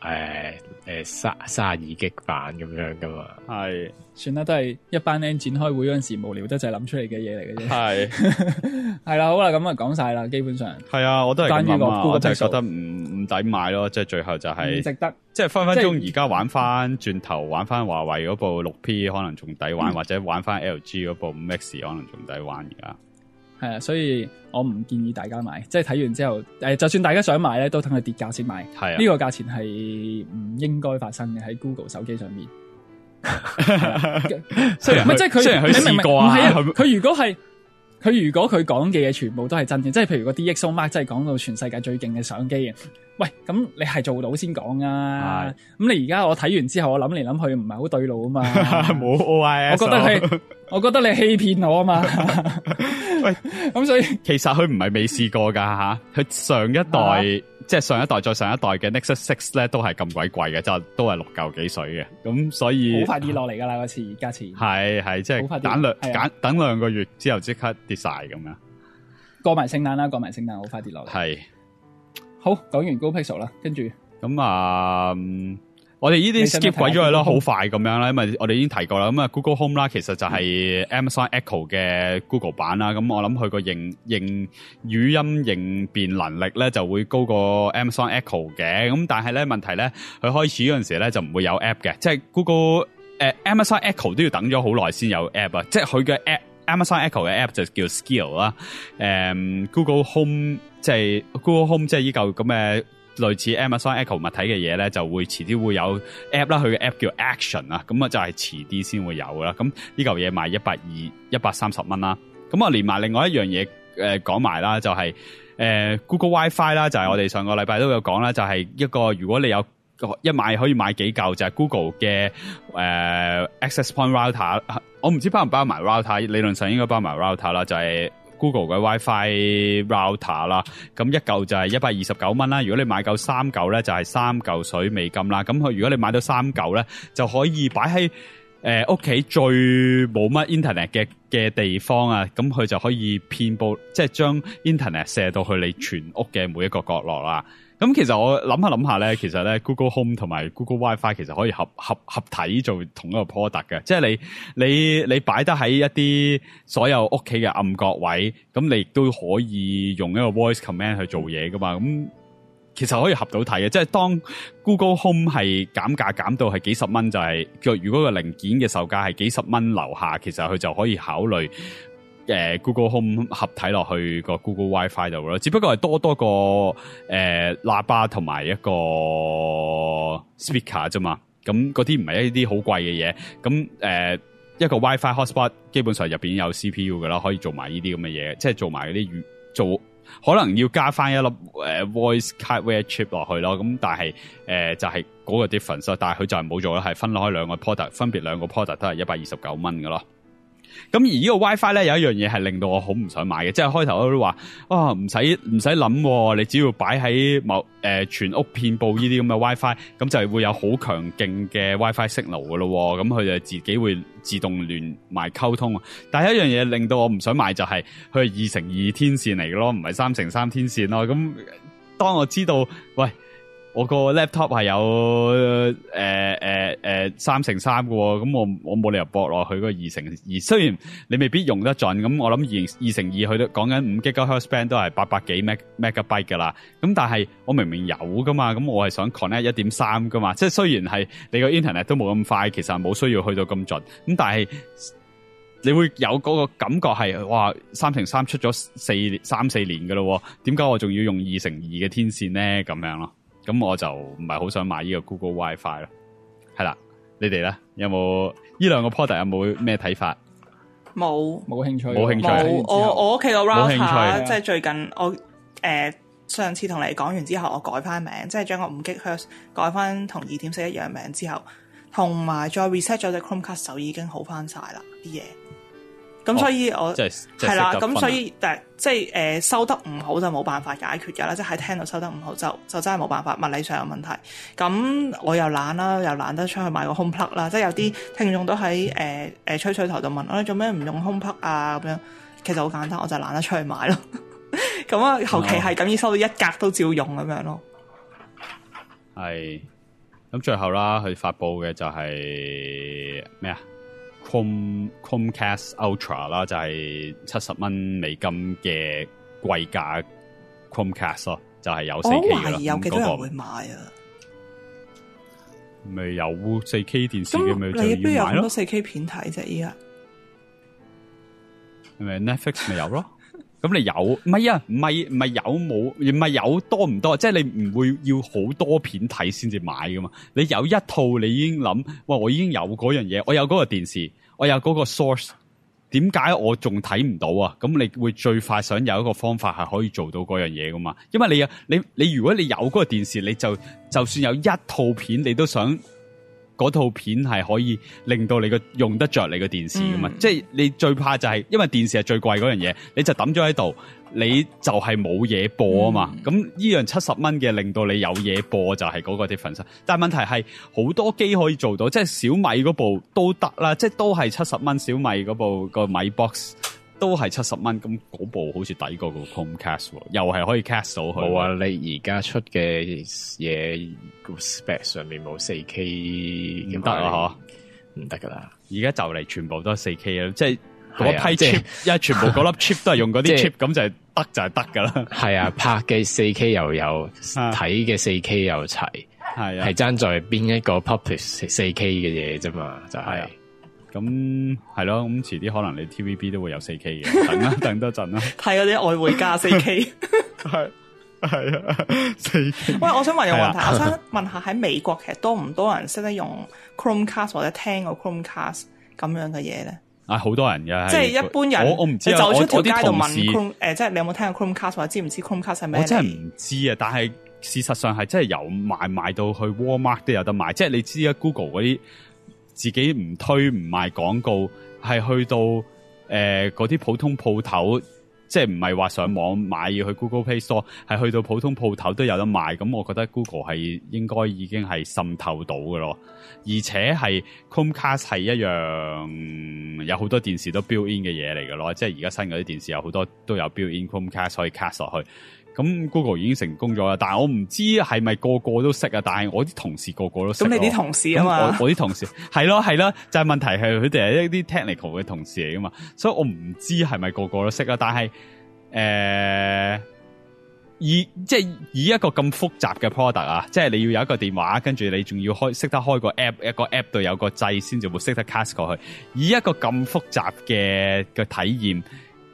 32GB版咁樣噶嘛。 係， 算啦，都係一班 N 展開會嗰陣時無聊得就係諗出嚟嘅嘢嚟嘅啫。 係， 係啦，好啦，咁啊講晒啦，基本上係啊，我都係咁諗啊，我就係覺得唔抵買咯，即係最後就係唔值得， 即係分分鐘而家玩翻轉頭玩翻華為嗰部6P 可能仲抵玩，或者玩翻 LG 嗰部5X 可能仲抵玩而家。 係啊，所以我唔建議大家買，即係睇完之後，就算大家想買咧，都等佢跌價先買。係啊，呢個價錢係唔應該發生嘅喺 Google 手機上面。雖然即係佢，你明唔明？唔係啊，佢如果佢講嘅嘢全部都係真嘅，即係譬如個 DxO Mark 真係講到全世界最勁嘅相機嘅，喂，咁你係做到先講啊。咁你而家我睇完之後，我諗嚟諗去唔係好對路啊嘛。 冇 OIS， 我覺得你欺騙我啊嘛。 喂， 咁所以其實佢唔係未試過噶吓，佢上一代即係上一代再上一代嘅 Nexus 6咧都係咁鬼貴嘅，就都係6嚿幾水嘅，咁所以好快跌落嚟噶啦，嗰次價錢係即係等2個月之後即刻跌晒咁樣。 過埋聖誕啦，過埋聖誕好快跌落嚟。係好，講完 GoPixel 啦，跟住咁我哋呢啲 skip 鬼咗佢咯，好快咁樣啦，因為我哋已經提過啦。咁啊 Google Home 啦，其實就係 Amazon Echo 嘅 Google 版啦。咁我諗佢個語音應變能力咧就會高過 Amazon Echo 嘅。咁但係咧問題咧，佢開始嗰陣時咧就唔會有 app 嘅，即係 Google Amazon Echo 都要等咗好耐先有 app 啊。即係佢嘅 Amazon Echo 嘅 app 就叫 Skill 啦。Google Home 即係 Google Home 即係依嚿咁嘅。類似 Amazon Echo 物體嘅嘢咧，就會遲啲會有 app 啦，佢嘅 app 叫 Action 啊，咁啊就係遲啲先會有啦。咁呢嚿嘢賣130蚊啦。咁啊連埋另外一樣嘢講埋啦，就係Google WiFi 啦，就係我哋上個禮拜都有講啦，就係一個如果你有一買可以買幾嚿，就係 Google 嘅Access Point Router， 我唔知包唔包埋 Router， 理論上應該包埋 Router 啦，就係Google 嘅 WiFi router 啦，咁一嚿就係129蚊啦。如果你買夠3嚿咧，就係3嚿水美金啦。咁佢如果你買到3嚿咧，就可以擺喺屋企最冇乜 internet 嘅地方啊。咁佢就可以遍佈，即係將 internet 射到去你全屋嘅每一個角落啦。咁其實我諗下咧，其實咧 Google Home 同埋 Google WiFi 其實可以合體做同一個 product 嘅，即係你擺得喺一啲所有屋企嘅暗角位，咁你亦都可以用一個 voice command 去做嘢噶嘛。咁其實可以合到體嘅，即係當 Google Home 係減價減到係幾十蚊，就係如果個零件嘅售價係幾十蚊樓下，其實佢就可以考慮Google Home 合體落去個 Google WiFi 度咯，只不過係多個喇叭同埋一個 speaker 啫嘛，咁嗰啲唔係一啲好貴嘅嘢，咁一個 WiFi hotspot 基本上入邊有 CPU 噶啦，可以做埋呢啲咁嘅嘢，即係做埋嗰啲做可能要加翻一粒voice hardware chip 落去咯。咁但係就係嗰個 difference， 但係佢就係冇做啦，係分開兩個 product， 分別兩個 product 都係129蚊噶咯。咁而呢個 WiFi 咧有一樣嘢係令到我好唔想買嘅，即係開頭我都話唔使諗，你只要擺喺全屋遍佈呢啲咁嘅 WiFi， 咁就係會有好強勁嘅 WiFi signal 噶咯，咁佢就自己會自動連埋溝通。但係一樣嘢令到我唔想買就係佢係2×2天線嚟嘅咯，唔係3×3天線咯。咁當我知道我個 laptop 係有3×3嘅，咁我冇理由駁落去嗰個2×2。雖然你未必用得盡，咁我諗2×2佢都講緊5 GHz band 都係800幾 megabyte 噶啦。咁但係我明明有噶嘛，咁我係想 connect 1.3噶嘛。即係雖然係你個 internet 都冇咁快，其實冇需要去到咁盡。咁但係你會有嗰個感覺係哇3×3出咗3-4年噶咯，點解我仲要用2×2嘅天線咧？咁樣咯。咁我就唔係好想買呢個 Google WiFi 咯，係啦，你哋咧有冇呢兩個 product 有冇咩睇法？ 冇興趣， 我屋企個 router 即係最近我上次同你講完之後，我改翻名，即係將個5 GHz 改翻同2.4一樣名之後，同埋再 reset 咗隻 Chromecast 就已經好翻晒啦啲嘢。咁所以我係啦，咁所以即係收得唔好就冇辦法解決㗎啦，即係喺聽到收得唔好就真係冇辦法，物理上有問題。咁我又懶啦，又懶得出去買個 home plug 啦，即係有啲聽眾都喺吹水台度問我做咩唔用 home plug 啊咁樣，其實好簡單，我就懶得出去買咯。咁啊，後期係咁已收到一格都照用咁樣咯。 係，咁最後啦，佢發佈嘅就係咩啊？Chromecast Ultra 啦，就係70蚊美金嘅貴價 Chromecast 咯，就係有 4K 噶啦。 有幾多人會買啊？ 咪有 4K 電視嘅咪就要買咯。 你邊有咁多 4K 片睇啫？依家係咪 Netflix 咪有咯？咁你有唔係啊？唔係有冇？唔係有多唔多？即係你唔會要好多片睇先至買噶嘛？你有一套你已經諗，哇！我已經有嗰樣嘢，我有嗰個電視，我有嗰個 source， 點解我仲睇唔到啊？咁你會最快想有一個方法係可以做到嗰樣嘢噶嘛？因為你如果你有嗰個電視，你就算有一套片，你都想嗰套片係可以令到你用得着你個電視噶嘛？即係你最怕就係，因為電視係最貴嗰樣嘢，你就抌咗喺度，你就係冇嘢播啊嘛。咁呢樣70蚊嘅令到你有嘢播就係嗰個 difference。但係問題係好多機可以做到，即係小米嗰部都得啦，即係都係70蚊，小米嗰部個米 box。都係70蚊，咁嗰部好似抵過個 Chromecast，又係可以 cast 到佢。 冇啊！你而家出嘅嘢 spec 上面冇 4K， 唔得啊！ 唔得噶啦！ 而家就嚟全部都係 4K 啦，即係嗰批 chip，因為全部嗰粒 chip 都係用嗰啲 chip，咁就係得噶啦。係啊，拍嘅 4K 又有，睇嘅 4K 又齊，係爭在邊一個 publish 4K 嘅嘢啫嘛，就係。 咁係咯，咁遲啲可能你 TVB 都會有 4K 嘅，等啦，等多陣啦。 睇嗰啲外匯價 4K， 係啊 4K。 喂，我想問個問題，我想問下喺美國其實多唔多人識得用 Chromecast 或者聽個 Chromecast 咁樣嘅嘢咧？ 好多人嘅， 即係一般人， 我唔知你走出條街度問即係你有冇聽過 Chromecast 或者知唔知 Chromecast 係咩？ 我真係唔知啊，但係事實上係真係有賣到去 Walmart 都有得賣，即係你知啊 Google 嗰啲。自己唔推唔賣廣告，係去到嗰啲普通鋪頭，即係唔係話上網買要去 Google Play Store， 係去到普通鋪頭都有得賣。咁我覺得 Google 係應該已經係滲透到嘅咯。而且係 Chromecast 係一樣有好多電視都 built in 嘅嘢嚟嘅咯，即係而家新嗰啲電視有好多都有 built in Chromecast 可以 cast 落去。咁 Google 已經成功咗啦，但係我唔知係咪個個都識啊。但係我啲同事個個都識。咁你啲同事啊嘛？ 我啲同事係咯，就係問題係佢哋係一啲 technical 嘅同事嚟噶嘛，所以我唔知係咪個個都識啊。但係以一個咁複雜嘅 product 啊，即係你要有一個電話，跟住你仲要識得開個 app， 一個 app 度有個掣先至會識得 cast 過去。以一個咁複雜嘅體驗。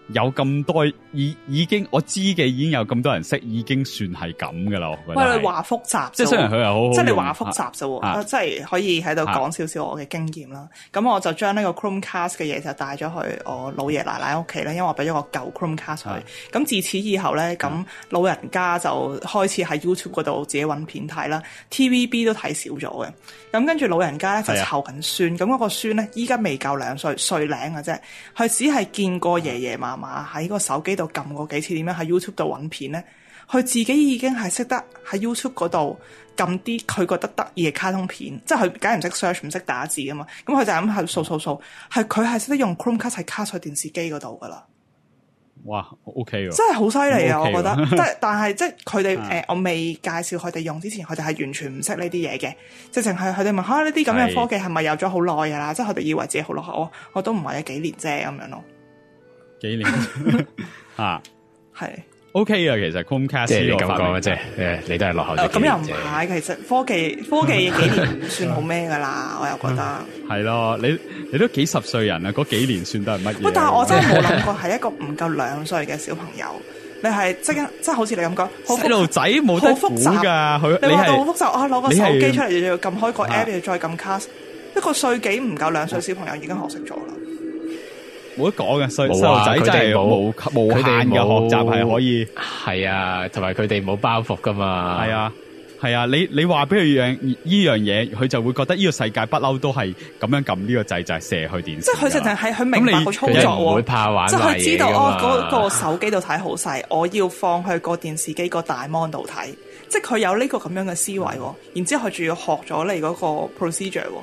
有咁多已經我知嘅已經有咁多人識，已經算係咁噶啦。我覺得喂，你話複雜， 即係雖然佢係好好， 即係你話複雜啫喎，即係可以喺度講少少我嘅經驗啦。咁我就將呢個 Chromecast 嘅嘢就帶咗去我老爺奶奶屋企咧，因為我俾咗個舊 Chromecast 佢。咁自此以後咧，咁老人家就開始喺 YouTube 嗰度自己揾片睇啦，TVB 都睇少咗嘅。咁跟住老人家咧就湊緊孫，咁嗰個孫咧依家未夠2歲零嘅啫，佢只係見過爺爺嫲嫲喺個手機度撳過幾次點樣喺 YouTube 度揾片咧，佢自己已經係識得喺 YouTube 嗰度撳啲佢覺得得意嘅卡通片，即係佢梗係唔識 search 唔識打字噶嘛，咁佢就係咁喺度掃，係佢係識得用 Chromecast 係卡上電視機嗰度噶啦。 哇 ，OK 喎， 真係好犀利啊！ OK 我覺得，但係即係佢哋我未介紹佢哋用之前，佢哋係完全唔識呢啲嘢嘅，直情係佢哋問下呢啲咁嘅科技係咪有咗好耐㗎啦？即係佢哋以為自己好落後，我都唔係有幾年啫咁樣咯。 幾年啊， 係 OK 啊，其實 Chromecast 即係你咁講即係你都係落後咗幾咁又唔年啫。 係，其實科技幾年唔算好咩㗎啦，我又覺得係咯，你都幾十歲人啦，嗰幾年算得係乜嘢？ 喂，但係我真係冇諗過係一個唔夠2歲嘅小朋友，你係即係好似你咁講， 細路仔冇得估㗎，佢你話到好複雜啊！攞個手機出嚟就要撳開個 app，要再撳 cast，一個歲幾唔夠2歲小朋友已經學識咗啦。 冇得講嘅，細路仔真係無限嘅學習係可以。 係啊，同埋佢哋冇包袱噶嘛。 係啊，你話俾佢依樣嘢，佢就會覺得呢個世界不嬲都係咁樣撳呢個掣就係射去電視。 即係佢淨係佢明白個操作喎， 唔會怕玩即係佢知道嗰個個手機度睇好細，我要放去個電視機個大 mon 度睇。即係佢有呢個咁樣嘅思維喎，然之後佢仲要學咗你嗰個 procedure 喎。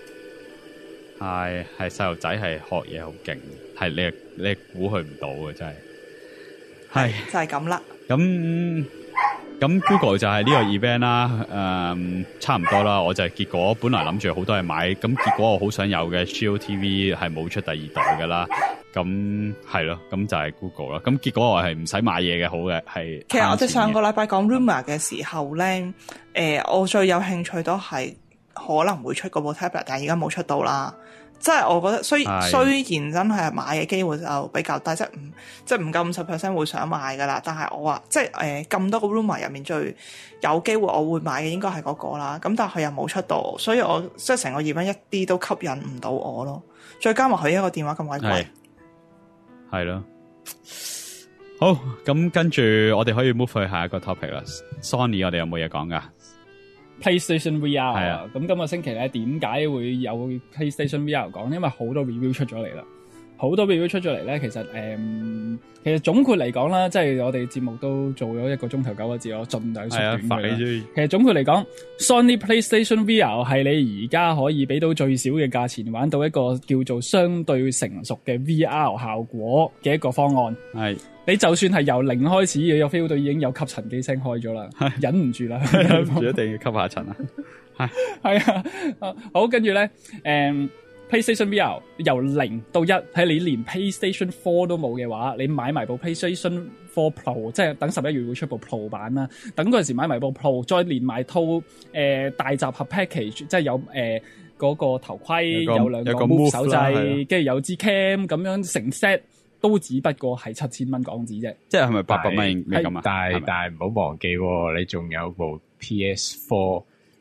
係細路仔係學嘢好勁，係你估佢唔到嘅真係。係就係咁啦。 咁 Google 就係呢個 event 啦，差唔多啦。我就係結果本來諗住好多人買，咁結果我好想有嘅 Shield TV 係冇出第二代噶啦。咁係咯，咁就係 Google 啦。咁結果我係唔使買嘢嘅，好嘅係。 其實我哋上個禮拜講 Rumor 嘅時候咧，我最有興趣都係可能會出嗰部 tablet，但係而家冇出到啦。即係我覺得雖然真係買嘅機會就比較低，即係唔夠50% 會想買噶啦。但係我話即係咁多個 rumor 入面最有機會我會買嘅應該係嗰個啦。咁但係佢又冇出到，所以我即係成個 event 一啲都吸引唔到我咯。再加埋佢一個電話咁鬼貴， 係咯。好，咁跟住我哋可以 move 去下一個 topic 啦。Sony 我哋有冇嘢講噶 ？PlayStation VR 係啊， 咁今個星期咧點解會有 PlayStation VR 講？因為好多 review 出咗嚟啦，好多 review 出咗嚟咧。其實總括嚟講啦，即係我哋節目都做咗1個鐘頭9個字，我盡量縮短佢啦。其實總括嚟講 ，Sony PlayStation VR 係你而家可以俾到最少嘅價錢，玩到一個叫做相對成熟嘅 VR 效果嘅一個方案。係。你就算係由零開始，你個 feel 到已經有吸塵機聲開咗啦，忍唔住啦， 一定要吸下塵啊！ 係啊，好，跟住咧，PlayStation VR 由0到1，睇你連 PlayStation 4都冇嘅話，你買埋部 PlayStation 4 Pro， 即係等11月會出部 Pro 版啦。等嗰陣時買埋部 Pro， 再連埋套大集合 package， 即係有嗰個頭盔，有2個 Move 手掣，跟住有支 cam 咁樣成 set。都只不過係7000蚊港紙啫， 即係咪800蚊咩咁啊？ 但係唔好忘記，你仲有部 PS4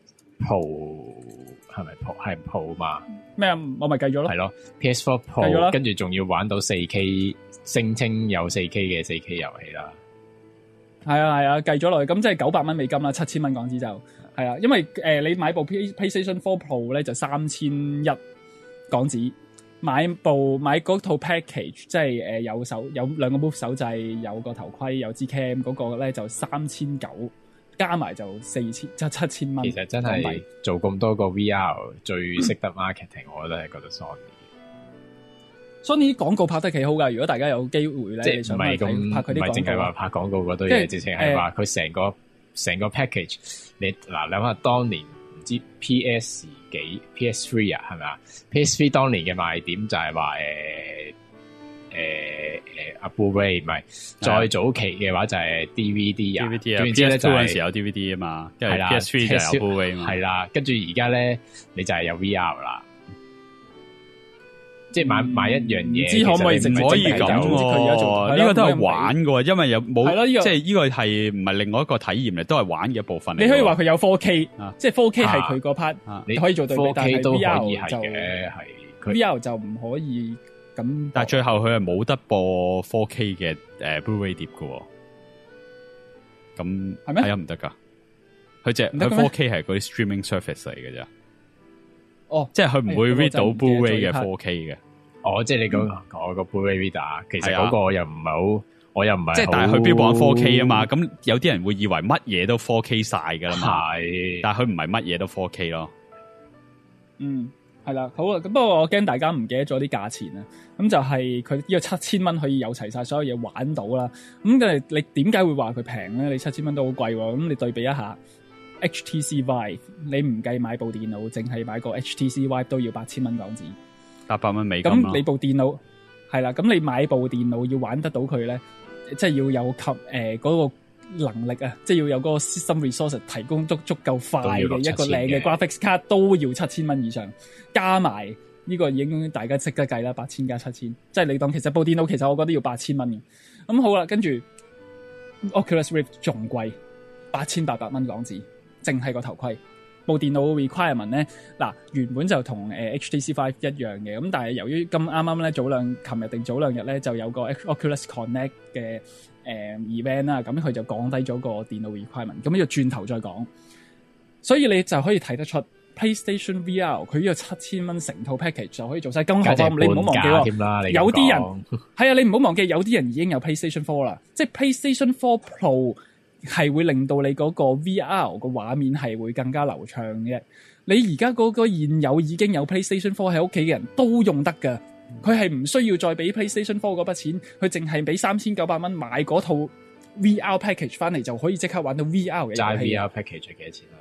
Pro 係咪 Pro 係 Pro 嘛？ 咩啊？我咪計咗咯， 係咯 PS4 Pro， 跟住仲要玩到 4K， 聲稱有 4K 嘅 4K 遊戲啦。 係啊，計咗落去，咁即係900蚊美金啦，7000蚊港紙就係啊。因為你買部 PlayStation 4 Pro 咧就3100港紙。買嗰套 package， 即係有2個 move 手掣，有個頭盔，有支 cam， 嗰個咧就3900，加埋就4000，即係7000蚊。其實真係做咁多個 VR 最識得 marketing，我覺得係覺得 Sony 啲廣告拍得幾好㗎。如果大家有機會咧， 即係唔係咁拍佢啲廣告， 唔係淨係話拍廣告嗰堆嘢，直情係話佢成個 package。你嗱諗下當年唔知 PS3 啊，係咪啊 ？PS3 當年嘅賣點就係話Blu-ray 唔係，再早期嘅話就係 DVD 啊。總之咧就嗰陣時有 DVD 啊嘛，跟住 PS3 就有 Blu-ray 嘛。 係啦，跟住而家咧你就係有 VR 啦。 即係買一樣嘢， 唔知可唔可以其實你唔可以咁佢而家做喎，呢個都係玩嘅喎，因為有冇係咯呢個即係呢個係唔係另外一個體驗嚟，都係玩嘅一部分嚟。 你可以話佢有 4K， 啊即係 4K 係佢嗰 part 你可以做對比，但係 4K 都可以 VR 係就嘅，係佢 VR 就唔可以咁。 但係最後佢係冇得播 4K 嘅Blu-ray 碟嘅喎，咁係咩係啊唔得㗎，佢唔得嘅咩 4K 係嗰啲 streaming service 嚟嘅啫， 哦， 即係佢唔會哎 read 到我真係唔記得咗 Blu-ray 嘅呢 part 4K 嘅。 哦，即係你講個 Blu-ray reader，其實係啊嗰個又唔係好，我又唔係即係但係佢標榜 4K 啊嘛，咁有啲人會以為乜嘢都 4K 晒噶啦嘛， 係， 但係佢唔係乜嘢都 4K 咯。 嗯，係啦，好啊。咁不過我驚大家唔記得咗啲價錢啊。咁就係佢呢個7000蚊可以有齊晒所有嘢玩到啦。咁但係你點解會話佢平咧？你7000蚊都好貴喎。咁你對比一下 HTC Vive，你唔計買部電腦，淨係買個 HTC Vive 都要8000蚊港紙。 800蚊美金咁你部電腦係啦，咁你買部電腦要玩得到佢咧，即係要有嗰個能力啊，即係要有嗰個 system resource 提供足夠快嘅一個靚嘅 graphics 卡，都要7000蚊以上，加埋呢個已經大家識得計啦，8000加7000，即係你當其實部電腦其實我覺得要8000蚊嘅。咁好啦，跟住 Oculus Rift 仲貴，8800蚊港紙，淨係個頭盔。部電腦 requirement 咧，嗱原本就同HTC Vive 一樣嘅，咁但係由於咁啱啱咧琴日定早兩日咧就有個 Oculus Connect 嘅event 啦，咁佢就降低咗個電腦 requirement，咁呢個轉頭再講。所以你就可以睇得出 PlayStation VR 佢呢個7000蚊成套 package 就可以做晒。更何況你唔好忘記喎，有啲人係啊，你唔好忘記有啲人已經有 PlayStation 4啦，即係 PlayStation 4 Pro。係會令到你嗰個 VR 個畫面係會更加流暢嘅。你而家嗰個現有已經有 PlayStation 4喺屋企嘅人都用得㗎，佢係唔需要再俾 PlayStation 4嗰筆錢，佢淨係俾3900蚊買嗰套 VR package 翻嚟就可以即刻玩到 VR 嘅遊戲。 齋 VR package 係幾多錢啊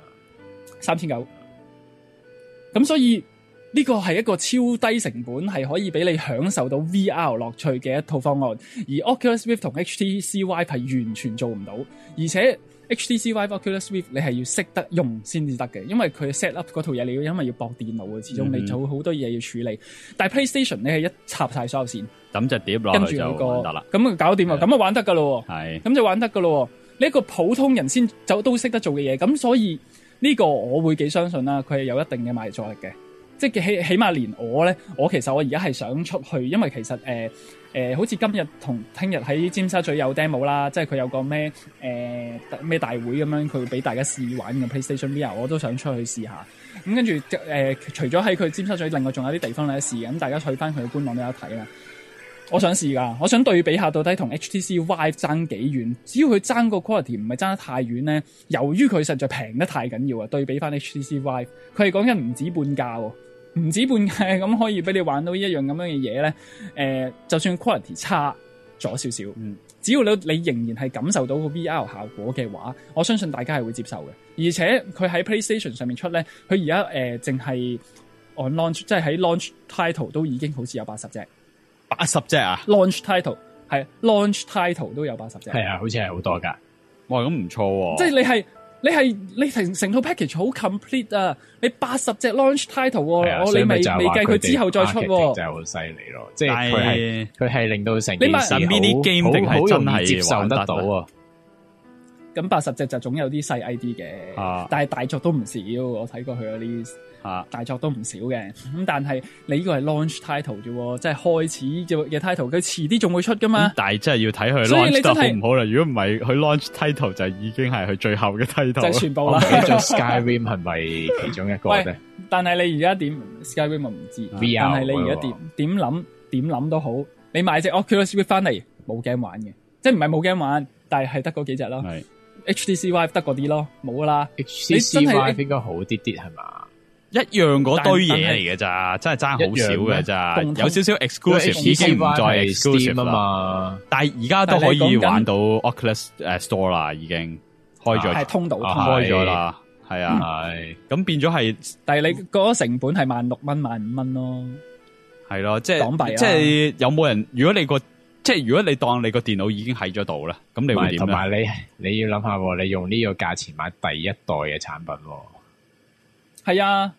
？3900。咁所以呢個係一個超低成本，係可以俾你享受到 VR 樂趣嘅一套方案，而 Oculus Rift 同 HTC Vive 係完全做唔到，而且 HTC Vive Oculus Rift 你係要識得用先至得嘅，因為佢 set up 嗰套嘢你要因為要駁電腦嘅，始終你做好多嘢要處理。但係 PlayStation 你係一插晒所有線， 抌隻碟落去就玩得啦， 咁就搞掂啦，咁就玩得噶咯， 係， 咁就玩得噶咯。你一個普通人先都識得做嘅嘢，咁所以呢個我會幾相信啦，佢係有一定嘅賣座力嘅。即係起碼連我咧，其實我而家係想出去，因為其實好似今日同聽日喺尖沙咀有 demo 啦，即係佢有個咩大會咁樣，佢會俾大家試玩嘅 PlayStation VR，我都想出去試下。咁跟住除咗喺佢尖沙咀，另外仲有啲地方咧試，咁大家去翻佢嘅官網都有睇啦。我想試㗎，我想對比下到底同 HTC Vive 爭幾遠。只要佢爭個 quality 唔係爭得太遠咧，由於佢實在平得太緊要啊，對比翻 HTC Vive，佢係講緊唔止半價喎。唔止半價咁可以俾你玩到一樣咁樣嘅嘢咧，就算 quality 差咗少少，只要你仍然係感受到個 VR 效果嘅話，我相信大家係會接受嘅。而且佢喺 PlayStation 上面出咧，佢而家淨係 on launch，即係喺 launch title 都已經好似有80隻 ，80隻啊 ！launch title 係 launch title 都有80隻， 係啊，好似係好多㗎。 哇，咁唔錯喎！ 即係你成套 package 好 complete 啊！你80隻 launch title 喎，你未計佢之後再出喎， 真係好犀利咯！即係佢係令到成件事你買 mini game 定係真係接受得到啊！ 咁80隻就總有啲細 ID 嘅，但係大作都唔少。我睇過佢嗰啲大作都唔少嘅。咁但係你呢個係 launch title 啫，即係開始嘅 title，佢遲啲仲會出噶嘛。 但係真係要睇佢 launch 得好唔好啦。如果唔係，佢 launch title 就已經係佢最後嘅 title， 就係全部啦。 咗 Skyrim 係咪其中一個啫？ 但係你而家點 Skyrim 我唔知，但係你而家點諗都好，你買隻 Oculus Rift 翻嚟冇 game 玩嘅，即係唔係冇 game玩，但係得嗰幾隻咯。HTC Vive 得嗰啲咯，冇噶啦。 HTC Vive 應該好啲係嘛？ 一樣嗰堆嘢嚟嘅咋，真係爭好少嘅咋，有少少 exclusive 已經唔再 exclusive 啦。但係而家都可以玩到 Oculus Store 啦，已經開咗， 係通道開咗啦，係啊，係。咁變咗係， 但係你嗰個成本係16,000蚊、15,000蚊咯， 係咯，即係港幣。 即係有冇人？如果你當你個電腦已經喺咗度啦，咁你會點咧？ 同埋你要諗下，你用呢個價錢買第一代嘅產品， 係啊，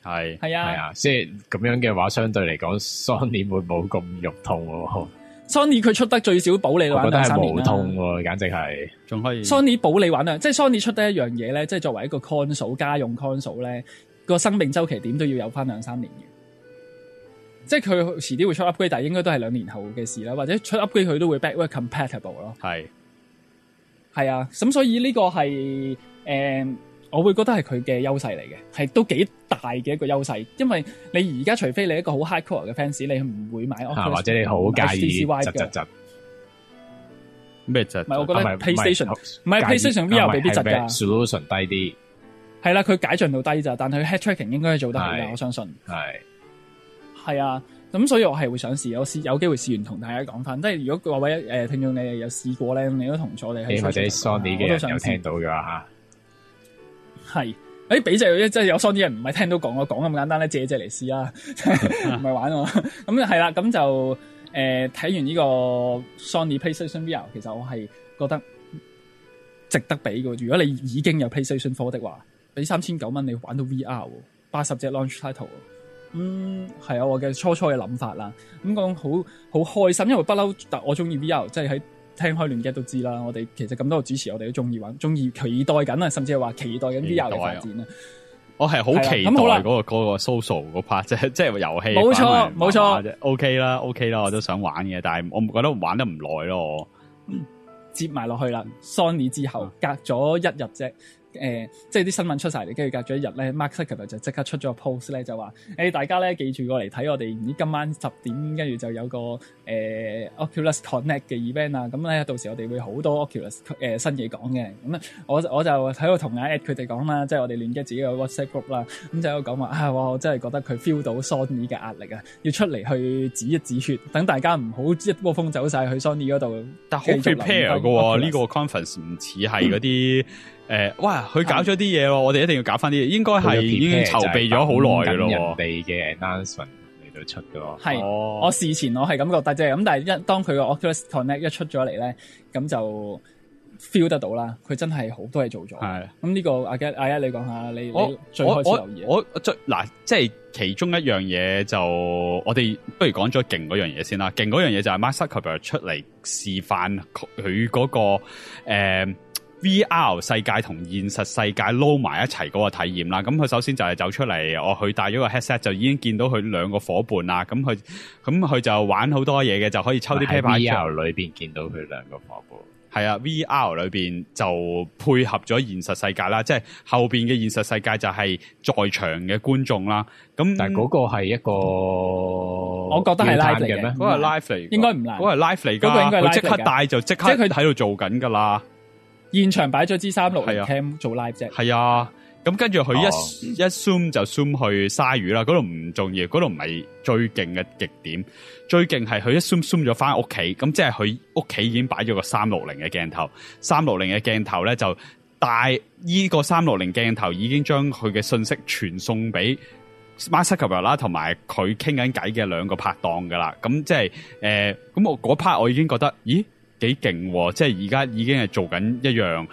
係係啊。 係啊，即係咁樣嘅話，相對嚟講，Sony 會冇咁肉痛喎。 Sony 佢出得最少保你玩我覺得係 2-3年啦。 無痛喎，簡直係。 仲可以 Sony 保你玩啊，即係 Sony 出得一樣嘢咧，即係作為一個 console 家用 console 咧，個生命週期點都要有翻2-3年嘅。即係佢遲啲會出 upgrade，但係應該都係2年後嘅事啦，或者出 upgrade 佢都會 backward compatible 咯。係啊，咁所以呢個係我會覺得係佢嘅優勢嚟嘅，係都幾大嘅一個優勢。因為你而家除非你一個好 hardcore 嘅 fans，你唔會買 Oculus， 或者你好介意窒咩窒？ 唔係，我覺得 PlayStation 唔係 PlayStation VR 未必窒㗎。 Resolution 低啲， 係啦，佢解像度低咋，但係佢 head tracking 應該係做得好㗎，我相信。係啊，咁所以我係會想試，有機會試完同大家講翻。即係如果各位聽眾你有試過咧，你都同咗我哋或者 Sony 嘅人有聽到嘅話嚇， 係俾隻即係有 Sony 人唔係聽到講咁簡單咧，借嚟試啦，唔係玩我。咁係啦，咁就睇完呢個 Sony PlayStation VR，其實我係覺得值得俾嘅。如果你已經有 PlayStation 4的話，俾$3900你玩到 VR， 80隻 launch title。係啊，我嘅初嘅諗法啦。咁講好開心，因為不嬲，我中意 VR， 即係喺聽開亂 get 都知啦。我哋其實咁多個主持，我哋都中意玩，中意期待緊啊，甚至係話期待緊 VR 嘅發展啊。 我係好期待嗰個 social 嗰 part 即係遊戲。 冇錯 ，OK 啦，我都想玩嘅，但係我唔覺得玩得唔耐咯。 接埋落去啦 ，Sony 之後隔咗1日啫。即係啲新聞出晒嚟，跟住隔咗1日咧 ，Mark Zuckerberg 就即刻出咗個 post 咧，就話大家咧記住過嚟睇我哋唔知今晚10點，跟住就有個Oculus Connect 嘅 event 啊，咁咧到時我哋會好多 Oculus 新嘢講嘅，咁我就喺度同阿 Ed 佢哋講啦，即係我哋亂嘅自己個 WhatsApp group 啦，咁就喺度講話我真係覺得佢 feel 到 Sony 嘅壓力啊，要出嚟去止一止血，等大家唔好一窩蜂走晒去 Sony 嗰度。 但好 prepare 嘅喎，呢個 conference 唔似係嗰啲。哇！佢搞咗啲嘢咯，我哋一定要搞翻啲嘢，應該係已經籌備咗好耐嘅咯。人哋嘅 announcement 嚟到出嘅咯。 係，我事前我係咁覺得啫，咁但係當佢個 Oculus Connect 一出咗嚟咧，咁就 feel 得到啦。佢真係好多嘢做咗。係。咁呢個阿一你講下，你最開始留意。我嗱，即係其中一樣嘢就我哋不如講咗勁嗰樣嘢先啦。勁嗰樣嘢就係 Mark Zuckerberg 出嚟示範佢嗰個VR 世界同現實世界撈埋一齊嗰個體驗啦，咁佢首先就係走出嚟，佢戴咗個 headset 就已經見到佢兩個伙伴啦，咁佢就玩好多嘢嘅，就可以抽啲啤牌。 VR 裏邊見到佢兩個伙伴。 係啊 ，VR 裏邊就配合咗現實世界啦，即係後邊嘅現實世界就係在場嘅觀眾啦。咁但係嗰個係一個， 我覺得係 live 嚟嘅， 嗰個係 live 嚟， 應該唔難。 嗰個係 live 嚟㗎，佢即刻戴就即刻佢喺度做緊㗎啦。 現場擺咗支360 cam 做 live 啫， 係啊，咁跟住佢一 zoom 就 zoom 去鯊魚啦，嗰度唔重要，嗰度唔係最勁嘅極點，最勁係佢一 zoom 咗翻屋企，咁即係佢屋企已經擺咗個360嘅鏡頭，360嘅鏡頭咧就帶依個360鏡頭已經將佢嘅信息傳送俾 Mark Zuckerberg 啦，同埋佢傾緊偈嘅兩個拍檔噶啦，咁即係咁我嗰 part 我已經覺得，咦？幾勁喎！即係而家已經係做緊一樣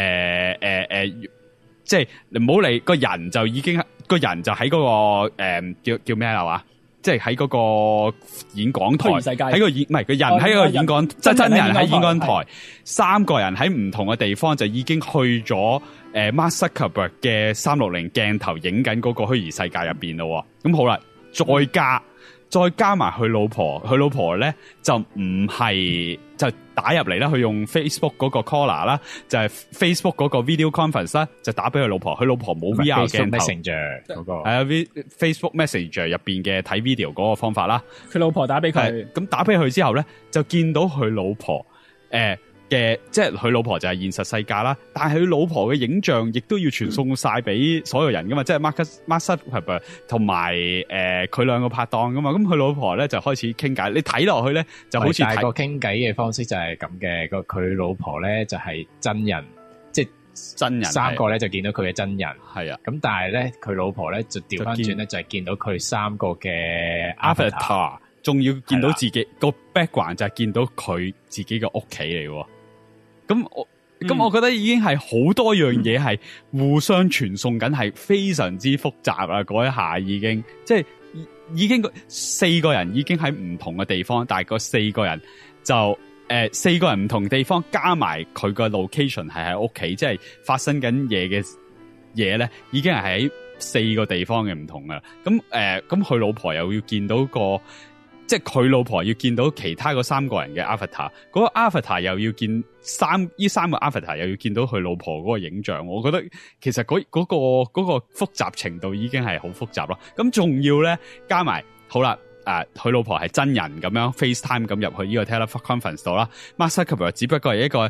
即係你唔好理個人就已經個人就喺嗰個叫咩啦話，即係喺嗰個演講台喺個演唔係個人喺個演講真人喺演講台，3個人喺唔同嘅地方就已經去咗Mark Zuckerberg 嘅360鏡頭影緊嗰個虛擬世界入邊咯。咁好啦，再加埋佢老婆咧就唔係就打入嚟啦，佢用 Facebook 嗰個 caller 啦，就係 Facebook 嗰個 video conference 啦，就打俾佢老婆，佢老婆冇 VR 鏡頭 Messenger 嗰個係啊 Facebook Messenger 入邊嘅睇 video 嗰個方法啦， 佢老婆打俾佢， 咁打俾佢之後咧就見到佢老婆嘅即係佢老婆就係現實世界啦，但係佢老婆嘅影像亦都要傳送晒俾所有人噶嘛，即係 Mark Zuckerberg 同埋佢兩個拍檔噶嘛，咁佢老婆咧就開始傾偈，你睇落去咧就好似大個傾偈嘅方式就係咁嘅，佢老婆咧就係真人，即係真人 3個咧就見到佢嘅真人， 係啊， 咁但係咧佢老婆咧就調翻轉咧就係見到佢3個嘅 avatar， 仲要見到自己個 background 就係見到佢自己嘅屋企嚟喎。咁咁我覺得已經係好多樣嘢係互相傳送緊，係非常之複雜啦。嗰一下已經即係已經4個人已經喺唔同嘅地方，但係嗰4個人就4個人唔同地方加埋佢個 location 係喺屋企，即係發生緊嘢嘅嘢咧，已經係喺4個地方嘅唔同噶啦。咁佢老婆又要見到即係佢老婆要見到其他嗰3個人嘅 avatar， 嗰個 avatar 又要見呢3個 avatar 又要見到佢老婆嗰個影像。我覺得其實嗰個複雜程度已經係好複雜咯。咁仲要咧加埋好啦，佢老婆係真人咁樣 FaceTime 咁入去呢個 teleconference 度啦。Mark Zuckerberg 只不過係一個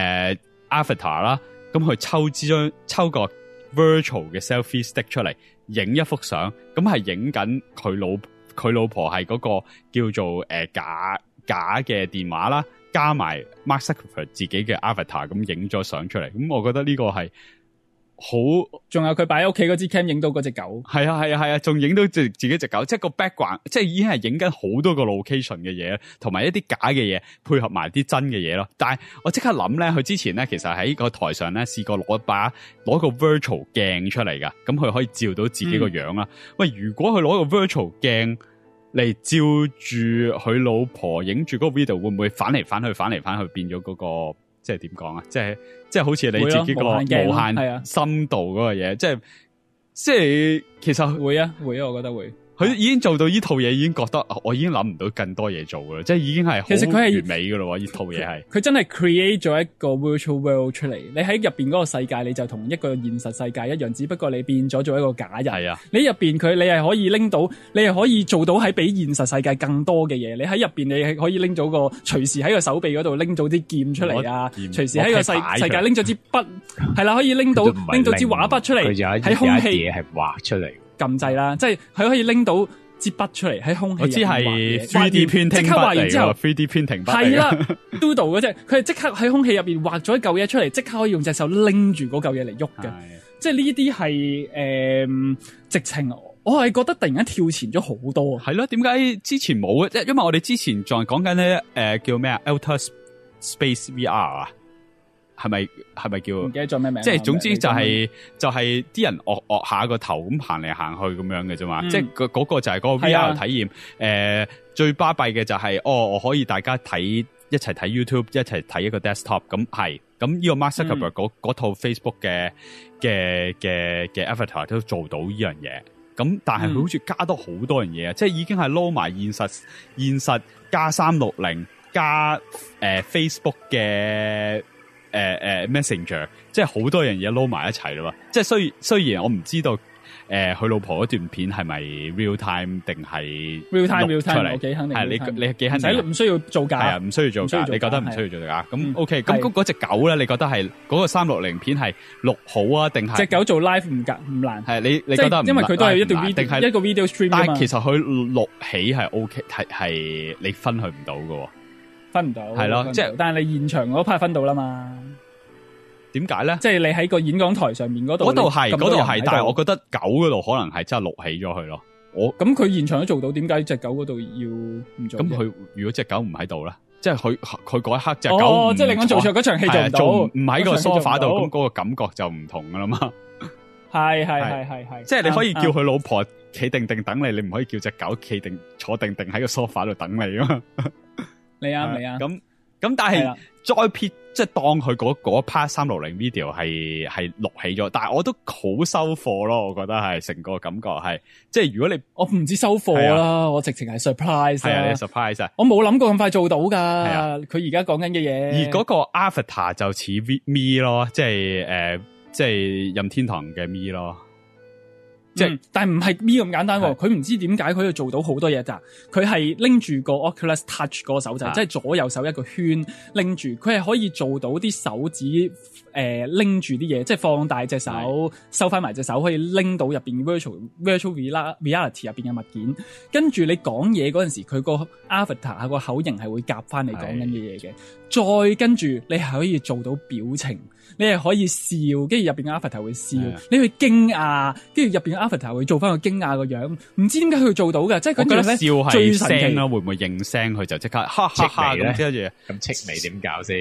avatar 啦，咁佢抽個 virtual 嘅 selfie stick 出嚟影一幅相，咁係影緊佢老婆係嗰個叫做假嘅電話啦，加埋 Mark Zuckerberg 自己嘅 avatar 咁影咗相出嚟。咁我覺得呢個係好， 仲有佢擺喺屋企嗰支 cam 影到嗰隻狗， 係啊，仲影到自己隻狗，即係個 background，即係已經係影緊好多個 location 嘅嘢，同埋一啲假嘅嘢配合埋啲真嘅嘢咯。但係我即刻諗咧，佢之前咧其實喺個台上咧試過攞個 virtual 鏡出嚟噶，咁佢可以照到自己個樣啦。喂，如果佢攞個 virtual 鏡嚟照住佢老婆影住嗰個 video， 會唔會反嚟反去變咗嗰個？即係點講啊？即係好似你自己個無限深度嗰個嘢，即係其實會啊，我覺得會。 佢已經做到呢套嘢，已經覺得我已經諗唔到更多嘢做噶啦，即係已經係好完美噶咯。呢套嘢係佢真係 create 咗一個 virtual world 出嚟。你喺入邊嗰個世界，你就同一個現實世界一樣，只不過你變咗做一個假人。係啊，你入邊你係可以拎到，你係可以做到喺比現實世界更多嘅嘢。你喺入邊你係可以拎到隨時喺個手臂嗰度拎到啲劍出嚟啊！隨時喺個世界拎咗支筆，係啦，可以拎到支畫筆出嚟，喺空氣嘢係畫出嚟。 撳掣啦，即係佢可以拎到支筆出嚟喺空氣。 我知係 3D printing 即刻畫完之後 3D printing 筆係啦，Doodle 嗰隻，佢係即刻喺空氣入邊畫咗一嚿嘢出嚟，即刻可以用隻手拎住嗰嚿嘢嚟喐嘅。即係呢啲係直情，我係覺得突然間跳前咗好多。 係咯，點解之前冇嘅？因為我哋之前仲講緊咧，叫咩啊 Outer Space VR 啊。係咪叫？唔記得咗咩名？ 即係總之就係啲人惡下個頭咁行嚟行去咁樣嘅啫嘛。即係嗰個就係嗰個 VR 體驗。最巴閉嘅就係我可以大家一齊睇 YouTube， 一齊睇一個 desktop。咁係咁呢個 Mark Zuckerberg 嗰套 Facebook 嘅 avatar 都做到呢樣嘢。咁但係佢好似加多好多樣嘢啊！即係已經係撈埋現實加360加Facebook 嘅。Messenger， 即係好多樣嘢撈埋一齊咯。即係雖然我唔知道佢老婆嗰段片係咪 real time 定係 real time， 我幾肯定係你幾肯定， 唔需要造假， 係啊，唔需要造假，你覺得唔需要造假？咁 OK，咁嗰隻狗咧，你覺得係嗰個360片係錄好啊，定係隻狗做 live 唔難？係你覺得？ 因為佢都係一段 video，一個 video stream， 但係其實佢錄起係 OK，係你分佢唔到㗎。 分唔到， 係咯，即係， 但係你現場嗰 part 分到啦嘛？ 點解咧？ 即係你喺個演講台上面嗰度係，但係我覺得狗嗰度可能係真係錄起咗佢咯。 咁佢現場都做到，點解隻狗嗰度要唔做？ 咁佢如果隻狗唔喺度咧，即係佢嗰一刻隻狗， 即係你講做錯嗰場戲做唔到， 唔喺個 sofa 度，咁嗰個感覺就唔同噶啦嘛。 係， 即係你可以叫佢老婆企定定等你，你唔可以叫隻狗企定坐定定喺個 sofa 度等你啊嘛。 你啱， 咁但係再撇，即係當佢嗰 part 360 video 係錄起咗，但係我都好收貨咯，我覺得係成個感覺係，即係如果你我唔知收貨啦，我直情係 surprise， 係啊，你 surprise 啊， 我冇諗過咁快做到噶，佢而家講緊嘅嘢， 而嗰個 avatar 就似 me 咯，即係任天堂嘅 me 咯。 但係唔係咪咁簡單喎？佢唔知點解佢要做到好多嘢咋？佢係拎住個 Oculus Touch 嗰個手掣，即係左右手一個圈拎住，佢係可以做到啲手指拎住啲嘢，即係放大隻手，收翻埋隻手，可以拎到入邊 virtual reality 入邊嘅物件。跟住你講嘢嗰陣時，佢個 avatar 個口型係會夾翻你講緊嘅嘢嘅。再跟住你係可以做到表情，你係可以笑，跟住入邊嘅 avatar 會笑，你會驚訝，跟住入邊嘅 avatar 會做翻個驚訝個樣，唔知點解佢做到嘅，即係佢覺得笑係聲啦，會唔會應聲佢就即刻哈哈哈咁，跟住咁戚眉點搞先？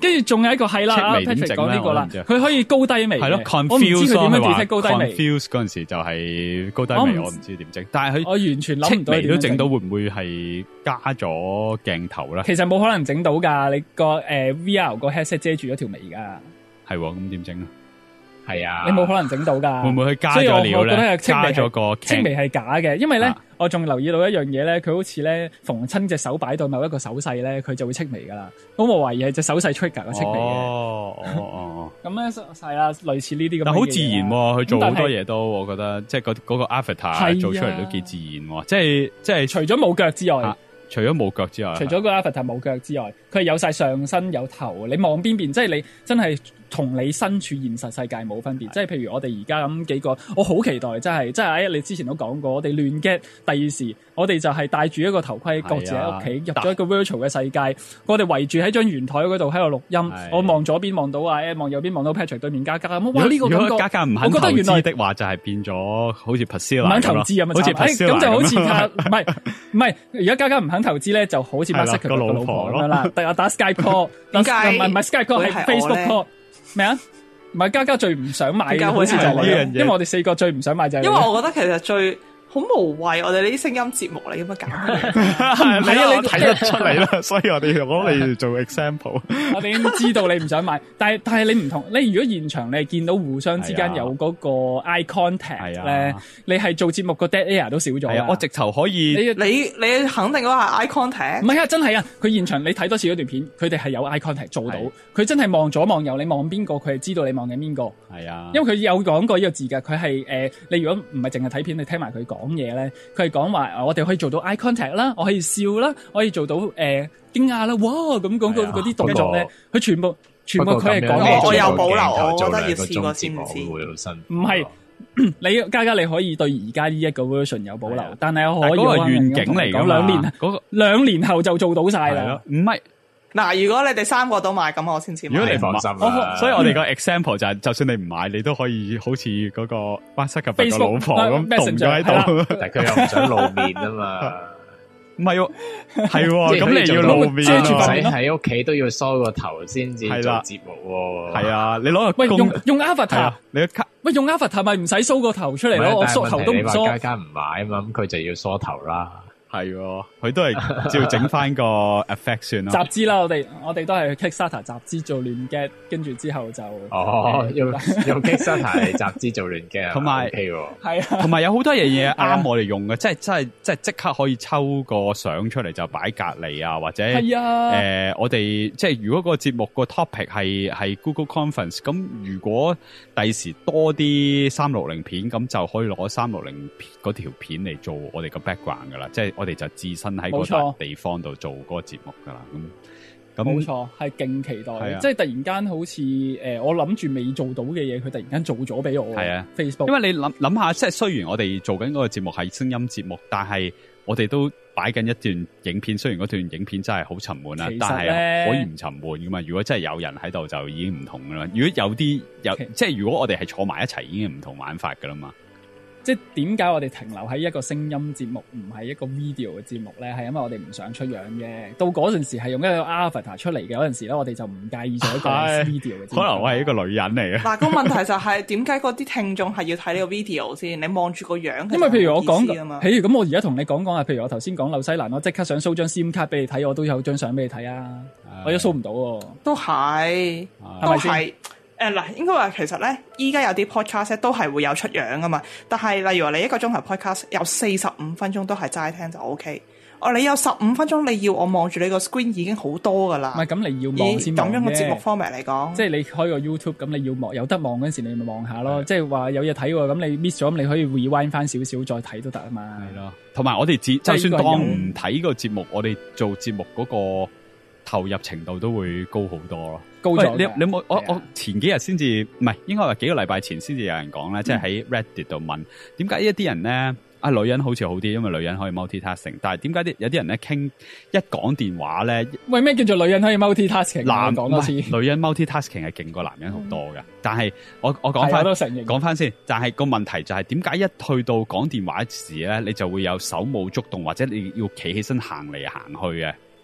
跟住仲有一個係啦，Patrick 講呢個啦，佢可以高低微。係咯 ，confuse 我唔知佢點樣 detect 高低微。 confuse 嗰陣時就係高低微，我唔知點整。但係佢我完全諗唔到點都整到，會唔會係加咗鏡頭咧？ 其實冇可能整到㗎，你個VR 個 headset 遮住咗條眉㗎。 係喎，咁點整啊？ 係啊， 你冇可能整到㗎。 會唔會佢加咗料咧？ 加咗個清微係假嘅，因為咧，我仲留意到一樣嘢咧，佢好似咧逢親隻手擺到某一個手勢咧，佢就會清微㗎啦。咁我懷疑係隻手勢 trigger 個清微嘅。 哦。 咁咧係啦，類似呢啲咁。 但好自然喎，佢做好多嘢都，我覺得即係嗰個 avatar 做出嚟都幾自然喎。即係除咗冇腳之外。 除咗冇腳之外， 除咗個 avatar 冇腳之外，佢係有晒上身有頭。你望邊邊，即係你真係同你身處現實世界冇分別。即係譬如我哋而家咁幾個，我好期待，真係你之前都講過，我哋亂 get 第二時，我哋就係戴住一個頭盔，各自喺屋企入咗一個 virtual 嘅世界，我哋圍住喺張圓台嗰度喺度錄音。我望左邊望到望右邊望到 Patrick 對面嘉嘉咁。哇！呢個感覺， 如果嘉嘉唔肯投資的話，就係變咗好似 Priscilla 唔肯投資咁， 好似 Priscilla 咁就好似唔係，而家嘉嘉唔肯投資咧，就好似 Mark Zuckerberg 個老婆咁樣啦。打 Skype call， 唔係 Skype call 係 Facebook call 咩啊？唔係嘉嘉最唔想買嘅，好似就係呢樣嘢。因為我哋4個最唔想買就係。 因為我覺得其實最好無謂，我哋呢啲聲音節目嚟，咁樣搞乜嘢？你睇得出嚟啦，所以我哋攞你做 example。 我哋已經知道你唔想買，但係你唔同，你如果現場你見到互相之間有嗰個 eye contact 咧，你係做節目個 dead air 都少咗。 我直頭可以， 你肯定嗰個係 eye contact？ 唔係啊，真係啊！佢現場你睇多次嗰段片，佢哋係有 eye contact 做到，佢真係望左望右，你望邊個，佢係知道你望緊邊個。係啊，因為佢有講過呢個字㗎，佢係你如果唔係淨係睇片，你聽埋佢講嘢咧，佢係講話我哋可以做到 eye contact 啦，我可以笑啦，可以做到驚訝啦，哇咁講嗰啲動作咧，佢全部佢係講。 我有保留，我覺得要試過先唔知。 唔係你嘉嘉你可以對而家呢一個 version 有保留，但係我可以嗰個願景嚟講 2年後就做到晒啦。 唔係。 嗱，如果你哋3個都買，咁我先至買。 如果你放心啦，所以我哋個 example 就係，就算你唔買，你都可以好似嗰個 Mark Zuckerberg嘅老婆咁動咗喺度。 但係佢又唔想露面啊嘛。 唔係喎，係喎，咁你要露面， 遮住塊喺屋企都要梳個頭先至做節目喎。係啊，你攞個用 avatar，你用 avatar 咪唔使梳個頭出嚟咯？我梳頭都唔梳。 嘉嘉唔買啊嘛，咁佢就要梳頭啦。 係，佢都係只要整翻個 effect 算咯。 集資啦，我哋都係 Kickstarter 集資做亂 get，跟住之後就用 Kickstarter 嚟集資做亂 get，同埋係啊， 同埋有好多嘢啱我哋用嘅，即係即刻可以抽個相出嚟就擺隔離啊，或者我哋即係如果個節目個 topic 係 Google Conference，咁如果第時多啲360片，咁就可以攞360嗰條片嚟做我哋個 background 噶啦，即係我哋就置身喺嗰笪地方度做嗰個節目噶啦，咁冇錯，係勁期待，即係突然間好似我諗住未做到嘅嘢，佢突然間做咗俾我。係啊 ，Facebook， 因為你諗下，即係雖然我哋做緊嗰個節目係聲音節目，但係我哋都擺緊一段影片，雖然嗰段影片真係好沉悶啦，但係可以唔沉悶噶嘛。如果真係有人喺度，就已經唔同噶啦。如果有即係如果我哋係坐埋一齊，已經唔同玩法噶啦嘛。 即係點解我哋停留喺一個聲音節目，唔係一個 video 嘅節目咧？係因為我哋唔想出樣嘅。到嗰陣時係用一個 avatar 出嚟嘅嗰陣時咧，我哋就唔介意做一個 video 嘅節目。 可能我係一個女人嚟嘅。 嗱，個問題就係點解嗰啲聽眾係要睇呢個 video 先？你望住個樣， 因為譬如我講，譬如咁，我而家同你講啊，譬如我頭先講紐西蘭，我即刻想 show 張 SIM 卡俾你睇，我都有張相俾你睇啊，我都 show 唔到喎。 都係，都係。嗱，應該話其實咧，依家有啲 podcast 都係會有出樣噶嘛。但係例如話你1個鐘頭 podcast 有45分鐘都係齋聽就 OK。你有15分鐘，你要我望住你個 screen 已經好多噶啦。 唔係咁，你要望先望啫。咁樣嘅節目 format 嚟講， 即係你開個 YouTube，咁你要望有得望嗰陣時，你咪望下咯。即係話有嘢睇喎，咁你 miss 咗，咁你可以 rewind 翻少少再睇都得啊嘛。 係咯，同埋我哋就算當唔睇個節目，我哋做節目嗰個投入程度都會高好多咯。高咗，你有冇？我前幾日先至，唔係應該話幾個禮拜前先至有人講咧，即係喺 Reddit 度問點解一啲人咧女人好似好啲，因為女人可以 multitasking， 但係點解有啲人咧傾一講電話咧？喂， 咩叫做女人可以 multitasking？ 講多次，女人 multitasking 係勁過男人好多嘅。但係我講翻先，但係個問題就係點解一去到講電話時咧，你就會有手舞足動，或者你要企起身行嚟行去嘅。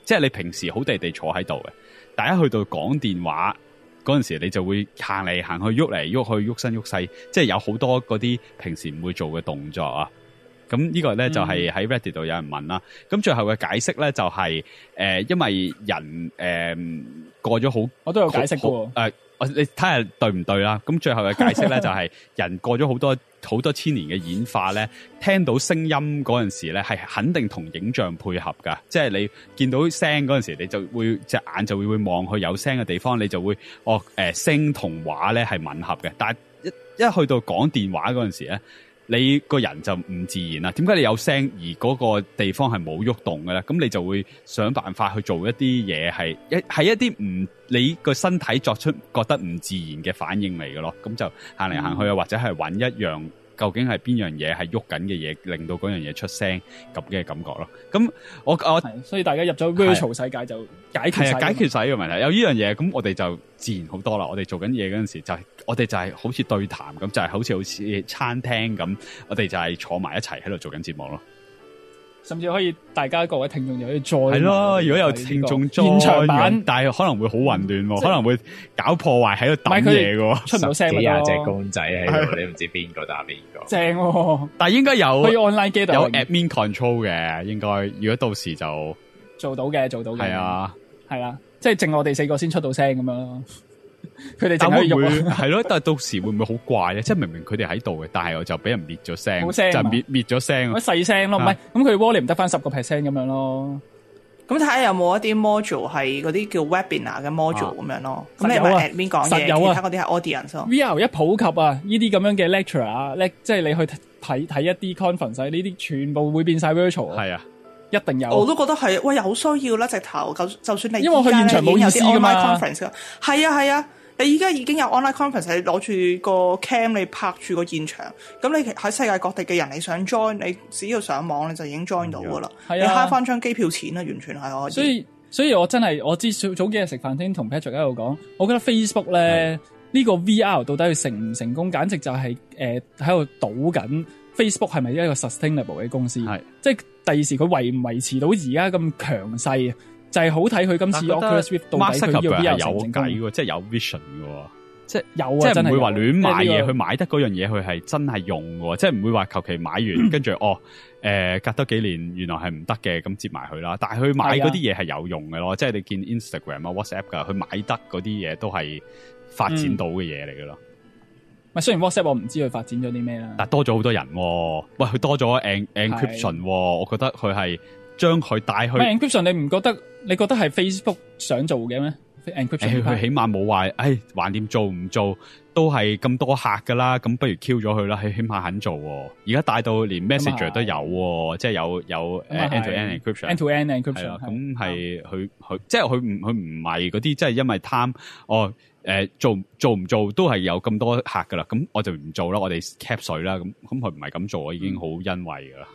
即係你平時好地地坐喺度嘅，但一去到講電話嗰陣時，你就會行嚟行去，喐嚟喐去，喐身喐勢，即係有好多嗰啲平時唔會做嘅動作啊。咁呢個咧就係喺 Reddit 度有人問啦。咁最後嘅解釋咧就係因為人過咗好， 我都有解釋過。 你睇下對唔對啦？咁最後嘅解釋咧就係人過咗好多千年嘅演化咧，聽到聲音嗰陣時咧係肯定同影像配合噶，即係你見到聲嗰陣時，你就會隻眼就會望去有聲嘅地方，你就會聲同畫咧係吻合嘅。但係一去到講電話嗰陣時咧，你個人就唔自然啦。點解你有聲而嗰個地方係冇喐動嘅咧？咁你就會想辦法去做一啲嘢，係一啲唔你個身體作出覺得唔自然嘅反應嚟嘅咯。咁就行嚟行去啊，或者係揾一樣究竟係邊樣嘢係喐緊嘅嘢，令到嗰樣嘢出聲咁嘅感覺咯。咁我所以大家入咗 virtual 世界就解決晒呢個問題。有呢樣嘢，咁我哋就自然好多啦。我哋做緊嘢嗰陣時，我哋就係好似對談咁，就係好似餐廳咁，我哋就係坐埋一齊喺度做緊節目咯。 甚至可以大家各位聽眾就可以再係咯，如果有聽眾現場版， 但係可能會好混亂，可能會搞破壞喺度抌嘢嘅， 出唔到聲幾廿隻公仔喺度，你唔知邊個打邊個。 正喎， 但係應該有可以 online 機度有 admin control 嘅，應該如果到時就做到嘅。係啊， 係啦，即係剩我哋4個先出到聲咁樣咯。佢哋淨係喐係咯，但係到時會唔會好怪咧？即係明明佢哋喺度嘅，但係我就俾人滅咗聲， 冇聲就滅咗聲， 細聲咯。唔係咁佢 volume 得翻10% 咁樣咯。 咁睇下有冇一啲 module 係嗰啲叫 webinar 嘅 module 咁樣咯。咁你咪 admin 講嘢，其他嗰啲係 audience 咯。 VR 一普及啊，呢啲咁樣嘅 lecture 啊，即係你去睇一啲 conference 呢啲全部會變晒 virtual。 係啊。 一定有， 我都覺得係，喂，有需要啦，直頭就算你因為佢現場冇意思㗎嘛 online conference 㗎，係啊，你而家已經有 online conference，你攞住個 cam，你拍住個現場，咁你喺世界各地嘅人，你想 join，你只要上網你就已經 join 到㗎啦，你慳翻張機票錢啦，完全係可以。 所以我真係我知早幾日食飯廳同 Patrick 喺度講，我覺得 Facebook 咧呢個 VR 到底佢成唔成功，簡直就係喺度賭緊 Facebook 係咪一個 sustainable 嘅公司，即係第二時佢維唔維持到而家咁強勢，就係好睇佢今次 Oculus Rift 到底佢要 VR 成唔成功， 即係有 vision 嘅，即係有啊， 即係唔會話真係亂買嘢，佢買得嗰樣嘢佢係真係用嘅，即係唔會話求其買完跟住隔多幾年原來係唔得嘅，咁接埋佢啦。但係佢買嗰啲嘢係有用嘅咯，即係你見 Instagram 啊 WhatsApp 噶，佢買得嗰啲嘢都係發展到嘅嘢嚟嘅咯。 雖然 WhatsApp 我唔知佢發展咗啲咩啦， 但多咗好多人喎。喂，佢多咗 encryption，我覺得佢係將佢帶去。 encryption 你覺得係 Facebook 想做嘅咩？encryption 佢起碼冇話，橫掂做唔做都係咁多客噶啦，咁不如 Q 咗佢啦，佢起碼肯做。而家帶到連 Messenger 都有，即係有 end-to-end encryption，end-to-end encryption 係啦。咁係佢即係佢唔係嗰啲，即係因為貪做唔做都係有咁多客噶啦，咁我就唔做啦，我哋 cap 水啦，咁佢唔係咁做，我已經好欣慰噶啦。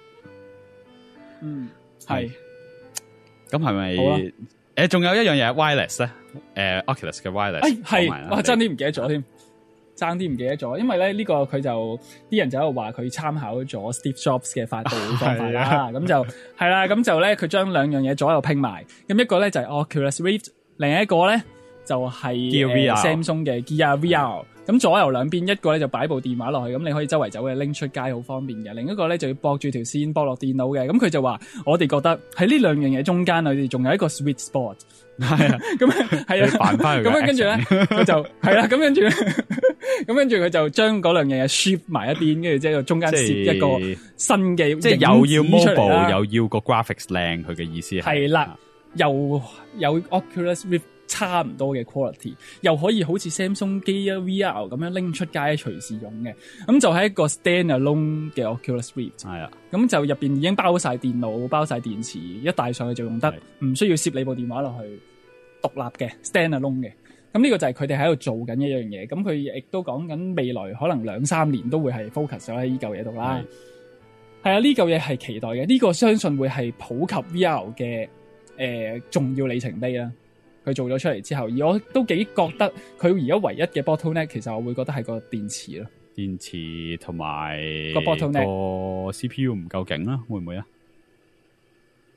係。咁係咪？仲有一樣嘢 wireless 咧，Oculus 嘅 wireless 係，我爭啲唔記得咗添，因為咧呢個佢就啲人就喺度話佢參考咗 Steve Jobs 嘅發布會方法啦，咁就係啦，咁就咧佢將兩樣嘢左右拼埋，咁一個咧就係 Oculus Rift， 另一個咧就係 Samsung 嘅 Gear VR。咁左右兩邊，一個咧就擺部電話落去，咁你可以周圍走嘅，拎出街好方便嘅。另一個咧就要駁住條線駁落電腦嘅。咁佢就話我哋覺得喺呢兩樣嘢中間，我哋仲有一個 sweet spot。係啊，咁係啊，扮翻佢。咁樣跟住咧，佢就係啦。咁跟住佢就將嗰兩樣嘢 shift 埋一邊，跟住即係中間攝一個新嘅， 即係又要 mobile 又要個 graphics 靚，佢嘅意思係啦，又有 Oculus Rift。差唔多嘅 quality， 又可以好似 Samsung Gear VR 咁樣拎出街隨時用嘅，咁就係一個 standalone 嘅 Oculus Rift。係啊，咁就入邊已經包晒電腦、包晒電池，一帶上去就用得，唔需要攝你部電話落去，獨立嘅 standalone 嘅。咁呢個就係佢哋喺度做緊一樣嘢。咁佢亦都講緊未來可能2-3年都會係 focus 咗喺呢嚿嘢度啦。係啊，呢嚿嘢係期待嘅，呢個相信會係普及 VR 嘅重要里程碑啦。佢做咗出嚟之後，而我都幾覺得佢而家唯一嘅 bottleneck， 其實我會覺得係個電池咯。電池同埋個 bottleneck 個 CPU 唔夠勁啦，會唔會啊？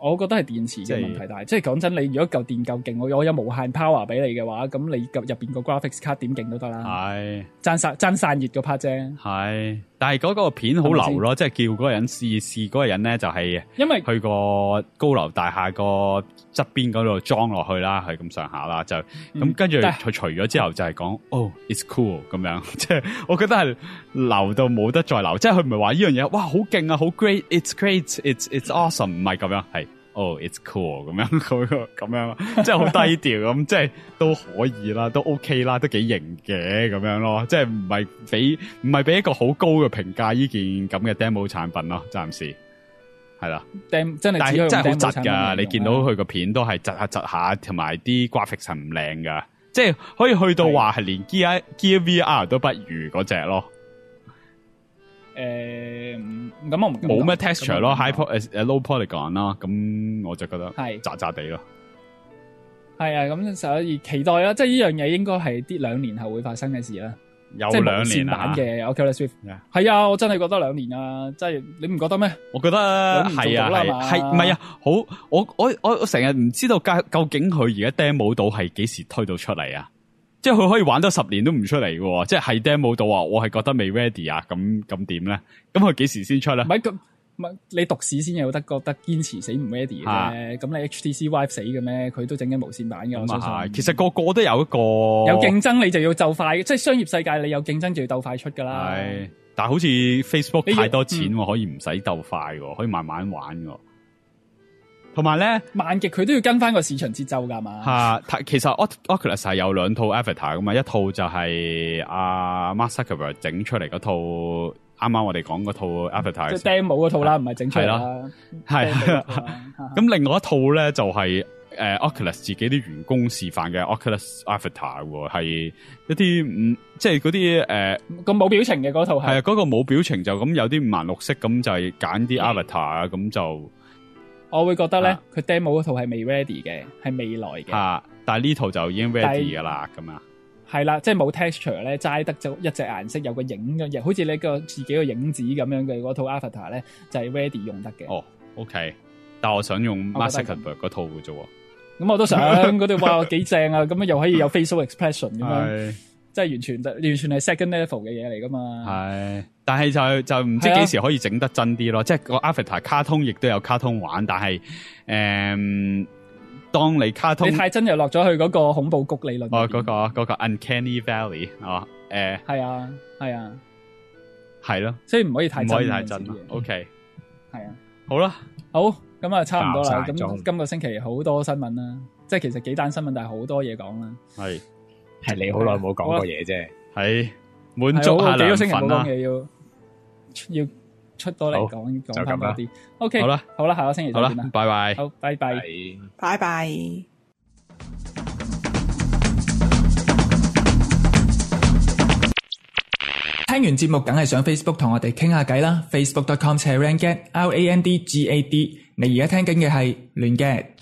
我覺得係電池嘅問題，但係即係講真，你如果嚿電夠勁，我有無限 power 俾你嘅話，咁你入邊個 graphics 卡點勁都得啦。 係爭散熱個 part 啫。 係，但係嗰個片好流咯，即係叫嗰個人試嗰個人咧，就係因為去個高樓大廈個側邊嗰度裝落去啦，係咁上下啦，就咁跟住佢除咗之後就係講it's cool 咁樣，即係我覺得係流到冇得再流，即係佢唔係話呢樣嘢哇好勁啊，好 great，it's great，it's awesome， 唔係咁樣，係it's cool 咁樣咁樣，即係好低調咁，即係都可以啦，都 OK 啦，都幾型嘅咁樣咯，即係唔係俾一個好高嘅評價呢件咁嘅 demo 產品咯，暫時係啦。 真係， 但係真係好窒噶，你見到佢個片都係窒下，同埋啲 graphics 係唔靚噶，即係可以去到話係連 Gear VR 都不如嗰隻咯。 咁我唔冇咩 texture 咯 ，low polygon 啦，咁我就覺得係渣渣地咯。 係啊，咁所以期待啦，即係呢樣嘢應該係啲2年後會發生嘅事啦。 有2年版嘅 Oculus Rift 係啊，我真係覺得2年啊，即係你唔覺得咩？ 我覺得係啊，係唔係啊？好，我成日唔知道究竟佢而家 demo 到係幾時推到出嚟啊？即係佢可以玩多10年都唔出嚟嘅，即係 demo 到啊！我係覺得未 ready 啊，咁點咧？咁佢幾時先出咧？ 唔係咁，你讀史先有得覺得堅持死唔 ready 嘅啫。咁你 HTC Vive 死嘅咩？佢都整緊無線版嘅。我相信其實個個都有一個有競爭，你就要就快。即係商業世界，你有競爭就要鬥快出噶啦。 係，但係好似 Facebook 太多錢，可以唔使鬥快，可以慢慢玩嘅。同埋咧， 慢極佢都要跟翻個市場節奏噶嘛。 其實 Oculus 係有2套 avatar 噶嘛，一套就係阿 Mark Zuckerberg 整出嚟嗰套，啱啱我哋講嗰套 avatar， 即係 demo 嗰套啦，唔係整出嚟啦。係咁另外一套咧就係Oculus 自己啲員工示範嘅 Oculus avatar 喎，係一啲即係嗰啲個冇表情嘅嗰套係啊，嗰個冇表情就咁有啲五顏六色咁就係揀啲 avatar 啊，咁就。 我會覺得咧，佢 demo 嗰套係未 ready 嘅，係未來嘅。 但係呢套就已經 ready 噶啦，咁啊。 係啦，即係冇 texture 咧，齋得就一隻顏色，有個影嘅，好似你個自己個影子咁樣嘅嗰套 avatar 咧，就係 ready 用得嘅。 OK， 但我想用 Mark Zuckerberg 嗰套嘅啫。咁我都想嗰度，哇，幾正啊！咁又可以有 facial expression 咁樣，即係完全係 second level 嘅嘢嚟噶嘛。係。但係就唔知幾時可以整得真啲咯，即係個 avatar 卡通亦都有卡通玩，但係當你卡通你太真又落咗去嗰個恐怖谷理論嗰個 Uncanny Valley 係啊係咯，所以唔可以太真 OK 係啊，好啦，好咁啊，差唔多啦。咁今個星期好多新聞啦，即係其實幾單新聞，但係好多嘢講啦。係你好耐冇講過嘢啫，係滿足下幾個星期冇講嘢要出多嚟講翻多啲。OK，好啦，下個星期再見啦，拜拜。好，拜拜， 拜拜。 聽完節目梗係上 Facebook 同我哋傾下偈啦，Facebook.com/Rangad，RANDGAD。你而家聽緊嘅係亂 gad。